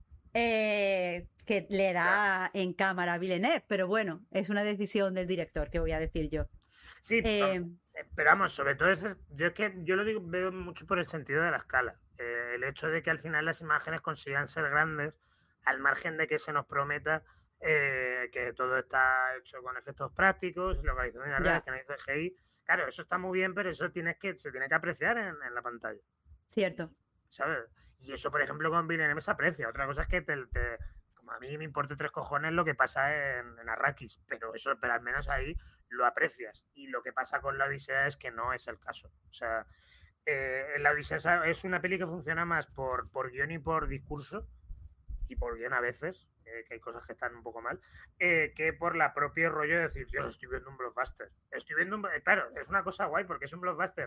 eh, que le da en cámara a Villeneuve. Pero bueno, es una decisión del director, que voy a decir yo. Sí, Eh, pero vamos, sobre todo es, yo es que yo lo digo, veo mucho por el sentido de la escala. Eh, el hecho de que al final las imágenes consigan ser grandes, al margen de que se nos prometa eh, que todo está hecho con efectos prácticos, localizaciones reales, que no hay C G I. Claro, eso está muy bien, pero eso tienes que, se tiene que apreciar en, en la pantalla. Cierto. ¿Sabes? Y eso, por ejemplo, con Villeneuve se aprecia. Otra cosa es que te, te, como a mí me importa tres cojones lo que pasa en, en Arrakis, pero eso, pero al menos ahí lo aprecias. Y lo que pasa con la Odisea es que no es el caso. O sea, eh, la Odisea es una peli que funciona más por, por guión y por discurso, y por guión a veces, eh, que hay cosas que están un poco mal, eh, que por la propio rollo de decir, Dios, estoy viendo un blockbuster. Estoy viendo un... Claro, es una cosa guay porque es un blockbuster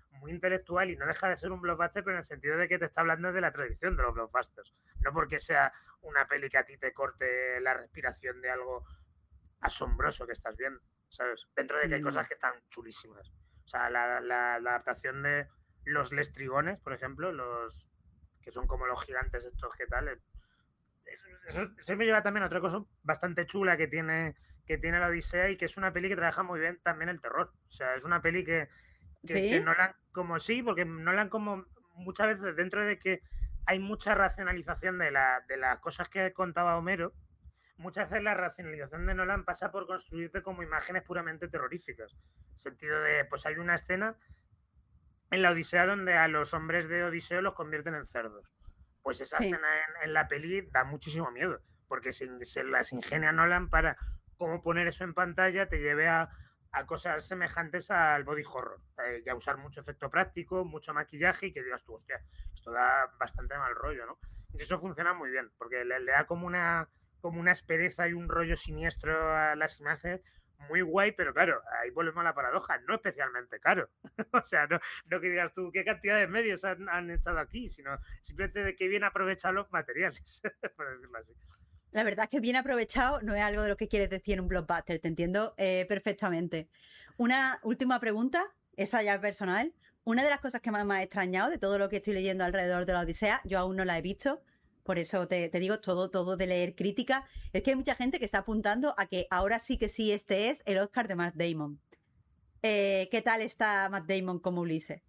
muy intelectual y no deja de ser un blockbuster, pero en el sentido de que te está hablando de la tradición de los blockbusters. No porque sea una peli que a ti te corte la respiración de algo asombroso que estás viendo, ¿sabes? Dentro de que hay cosas que están chulísimas. O sea, la, la, la adaptación de los lestrigones, por ejemplo, los que son como los gigantes estos que tal, eso, eso, eso me lleva también a otra cosa bastante chula que tiene, que tiene la Odisea y que es una peli que trabaja muy bien también el terror. O sea, es una peli que Que, ¿Sí? que Nolan, como sí, porque Nolan como muchas veces dentro de que hay mucha racionalización de, la, de las cosas que contaba Homero, muchas veces la racionalización de Nolan pasa por construirte como imágenes puramente terroríficas. En el sentido de, pues hay una escena en la Odisea donde a los hombres de Odiseo los convierten en cerdos. Pues esa sí. escena en, en la peli da muchísimo miedo, porque se, se las ingenia Nolan para cómo poner eso en pantalla te lleve a a cosas semejantes al body horror, eh, y a usar mucho efecto práctico, mucho maquillaje y que digas tú, hostia, esto da bastante mal rollo, ¿no? Y eso funciona muy bien, porque le, le da como una, como una aspereza y un rollo siniestro a las imágenes muy guay, pero claro, ahí volvemos a la paradoja, no especialmente caro. O sea, no, no que digas tú qué cantidad de medios han, han echado aquí, sino simplemente de qué bien aprovechar los materiales, por decirlo así. La verdad es que bien aprovechado no es algo de lo que quieres decir en un blockbuster, te entiendo eh, perfectamente. Una última pregunta, esa ya es personal. Una de las cosas que más me ha extrañado de todo lo que estoy leyendo alrededor de la Odisea, yo aún no la he visto, por eso te, te digo todo, todo de leer crítica, es que hay mucha gente que está apuntando a que ahora sí que sí este es el Oscar de Matt Damon. Eh, ¿Qué tal está Matt Damon como Ulises?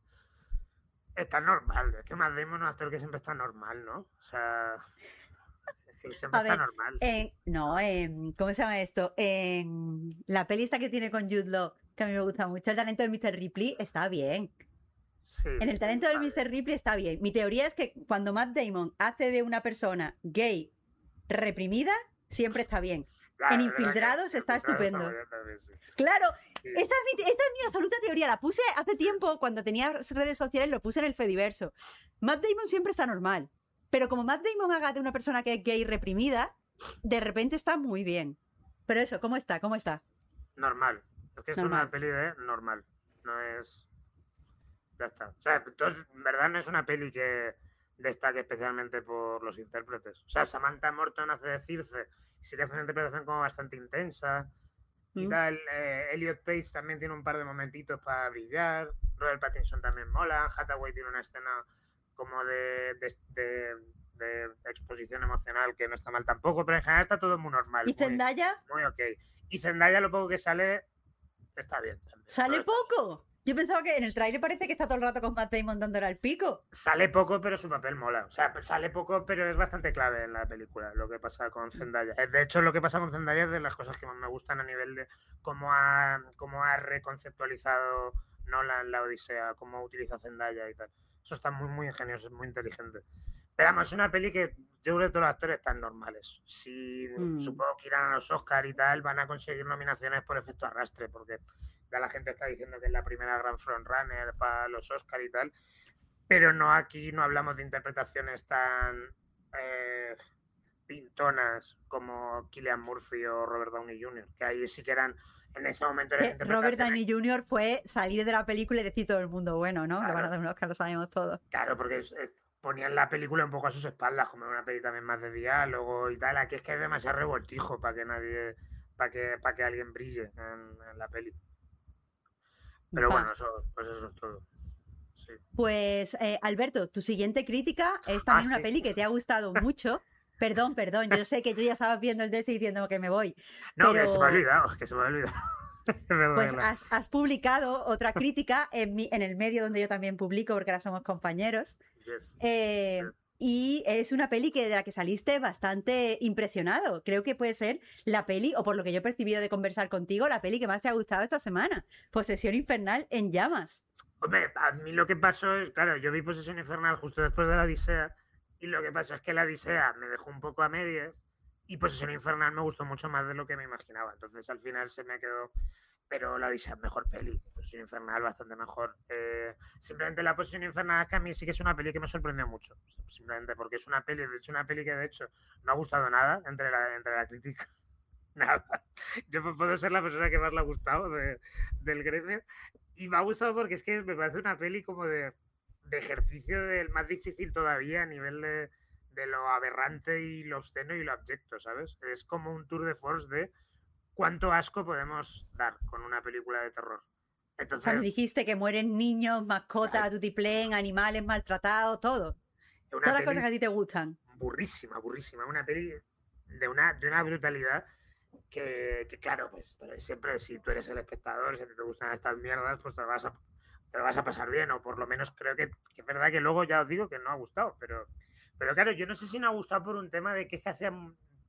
Está normal, es que Matt Damon es un actor que siempre está normal, ¿no? O sea... A ver, en, no, en, ¿cómo se llama esto? En la peli esta que tiene con Jude Law, que a mí me gusta mucho, El talento de mister Ripley, está bien. Sí, en el talento sí, de mister Ripley está bien. Mi teoría es que cuando Matt Damon hace de una persona gay reprimida, siempre está bien. Claro, en Infiltrados está estupendo. Está también, sí. Claro, sí. esa, es mi, esa es mi absoluta teoría. La puse hace tiempo, cuando tenía redes sociales, lo puse en el Fediverso. Matt Damon siempre está normal. Pero como Matt Damon haga de una persona que es gay reprimida, de repente está muy bien. Pero eso, ¿cómo está? ¿Cómo está? Normal. Es que es normal. Una peli de normal. No es... Ya está. O sea, entonces, en verdad no es una peli que destaque especialmente por los intérpretes. O sea, Samantha Morton hace de Circe, sí que hace una interpretación como bastante intensa y mm. tal. Eh, Elliot Page también tiene un par de momentitos para brillar. Robert Pattinson también mola. Hathaway tiene una escena... como de, de, de, de exposición emocional que no está mal tampoco, pero en general está todo muy normal. ¿Y Zendaya? Muy, muy ok. Y Zendaya lo poco que sale está bien también. ¿Sale poco? Yo pensaba que en el tráiler parece que está todo el rato con Matt Damon dándole al pico. Sale poco, pero su papel mola. O sea, sale poco, pero es bastante clave en la película lo que pasa con Zendaya. De hecho, lo que pasa con Zendaya es de las cosas que más me gustan a nivel de cómo ha, cómo ha reconceptualizado Nolan la Odisea, cómo utiliza Zendaya y tal. Eso está muy, muy ingenioso, es muy inteligente. Pero vamos, es una peli que yo creo que todos los actores están normales. Si mm. supongo que irán a los Oscar y tal, van a conseguir nominaciones por efecto arrastre, porque ya la gente está diciendo que es la primera gran frontrunner para los Oscar y tal. Pero no, aquí no hablamos de interpretaciones tan eh, pintonas como Cillian Murphy o Robert Downey junior, que ahí sí que eran... En ese momento eh, Robert Downey junior fue salir de la película y decir todo el mundo, bueno, ¿no? Claro. Le van a dar un Oscar, lo sabemos todos. Claro, porque es, es, ponían la película un poco a sus espaldas, como una peli también más de diálogo y tal. Aquí es que es demasiado revoltijo para que nadie, para que, para que alguien brille en, en la peli. Pero Va. bueno, eso, pues eso es todo. Sí. Pues, eh, Alberto, tu siguiente crítica es también ah, una sí. peli que te ha gustado mucho. Perdón, perdón, yo sé que tú ya estabas viendo el D S y diciendo que me voy. No, pero... que se me ha olvidado, que se me ha olvidado. Pues has, has publicado otra crítica en, mi, en el medio donde yo también publico, porque ahora somos compañeros. Yes. Eh, sí. Y es una peli que, de la que saliste bastante impresionado. Creo que puede ser la peli, o por lo que yo he percibido de conversar contigo, la peli que más te ha gustado esta semana. Posesión Infernal en llamas. Hombre, a mí lo que pasó es, claro, yo vi Posesión Infernal justo después de la Odisea. Y lo que pasa es que la Odisea me dejó un poco a medias y Posesión Infernal me gustó mucho más de lo que me imaginaba. Entonces al final se me quedó... Pero la Odisea es mejor peli. Posesión Infernal bastante mejor. Eh, simplemente la Posesión Infernal es que a mí sí que es una peli que me sorprendió mucho. Simplemente porque es una peli, de hecho una peli que de hecho no ha gustado nada entre la, entre la crítica. Nada. Yo puedo ser la persona que más le ha gustado de, del gremio. y me ha gustado porque es que me parece una peli como de, de ejercicio del más difícil todavía a nivel de, de lo aberrante y lo obsceno y lo abyecto, ¿sabes? Es como un tour de force de cuánto asco podemos dar con una película de terror. O sea, me Entonces, dijiste que mueren niños, mascotas, tutiplén, animales maltratados, todo. es una Todas las peli cosas que a ti te gustan. burrísima, burrísima. Una peli de una, de una brutalidad que, que, claro, pues siempre si tú eres el espectador, si a ti te gustan estas mierdas, pues te lo vas a, te lo vas a pasar bien, o por lo menos creo que, que es verdad que luego ya os digo que no ha gustado, pero, pero claro, yo no sé si no ha gustado por un tema de que se hace,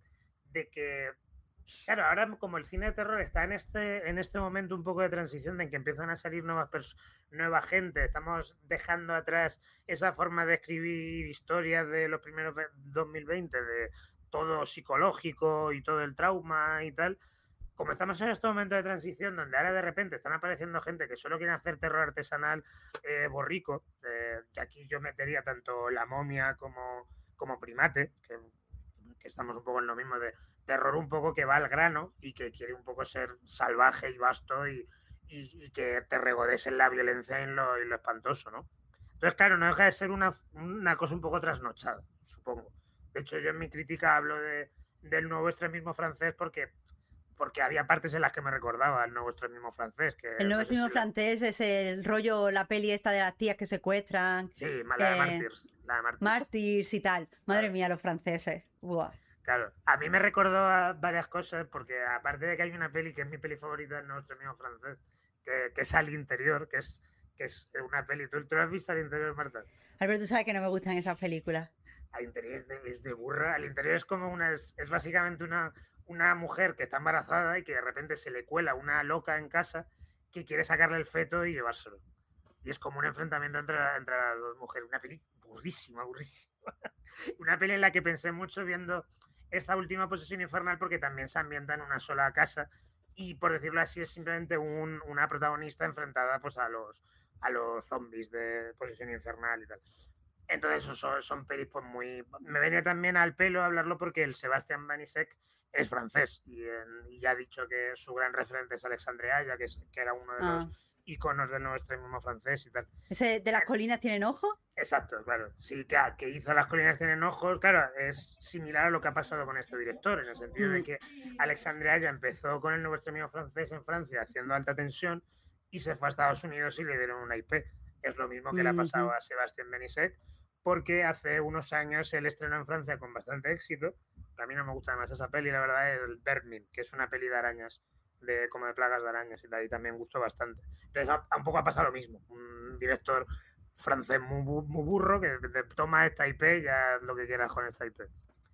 de que, claro, ahora como el cine de terror está en este, en este momento un poco de transición de en que empiezan a salir nuevas nueva gente, estamos dejando atrás esa forma de escribir historias de los primeros dos mil veinte, de todo psicológico y todo el trauma y tal. Como estamos en este momento de transición donde ahora de repente están apareciendo gente que solo quiere hacer terror artesanal eh, borrico, eh, que aquí yo metería tanto La Momia como, como Primate, que, que estamos un poco en lo mismo de terror un poco que va al grano y que quiere un poco ser salvaje y vasto y, y, y que te regodes en la violencia y en lo, y lo espantoso, ¿no? Entonces, claro, no deja de ser una, una cosa un poco trasnochada, supongo. De hecho, yo en mi crítica hablo de, del nuevo extremismo francés porque, porque había partes en las que me recordaba el nuevo extremismo francés. Que el nuevo no extremismo si francés es el rollo, la peli esta de las tías que secuestran. Sí, la de eh, Martyrs. La de Martyrs. Martyrs y tal. Madre claro. mía, los franceses. Buah. Claro, a mí me recordó a varias cosas, porque aparte de que hay una peli que es mi peli favorita del nuevo extremismo francés, que, que es Al Interior, que es, que es una peli. ¿Tú, ¿Tú has visto Al Interior, Marta? Alberto, tú sabes que no me gustan esas películas. Al Interior es de, es de burra. Al Interior es como una. Es, es básicamente una, una mujer que está embarazada y que de repente se le cuela una loca en casa que quiere sacarle el feto y llevárselo. Y es como un enfrentamiento entre, entre las dos mujeres. Una peli burrísima, burrísima. Una peli en la que pensé mucho viendo esta última Posesión Infernal porque también se ambienta en una sola casa y, por decirlo así, es simplemente un, una protagonista enfrentada pues a los, a los zombies de Posesión Infernal y tal. Entonces son, son pelis pues muy... Me venía también al pelo hablarlo porque el Sebastián Banisek es francés y, en, y ya ha dicho que su gran referente es Alexandre Aya, que, es, que era uno de ah. los iconos del nuevo extremismo francés y tal. ¿Ese de las colinas tienen ojos? Exacto, claro. Sí, que, que hizo Las colinas tienen ojos, claro, es similar a lo que ha pasado con este director, en el sentido mm. de que Alexandre Aya empezó con el nuevo extremismo francés en Francia haciendo alta tensión y se fue a Estados Unidos y le dieron una I P. Es lo mismo que mm-hmm. le ha pasado a Sebastián Banisek, porque hace unos años él estrenó en Francia con bastante éxito. A mí no me gusta más esa peli, la verdad, es el Vermin, que es una peli de arañas, de como de plagas de arañas y tal, y también gustó bastante. Entonces, a, a un poco ha pasado lo mismo. Un director francés muy, muy burro que te toma esta I P y ya lo que quieras con esta I P.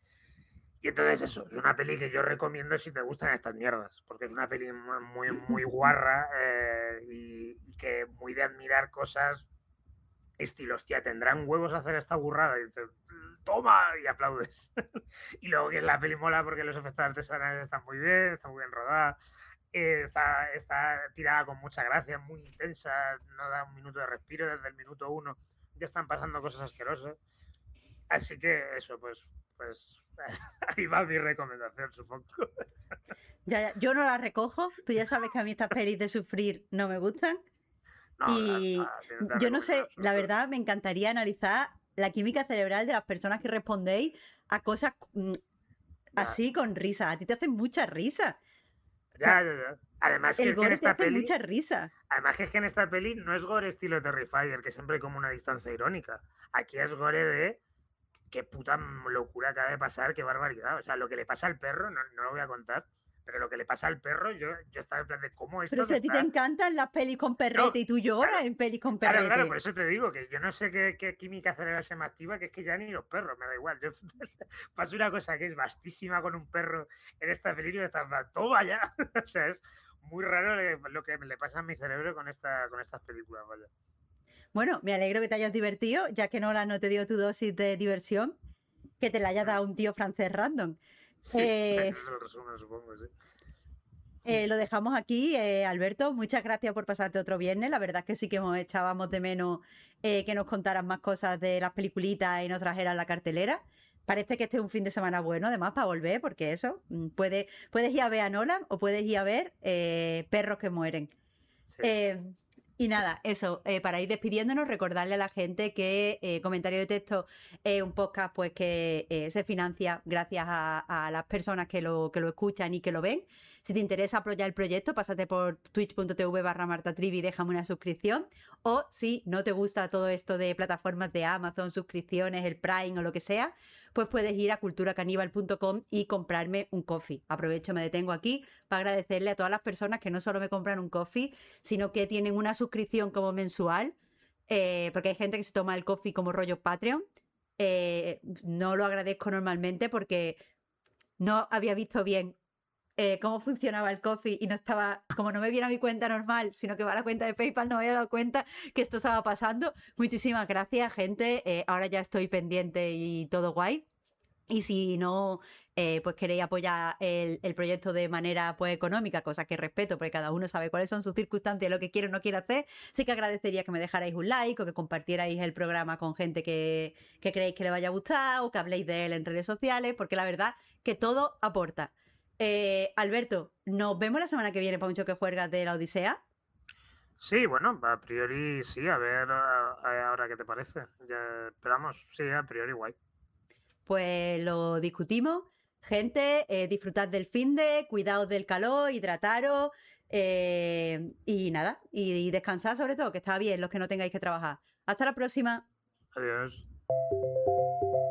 Y entonces eso, es una peli que yo recomiendo si te gustan estas mierdas, porque es una peli muy, muy guarra eh, y, y que muy de admirar cosas estilo, hostia, ¿tendrán huevos a hacer esta burrada? Y dices, toma, y aplaudes. Y luego que la peli mola porque los efectos artesanales están muy bien, está muy bien rodada, eh, está, está tirada con mucha gracia, muy intensa, no da un minuto de respiro, desde el minuto uno ya están pasando cosas asquerosas. Así que eso, pues, pues ahí va mi recomendación, supongo. Ya, ya, yo no la recojo, tú ya sabes que a mí estas pelis de sufrir no me gustan. No, y nada, nada, yo no sé, la verdad me encantaría analizar la química cerebral de las personas que respondéis a cosas mm, así con risa. A ti te hacen mucha risa. O sea, ya, ya, ya. Además, el que es gore que en te esta hace peli, mucha risa. Además que es que en esta peli no es gore estilo Terrifier, que siempre hay como una distancia irónica. Aquí es gore de qué puta locura acaba de pasar, qué barbaridad. O sea, lo que le pasa al perro, no, no lo voy a contar, pero lo que le pasa al perro, yo, yo estaba en plan de cómo esto. Pero si a ti está... te encantan las pelis con perrete no, y tú lloras claro, en pelis con perrete. Claro, claro, por eso te digo que yo no sé qué, qué química cerebral se me activa, que es que ya ni los perros, me da igual. Yo paso una cosa que es vastísima con un perro en esta película y está toma ya. O sea, es muy raro lo que le pasa a mi cerebro con, esta, con estas películas, vaya. Bueno, me alegro que te hayas divertido, ya que Nolan no te dio tu dosis de diversión, que te la haya dado un tío francés random. Sí, eh, ese es el resumen, supongo, sí. Eh, lo dejamos aquí, eh, Alberto. Muchas gracias por pasarte otro viernes. La verdad es que sí que hemos echábamos de menos eh, que nos contaras más cosas de las peliculitas y nos trajeras la cartelera. Parece que este es un fin de semana bueno, además, para volver, porque eso, puede, puedes ir a ver a Nolan o puedes ir a ver eh, Perros que mueren. Sí. Eh, Y nada, eso, eh, para ir despidiéndonos, recordarle a la gente que eh, Comentario de Texto es un podcast pues que eh, se financia gracias a, a las personas que lo, que lo escuchan y que lo ven. Si te interesa apoyar el proyecto, pásate por twitch.tv barra martatrivi y déjame una suscripción. O si no te gusta todo esto de plataformas de Amazon, suscripciones, el Prime o lo que sea, pues puedes ir a cultura caníbal punto com y comprarme un coffee. Aprovecho, me detengo aquí para agradecerle a todas las personas que no solo me compran un coffee, sino que tienen una suscripción como mensual, eh, porque hay gente que se toma el coffee como rollo Patreon. Eh, no lo agradezco normalmente porque no había visto bien eh, cómo funcionaba el coffee y no estaba, como no me viene a mi cuenta normal, sino que va a la cuenta de PayPal, no me había dado cuenta que esto estaba pasando. Muchísimas gracias, gente. Eh, ahora ya estoy pendiente y todo guay. Y si no, eh, pues queréis apoyar el, el proyecto de manera pues económica, cosa que respeto, porque cada uno sabe cuáles son sus circunstancias, lo que quiere o no quiere hacer, sí que agradecería que me dejarais un like o que compartierais el programa con gente que, que creéis que le vaya a gustar o que habléis de él en redes sociales, porque la verdad que todo aporta. Eh, Alberto, nos vemos la semana que viene para un choque juergas de la Odisea. Sí, bueno, a priori sí, a ver a, a ahora qué te parece. Ya esperamos, sí, a priori guay. Pues lo discutimos. Gente, eh, disfrutad del finde, cuidaos del calor, hidrataros eh, y nada, y, y descansad sobre todo, que está bien los que no tengáis que trabajar. Hasta la próxima. Adiós.